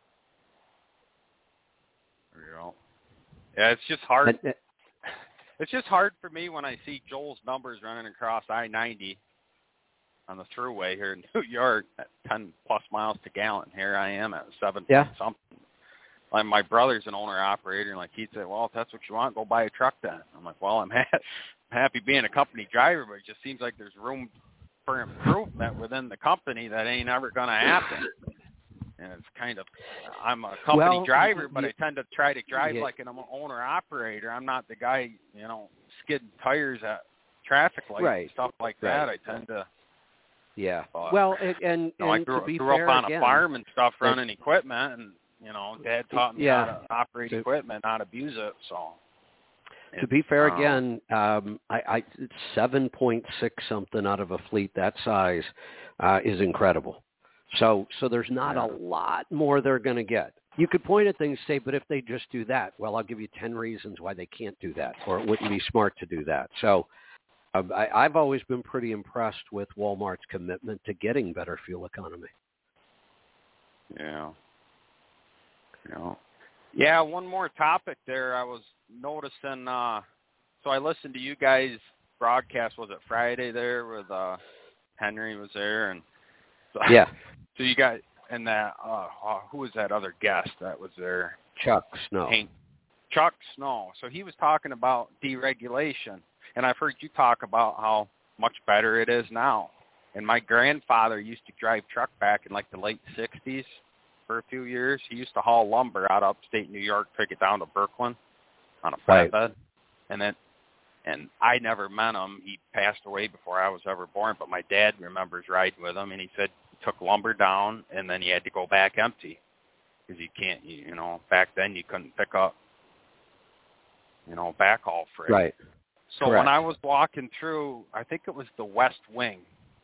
There you go. Yeah, it's just hard. And, uh, it's just hard for me when I see Joel's numbers running across I ninety on the thruway here in New York at ten plus miles to gallon. Here I am at seven yeah. something. Like my brother's an owner operator, and like he'd say, "Well, if that's what you want, go buy a truck then." I'm like, "Well, I'm ha- happy being a company driver, but it just seems like there's room for improvement within the company that ain't ever going to happen." And it's kind of, I'm a company well, driver, but you, I tend to try to drive yeah. like an owner operator. I'm not the guy, you know, skidding tires at traffic lights right. and stuff like right. that. I tend to. Yeah. Uh, well, and, and, you know, and I grew, to be grew fair, up on again, a farm and stuff, running equipment, and you know, Dad taught me yeah. how to operate to, equipment, not abuse it. So. To be fair, um, again, um, I, I seven point six something out of a fleet that size uh, is incredible. So, so there's not yeah. a lot more they're going to get. You could point at things and say, but if they just do that, well, I'll give you ten reasons why they can't do that, or it wouldn't be smart to do that. So, uh, I, I've always been pretty impressed with Walmart's commitment to getting better fuel economy. Yeah. Yeah. Yeah, one more topic there. I was noticing, uh, so I listened to you guys' broadcast, was it Friday there, with uh, Henry was there? And so, yeah. So you guys, and that, uh, uh, who was that other guest that was there? Chuck Snow. Hank, Chuck Snow. So he was talking about deregulation, and I've heard you talk about how much better it is now. And my grandfather used to drive truck back in like the late sixties. For a few years. He used to haul lumber out of upstate New York, take it down to Brooklyn on a flatbed. Right. And then, and I never met him. He passed away before I was ever born, but my dad remembers riding with him, and he said he took lumber down, and then he had to go back empty because you can't, you, you know, back then you couldn't pick up, you know, backhaul freight. Right. So Correct. when I was walking through, I think it was the West Wing,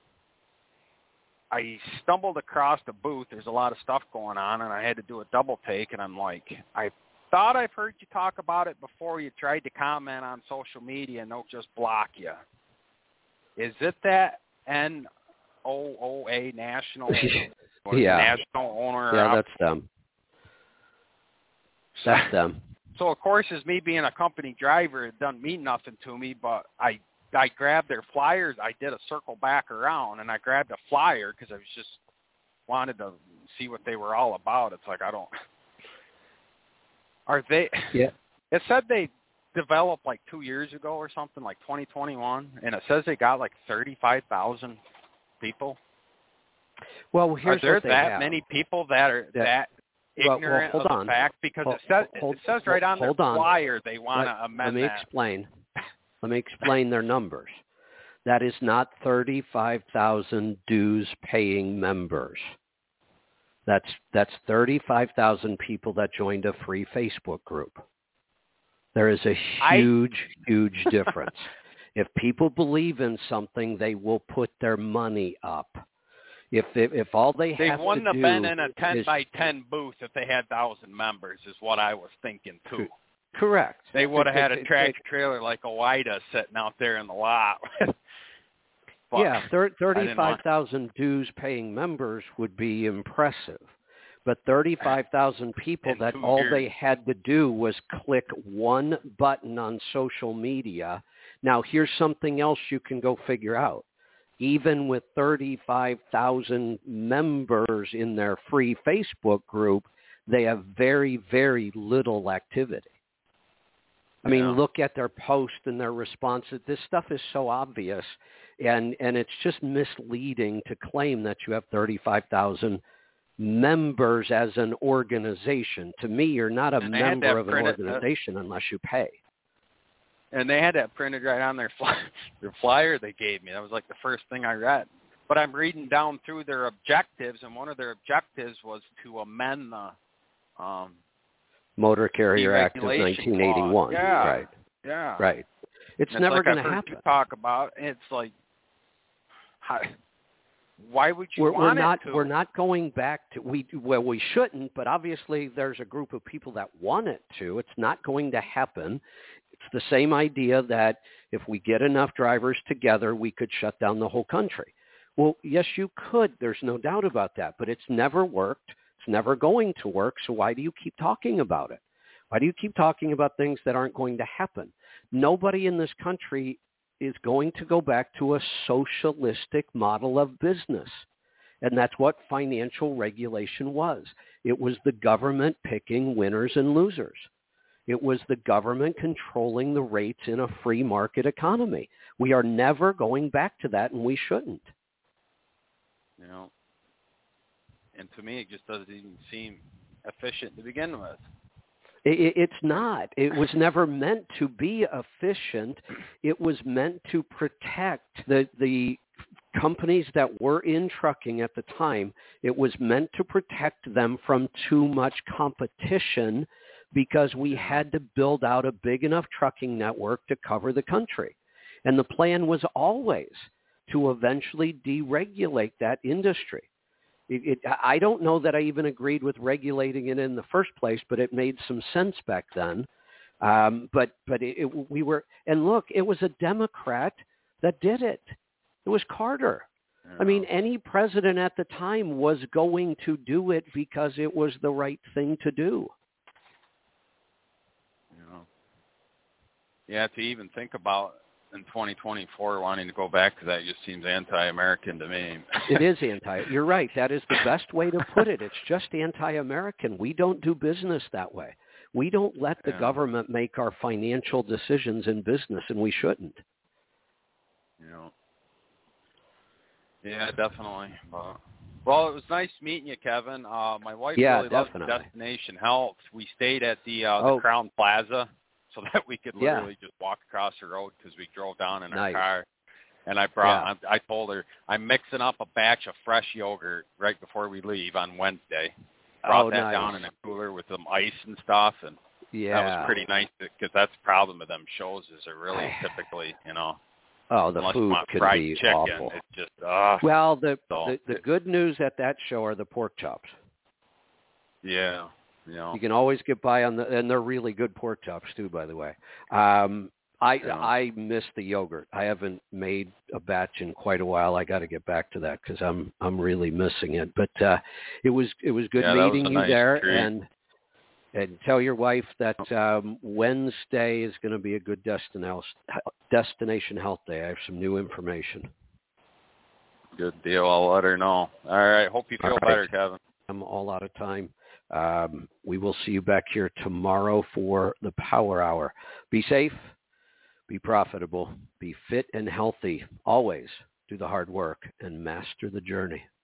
I stumbled across a booth. There's a lot of stuff going on, and I had to do a double take, and I'm like, I thought I've heard you talk about it before. You tried to comment on social media, and they'll just block you. Is it that N O O A National, yeah. National Owner? Yeah, that's them. That's them. So of course, as me being a company driver, it doesn't mean nothing to me. But I I grabbed their flyers. I did a circle back around, and I grabbed a flyer because I was just wanted to see what they were all about. It's like I don't. Are they? Yeah. It said they developed like two years ago or something, like twenty twenty-one, and it says they got like thirty-five thousand people. Well, here's are there what they that have. many people that are that, that ignorant well, well, hold of the on. fact? Because hold, it says hold, it says right on their on. flyer they want to let, amend Let me that. explain. Let me explain their numbers. That is not thirty-five thousand dues-paying members. That's that's thirty-five thousand people that joined a free Facebook group. There is a huge, I... huge difference. If people believe in something, they will put their money up. If if, if all they, they have to do... They wouldn't have been in a ten is, by ten booth if they had one thousand members, is what I was thinking, too. Correct. They would have had it, a it, tractor trailer like a W I D A sitting out there in the lot. Yeah, thirty-five thousand dues-paying members would be impressive. But thirty-five thousand people that all years. they had to do was click one button on social media. Now, here's something else you can go figure out. Even with thirty-five thousand members in their free Facebook group, they have very, very little activity. I mean, yeah. look at their posts and their responses. This stuff is so obvious, and, and it's just misleading to claim that you have thirty-five thousand members as an organization. To me, you're not a and member of an printed, organization uh, unless you pay. And they had that printed right on their flyer, their flyer they gave me. That was like the first thing I read. But I'm reading down through their objectives, and one of their objectives was to amend the um, Motor Carrier Act of nineteen eighty-one. Yeah. Right. Yeah. Right. It's and never like going to happen. happen. You talk about it's like, how, why would you we're, want we're not, it to? We're not going back to we. Well, we shouldn't, but obviously there's a group of people that want it to. It's not going to happen. It's the same idea that if we get enough drivers together, we could shut down the whole country. Well, yes, you could. There's no doubt about that, but it's never worked. It's never going to work, so why do you keep talking about it? Why do you keep talking about things that aren't going to happen? Nobody in this country is going to go back to a socialistic model of business, and that's what financial regulation was. It was the government picking winners and losers. It was the government controlling the rates in a free market economy. We are never going back to that, and we shouldn't. You know, and to me, it just doesn't even seem efficient to begin with. It, it's not. It was never meant to be efficient. It was meant to protect the the companies that were in trucking at the time. It was meant to protect them from too much competition because we had to build out a big enough trucking network to cover the country. And the plan was always to eventually deregulate that industry. It, it, I don't know that I even agreed with regulating it in the first place, but it made some sense back then. Um, but but it, it, we were, and look, it was a Democrat that did it. It was Carter. Yeah. I mean, any president at the time was going to do it because it was the right thing to do. You know, yeah, to even think about in twenty twenty-four wanting to go back to that just seems anti-American to me. It is anti. You're right. That is the best way to put it. It's just anti-American. We don't do business that way. We don't let the yeah. government make our financial decisions in business, and we shouldn't. You know. Yeah, definitely. Uh, well, it was nice meeting you, Kevin. Uh, my wife yeah, really definitely. loves Destination Health. We stayed at the, uh, the oh. Crown Plaza, so that we could literally yeah. just walk across the road because we drove down in nice. our car. And I brought, yeah. I, I told her, I'm mixing up a batch of fresh yogurt right before we leave on Wednesday. Brought oh, that nice. down in a cooler with some ice and stuff, and yeah. that was pretty nice because that's the problem with them shows is they're really typically, you know, oh, the unless food you want could fried be chicken, awful. It's just, uh, well, the, so, the the good news at that show are the pork chops. Yeah. You know. You can always get by on the, and they're really good pork chops too, by the way. Um, I yeah. I miss the yogurt. I haven't made a batch in quite a while. I got to get back to that because I'm I'm really missing it. But uh, it was it was good yeah, meeting was you nice there, treat. and And tell your wife that um, Wednesday is going to be a good destination destination health day. I have some new information. Good deal. I'll let her know. All right. Hope you feel All right. better, Kevin. I'm all out of time. Um, we will see you back here tomorrow for the Power Hour. Be safe, be profitable, be fit and healthy. Always do the hard work and master the journey.